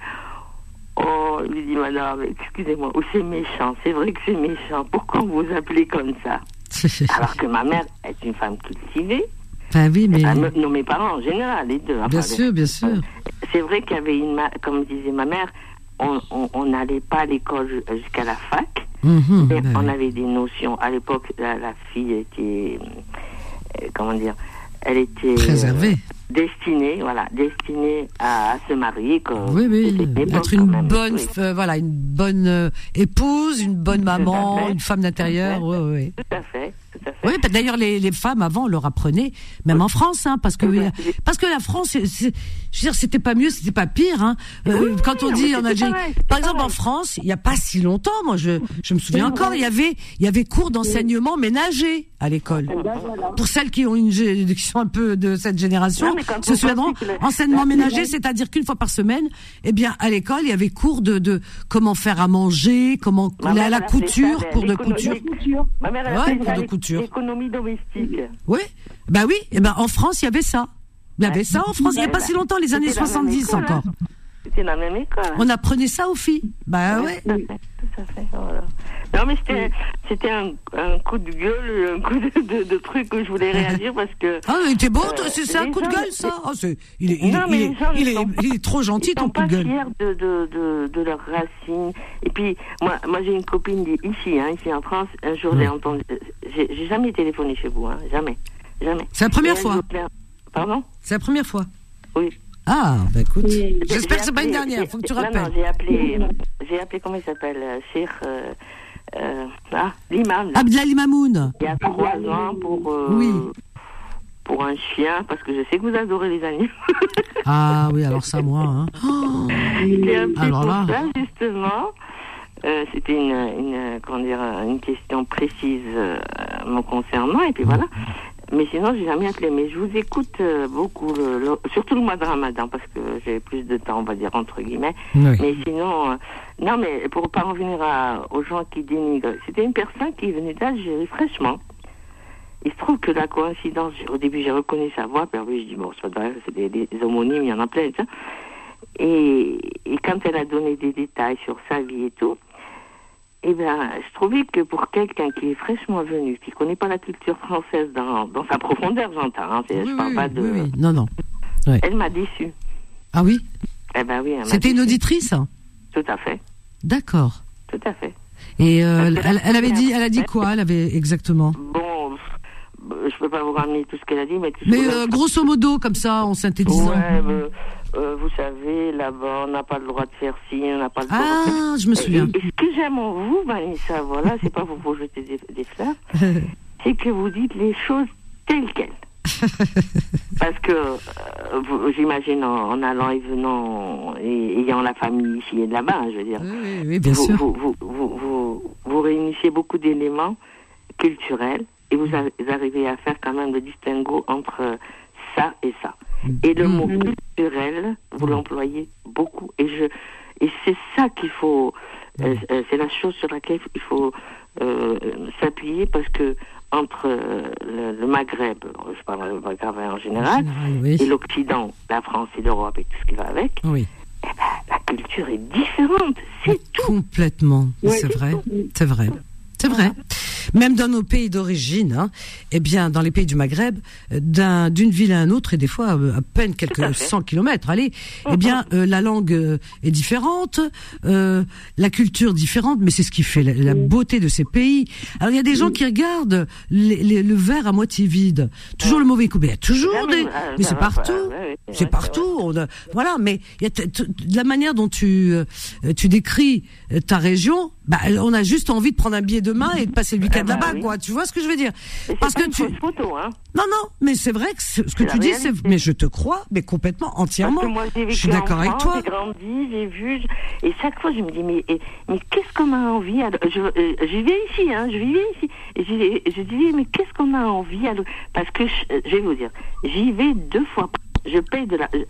Oh, il lui dit, madame, excusez-moi, oh, c'est méchant, c'est vrai que c'est méchant, pourquoi vous vous appelez comme ça? Alors que ma mère est une femme cultivée. Ben oui, mais... Enfin, non, mes parents en général, les deux. Enfin, bien sûr, les... bien sûr. C'est vrai qu'il y avait une... Comme disait ma mère, on n'allait pas à l'école jusqu'à la fac, mm-hmm, mais ben on oui. avait des notions. À l'époque, la, la fille était... Euh, comment dire? Elle était... préservée. Euh, destinée, voilà, destinée à, à se marier. Comme oui, oui, être une bonne, oui. euh, voilà, une bonne euh, épouse, une bonne maman, une femme d'intérieur. Oui, oui. Tout à fait, tout à fait. Oui, bah, d'ailleurs, les, les femmes avant on leur apprenait, même oui. en France, hein, parce que oui, parce que la France, c'est, c'est, je veux dire, c'était pas mieux, c'était pas pire, hein. Euh, oui, quand on dit en Algérie, par exemple pareil. En France, il y a pas si longtemps, moi, je, je me souviens oui, encore, oui. il y avait, il y avait cours d'enseignement oui. ménager à l'école. Pour celles qui ont une, qui sont un peu de cette génération. Non, se souviendront, enseignement ménager, c'est-à-dire qu'une fois par semaine, eh bien, à l'école, il y avait cours de, de comment faire à manger, comment, la, la couture, ça, cours de couture. Ma mère, elle a ouais, fait cours de couture. L'économie domestique. Oui, bah oui, eh ben, en France, il y avait ça. Il y avait ça en France, il n'y a pas si longtemps, les années soixante-dix encore. C'était la même école. On apprenait ça aux filles. Bah ouais. Tout à fait, tout à fait, voilà. Non mais c'était, c'était un, un coup de gueule, un coup de, de, de truc que je voulais réagir parce que... Ah, il était beau, euh, c'est, c'est un coup de gueule ça. Oh, c'est, il, est, il, non, il, est, il, est, sont, il est trop gentil ton coup de gueule. Ils sont pas fiers de, de, de, de leurs racines. Et puis, moi, moi j'ai une copine ici, hein, ici en France, un jour j'ai entendu... J'ai, j'ai jamais téléphoné chez vous, hein, jamais, jamais. C'est la première fois jour, Pardon? C'est la première fois? Oui. Ah, bah écoute, oui, j'espère que c'est pas une dernière, faut que tu rappelles. Non, non, j'ai appelé, j'ai appelé, comment il s'appelle, Cheikh, euh, euh, ah, l'imam. Abdelali Mamoun. Il y a trois ans pour, euh, oui. pour un chien, parce que je sais que vous adorez les animaux. Ah oui, alors ça, moi, hein. Oh, j'ai appelé alors pour là. ça, justement. Euh, c'était une, une, comment dire, une question précise euh, me concernant, et puis voilà. Mais sinon, j'ai jamais appelé. Mais je vous écoute euh, beaucoup, le, le, surtout le mois de Ramadan, parce que j'ai plus de temps, on va dire, entre guillemets. Oui. Mais sinon, euh, non, mais pour pas revenir à, aux gens qui dénigrent, c'était une personne qui venait d'Algérie fraîchement. Il se trouve que la coïncidence, au début, j'ai reconnu sa voix, puis après, je dis, bon, c'est pas grave, c'est des, des homonymes, il y en a plein, ça. Et, et quand elle a donné des détails sur sa vie et tout, eh ben, je trouvais que pour quelqu'un qui est fraîchement venu, qui connaît pas la culture française dans, dans sa profondeur, j'entends, hein, oui, je parle oui, pas de... Oui, oui. Non, non. Ouais. Elle m'a déçue. Ah oui? Eh ben oui. Elle C'était m'a une déçue. auditrice? Tout à fait. D'accord. Tout à fait. Et euh, Parce que elle, la- elle avait dit, elle a dit quoi? Elle avait exactement. Bon, je peux pas vous ramener tout ce qu'elle a dit, mais... Tout ce Mais que- euh, grosso modo, comme ça, en synthétisant. Ouais, euh, euh, vous savez, là-bas, on n'a pas le droit de faire ci, on n'a pas le droit Ah, de faire... je me souviens. Et, et ce que j'aime en vous, Vanessa, voilà, c'est pas pour vous jeter des, des fleurs, c'est que vous dites les choses telles quelles. Parce que, euh, vous- j'imagine, en, en allant et venant, et ayant la famille ici et là-bas, je veux dire, Oui, oui, oui, bien vous, sûr. vous, vous, vous, vous, vous réunissez beaucoup d'éléments culturels et vous, a- vous arrivez à faire quand même le distinguo entre ça et ça. Et le mot culturel, vous l'employez beaucoup. Et je, et c'est ça qu'il faut, euh, euh, c'est la chose sur laquelle il faut euh, s'appuyer, parce que entre euh, le, le Maghreb, je parle du Maghreb en général, général, oui. et l'Occident, la France et l'Europe et tout ce qui va avec, Oui. eh ben, la culture est différente. C'est tout. Complètement. Ouais, c'est c'est vrai. tout. C'est vrai. C'est vrai. Même dans nos pays d'origine, hein, eh bien, dans les pays du Maghreb, euh, d'un, d'une ville à une autre, et des fois euh, à peine Tout à quelques fait. cent kilomètres, allez, eh bien, euh, la langue euh, est différente, euh, la culture différente, mais c'est ce qui fait la, la beauté de ces pays. Alors, il y a des gens qui regardent les, les, le verre à moitié vide, toujours le mauvais coup. Mais il y a toujours Ah oui, des, ah, mais ça c'est va, partout, bah, ouais, ouais, c'est ouais, partout. On a- voilà, mais il y a t- t- de la manière dont tu euh, tu décris euh, ta région, bah, on a juste envie de prendre un billet demain et de passer le week-end Ah bah là-bas, oui. quoi. Tu vois ce que je veux dire? Mais Parce c'est pas que une tu, fausse photo, hein. non, non, mais c'est vrai que ce ce que C'est tu la dis, c'est, réalité. mais je te crois, mais complètement, entièrement. Parce que moi, j'ai Je vécu suis d'accord en avec France, toi. J'ai grandi, j'ai vu, je- et chaque fois je me dis mais et- mais qu'est-ce qu'on a envie alors, je, euh, je vivais ici, hein, je vivais ici, et je, je disais mais qu'est-ce qu'on a envie alors, parce que je, je vais vous dire, j'y vais deux fois, je paye de la euh,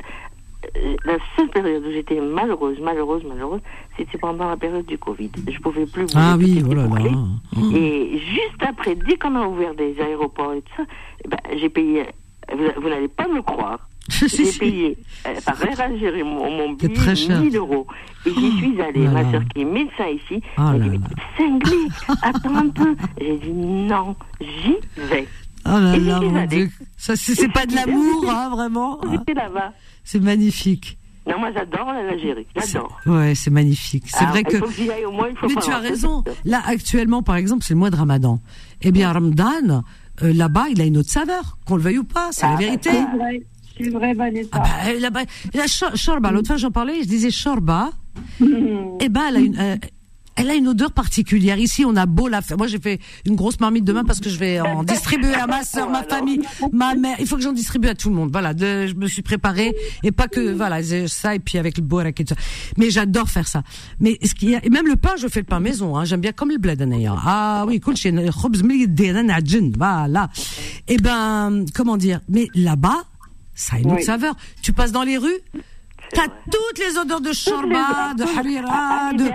la seule période où j'étais malheureuse, malheureuse, malheureuse, c'était pendant la période du Covid. Je pouvais plus bouger. Ah oui, tout oh était là bouclé. là. Et juste après, dès qu'on a ouvert des aéroports et tout ça, eh ben, j'ai payé, vous, vous n'allez pas me croire, Si, j'ai si. payé euh, par Air Algérie mon, mon C'est billet très cher. mille euros. Et j'y suis allée, là ma là. soeur qui est médecin ici, Oh elle là m'a dit, là. mais cinglé, attends un peu. J'ai dit, non, j'y vais. Oh là Et là, j'y suis mon allée. Dieu. Ça, c'est, c'est pas de l'amour, hein, vraiment. Ah, J'étais là-bas. c'est magnifique. Non, moi j'adore l'Algérie, j'adore. Ouais, c'est magnifique. C'est Ah, vrai il que. faut que j'y aille au moins une fois Mais par tu as an. raison. Là, actuellement, par exemple, c'est le mois de Ramadan. Eh bien, Ramadan, euh, là-bas, il a une autre saveur, qu'on le veuille ou pas, c'est Ah, la vérité. C'est vrai, c'est vrai, Vanessa. Ah bah, là-bas, la sh- shorba, l'autre fois j'en parlais, je disais shorba, eh ben, elle a une, euh, elle a une odeur particulière. Ici, on a beau la faire. Moi, j'ai fait une grosse marmite demain parce que je vais en distribuer à ma soeur, ma famille, ma mère. Il faut que j'en distribue à tout le monde. Voilà, de, je me suis préparée et pas que, voilà, j'ai ça et puis avec le bourek et tout ça. Mais j'adore faire ça. Mais ce qu'il y a, et même le pain, je fais le pain maison, hein. J'aime bien comme le bled, d'ailleurs. Ah oui, cool, chez khobz milidin adjin. Voilà. Eh ben, comment dire? Mais là-bas, ça a une autre Oui. saveur. Tu passes dans les rues, t'as toutes les odeurs de shorba, de harira, de,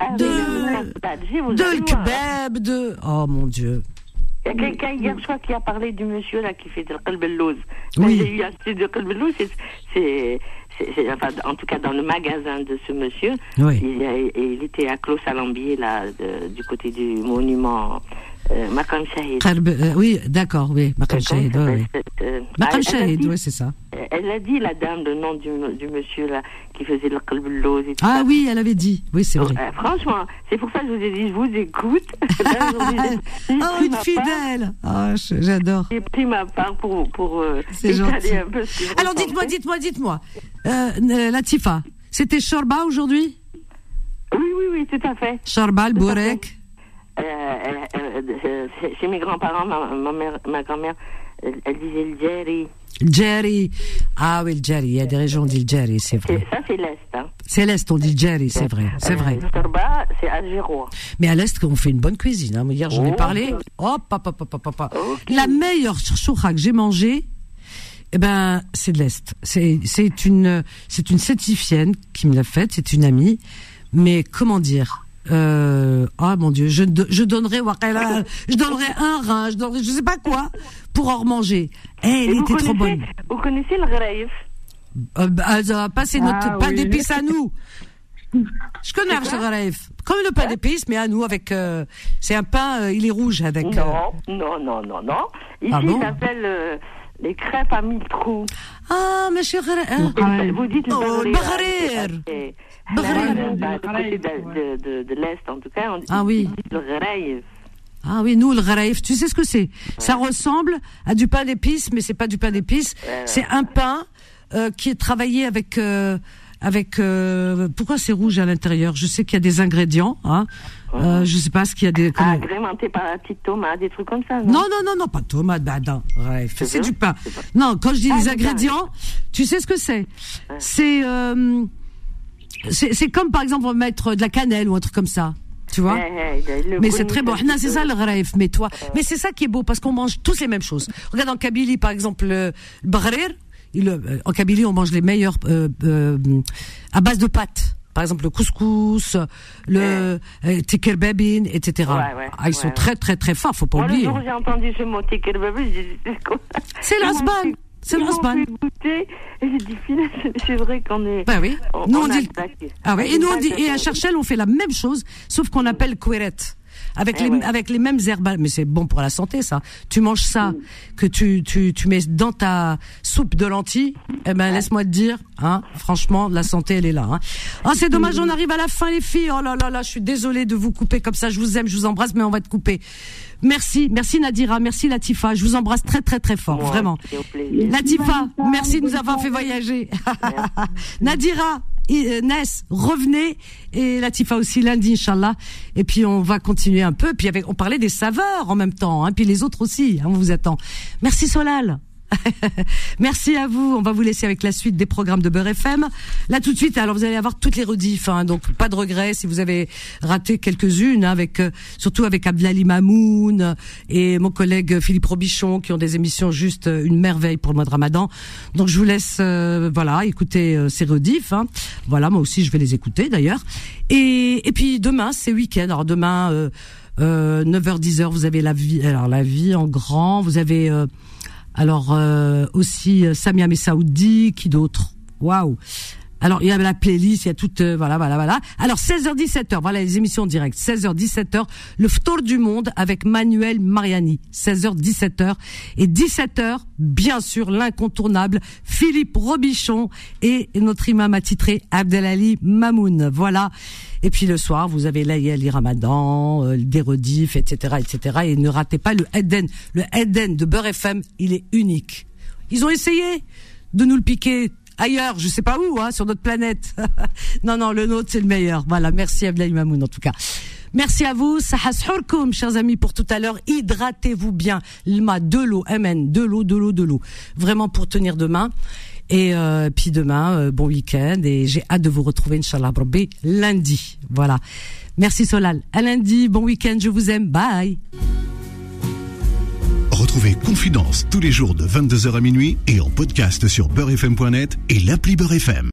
de, de le kebab, de, oh mon Dieu. Il y a quelqu'un hier, je crois, qui a parlé du monsieur là qui fait de qalbellouz. Oui. J'ai eu acheté de qalbellouz, c'est, c'est, c'est, c'est- enfin, en tout cas dans le magasin de ce monsieur. Oui. Il, a- il était à Clos-Salambier, là, de- du côté du monument euh, Makam Shahid. Qalb- euh, oui, d'accord, oui, Maqam Shahid, oui, oui. Euh, Maqam elle- elle a Shahid, dit- oui, c'est ça. Elle a dit, la dame, le nom du, du monsieur là qui faisait le qalbellouz et tout Ah ça. oui, elle avait dit, oui, c'est vrai. Euh, franchement, c'est pour ça que je vous ai dit, je vous écoute. Là, aujourd'hui, j'ai- j'ai Oh, pris une ma part. fidèle. Oh, je- j'adore. J'ai pris ma part pour, pour euh, C'est étaler gentil. un peu ce que je Alors, dites-moi, ressentais. dites-moi, dites-moi, euh, euh, Latifa, c'était shorba aujourd'hui? Oui, oui, oui, tout à fait. Shorba, le Tout à bourek? Euh, euh, euh, euh, chez- chez mes grands-parents, ma, ma, mère, ma grand-mère, elle, elle disait le djeri. Le Jerry. Ah oui, le Jerry. Il y a des régions, on dit le Jerry, c'est C'est- vrai. Ça, c'est l'Est. Hein. C'est l'Est, on dit Jerry, c'est vrai, c'est Euh, vrai. Le sorba, c'est algérois. Mais à l'Est, on fait une bonne cuisine. Hein. Hier, j'en ai Oh. parlé. Hop, hop, hop, hop, hop, hop. Ok. La meilleure choucha que j'ai mangée, eh ben, c'est de l'Est. C'est, c'est une, c'est une Sétifienne qui me l'a faite. C'est une amie. Mais comment dire? Euh, ah mon Dieu, je, je donnerais, je donnerais un rein, je donnerais, je sais pas quoi, pour en remanger. Eh, elle Et vous était trop connaissez- bonne. Vous connaissez le graïf? Euh, bah, pas c'est notre Ah, pain oui. d'épices à nous. Je connais le Gharaïf. Comme le pain d'épices, mais à nous avec. Euh, c'est un pain, euh, il est rouge avec. Non, euh... non, non, non, non. Ici, ah bon? Il s'appelle euh, les crêpes à mille trous. Ah, mais chez Gharaïf. Vous dites le oh, Bagharir. Bagharir. Du côté de, de, de, de l'Est, en tout cas, on dit ah, oui. le Gharaïf. Ah oui, nous, le Gharaïf, tu sais ce que c'est? Ouais. Ça ressemble à du pain d'épices, mais c'est pas du pain d'épices. Ouais, c'est ouais. un pain euh, qui est travaillé avec... Euh, avec euh, pourquoi c'est rouge à l'intérieur? Je sais qu'il y a des ingrédients, hein. Ouais. Euh, je sais pas ce qu'il y a des... Comment... Agrémenté par la petite tomate, des trucs comme ça, non? Non, non, non, non, pas de tomate, bah non, Gharaïf, c'est, c'est du pain. Non, quand je dis ah, les ingrédients, tu sais ce que c'est? Ouais. C'est, euh, c'est... C'est comme, par exemple, on va mettre de la cannelle ou un truc comme ça. Tu vois, hey, hey, mais c'est très bon. Non, c'est ça le Gharaïf. Mais toi, euh... mais c'est ça qui est beau parce qu'on mange tous les mêmes choses. Regarde en Kabylie, par exemple, le Bagharir. Euh, en Kabylie, on mange les meilleurs euh, euh, à base de pâtes. Par exemple, le couscous, le euh, tekerbabin, et cetera. Ouais, ouais, ah, ils ouais, sont ouais. très, très, très forts. Faut pas Moi, oublier. Le jour où j'ai entendu ce mot tekerbabin, j'ai dit c'est quoi? C'est l'asban. C'est l'asban. Et j'ai dit, c'est vrai qu'on est. Ben oui. On, nous on on dit. Ah oui. Et nous on dit. Et à Cherchel, on fait la même chose, sauf qu'on appelle koueret. Avec eh les ouais. avec les mêmes herbes, mais c'est bon pour la santé ça. Tu manges ça mmh. que tu tu tu mets dans ta soupe de lentilles, eh ben laisse-moi te dire, hein, franchement la santé elle est là. Hein. Oh c'est dommage, on arrive à la fin les filles. Oh là là là, je suis désolée de vous couper comme ça. Je vous aime, je vous embrasse, mais on va te couper. Merci, merci Nadira, merci Latifa. Je vous embrasse très très très fort, ouais, vraiment. Latifa, merci de nous avoir fait voyager. Nadira. Et, euh, Ness, revenez, et Latifa aussi lundi, Inch'Allah. Et puis on va continuer un peu. Puis avec, on parlait des saveurs en même temps, hein, puis les autres aussi. Hein, on vous attend. Merci Solal. Merci à vous. On va vous laisser avec la suite des programmes de Beurre F M. Là tout de suite, alors vous allez avoir toutes les rediffs, hein, donc pas de regrets si vous avez raté quelques-unes, hein, avec euh, surtout avec Abdelali Mamoun et mon collègue Philippe Robichon qui ont des émissions juste euh, une merveille pour le mois de Ramadan. Donc je vous laisse euh, voilà écouter euh, ces rediffs. Hein. Voilà, moi aussi je vais les écouter d'ailleurs. Et et puis demain c'est week-end. Alors demain euh, euh, neuf heures dix heures vous avez la vie. Alors la vie en grand. Vous avez euh, Alors euh, aussi euh, Samia Messaoudi, qui d'autre? Waouh. Alors il y a la playlist, il y a toute euh, voilà voilà voilà. Alors seize heures dix-sept heures, voilà les émissions en direct. seize heures dix-sept heures, le Ftour du monde avec Manuel Mariani. seize heures dix-sept heures et dix-sept heures, bien sûr l'incontournable Philippe Robichon et notre imam attitré Abdelali Mamoun. Voilà. Et puis le soir, vous avez Layali Ramadan, euh, des rediffs, et cetera, et cetera. Et ne ratez pas le Eden. Le Eden de Beurre F M, il est unique. Ils ont essayé de nous le piquer ailleurs, je sais pas où, hein, sur notre planète. non, non, le nôtre, c'est le meilleur. Voilà, merci Abdelali Mamoun, en tout cas. Merci à vous. Sahashourkoum, chers amis, pour tout à l'heure. Hydratez-vous bien. Lma, de l'eau, amen. De l'eau, de l'eau, de l'eau. Vraiment pour tenir demain. Et euh, puis demain, euh, bon week-end. Et j'ai hâte de vous retrouver, Inch'Allah, Rabbi, lundi. Voilà. Merci Solal. À lundi, bon week-end, je vous aime. Bye. Retrouvez Confidence tous les jours de vingt-deux heures à minuit et en podcast sur beurre f m point net et l'appli Beurre F M.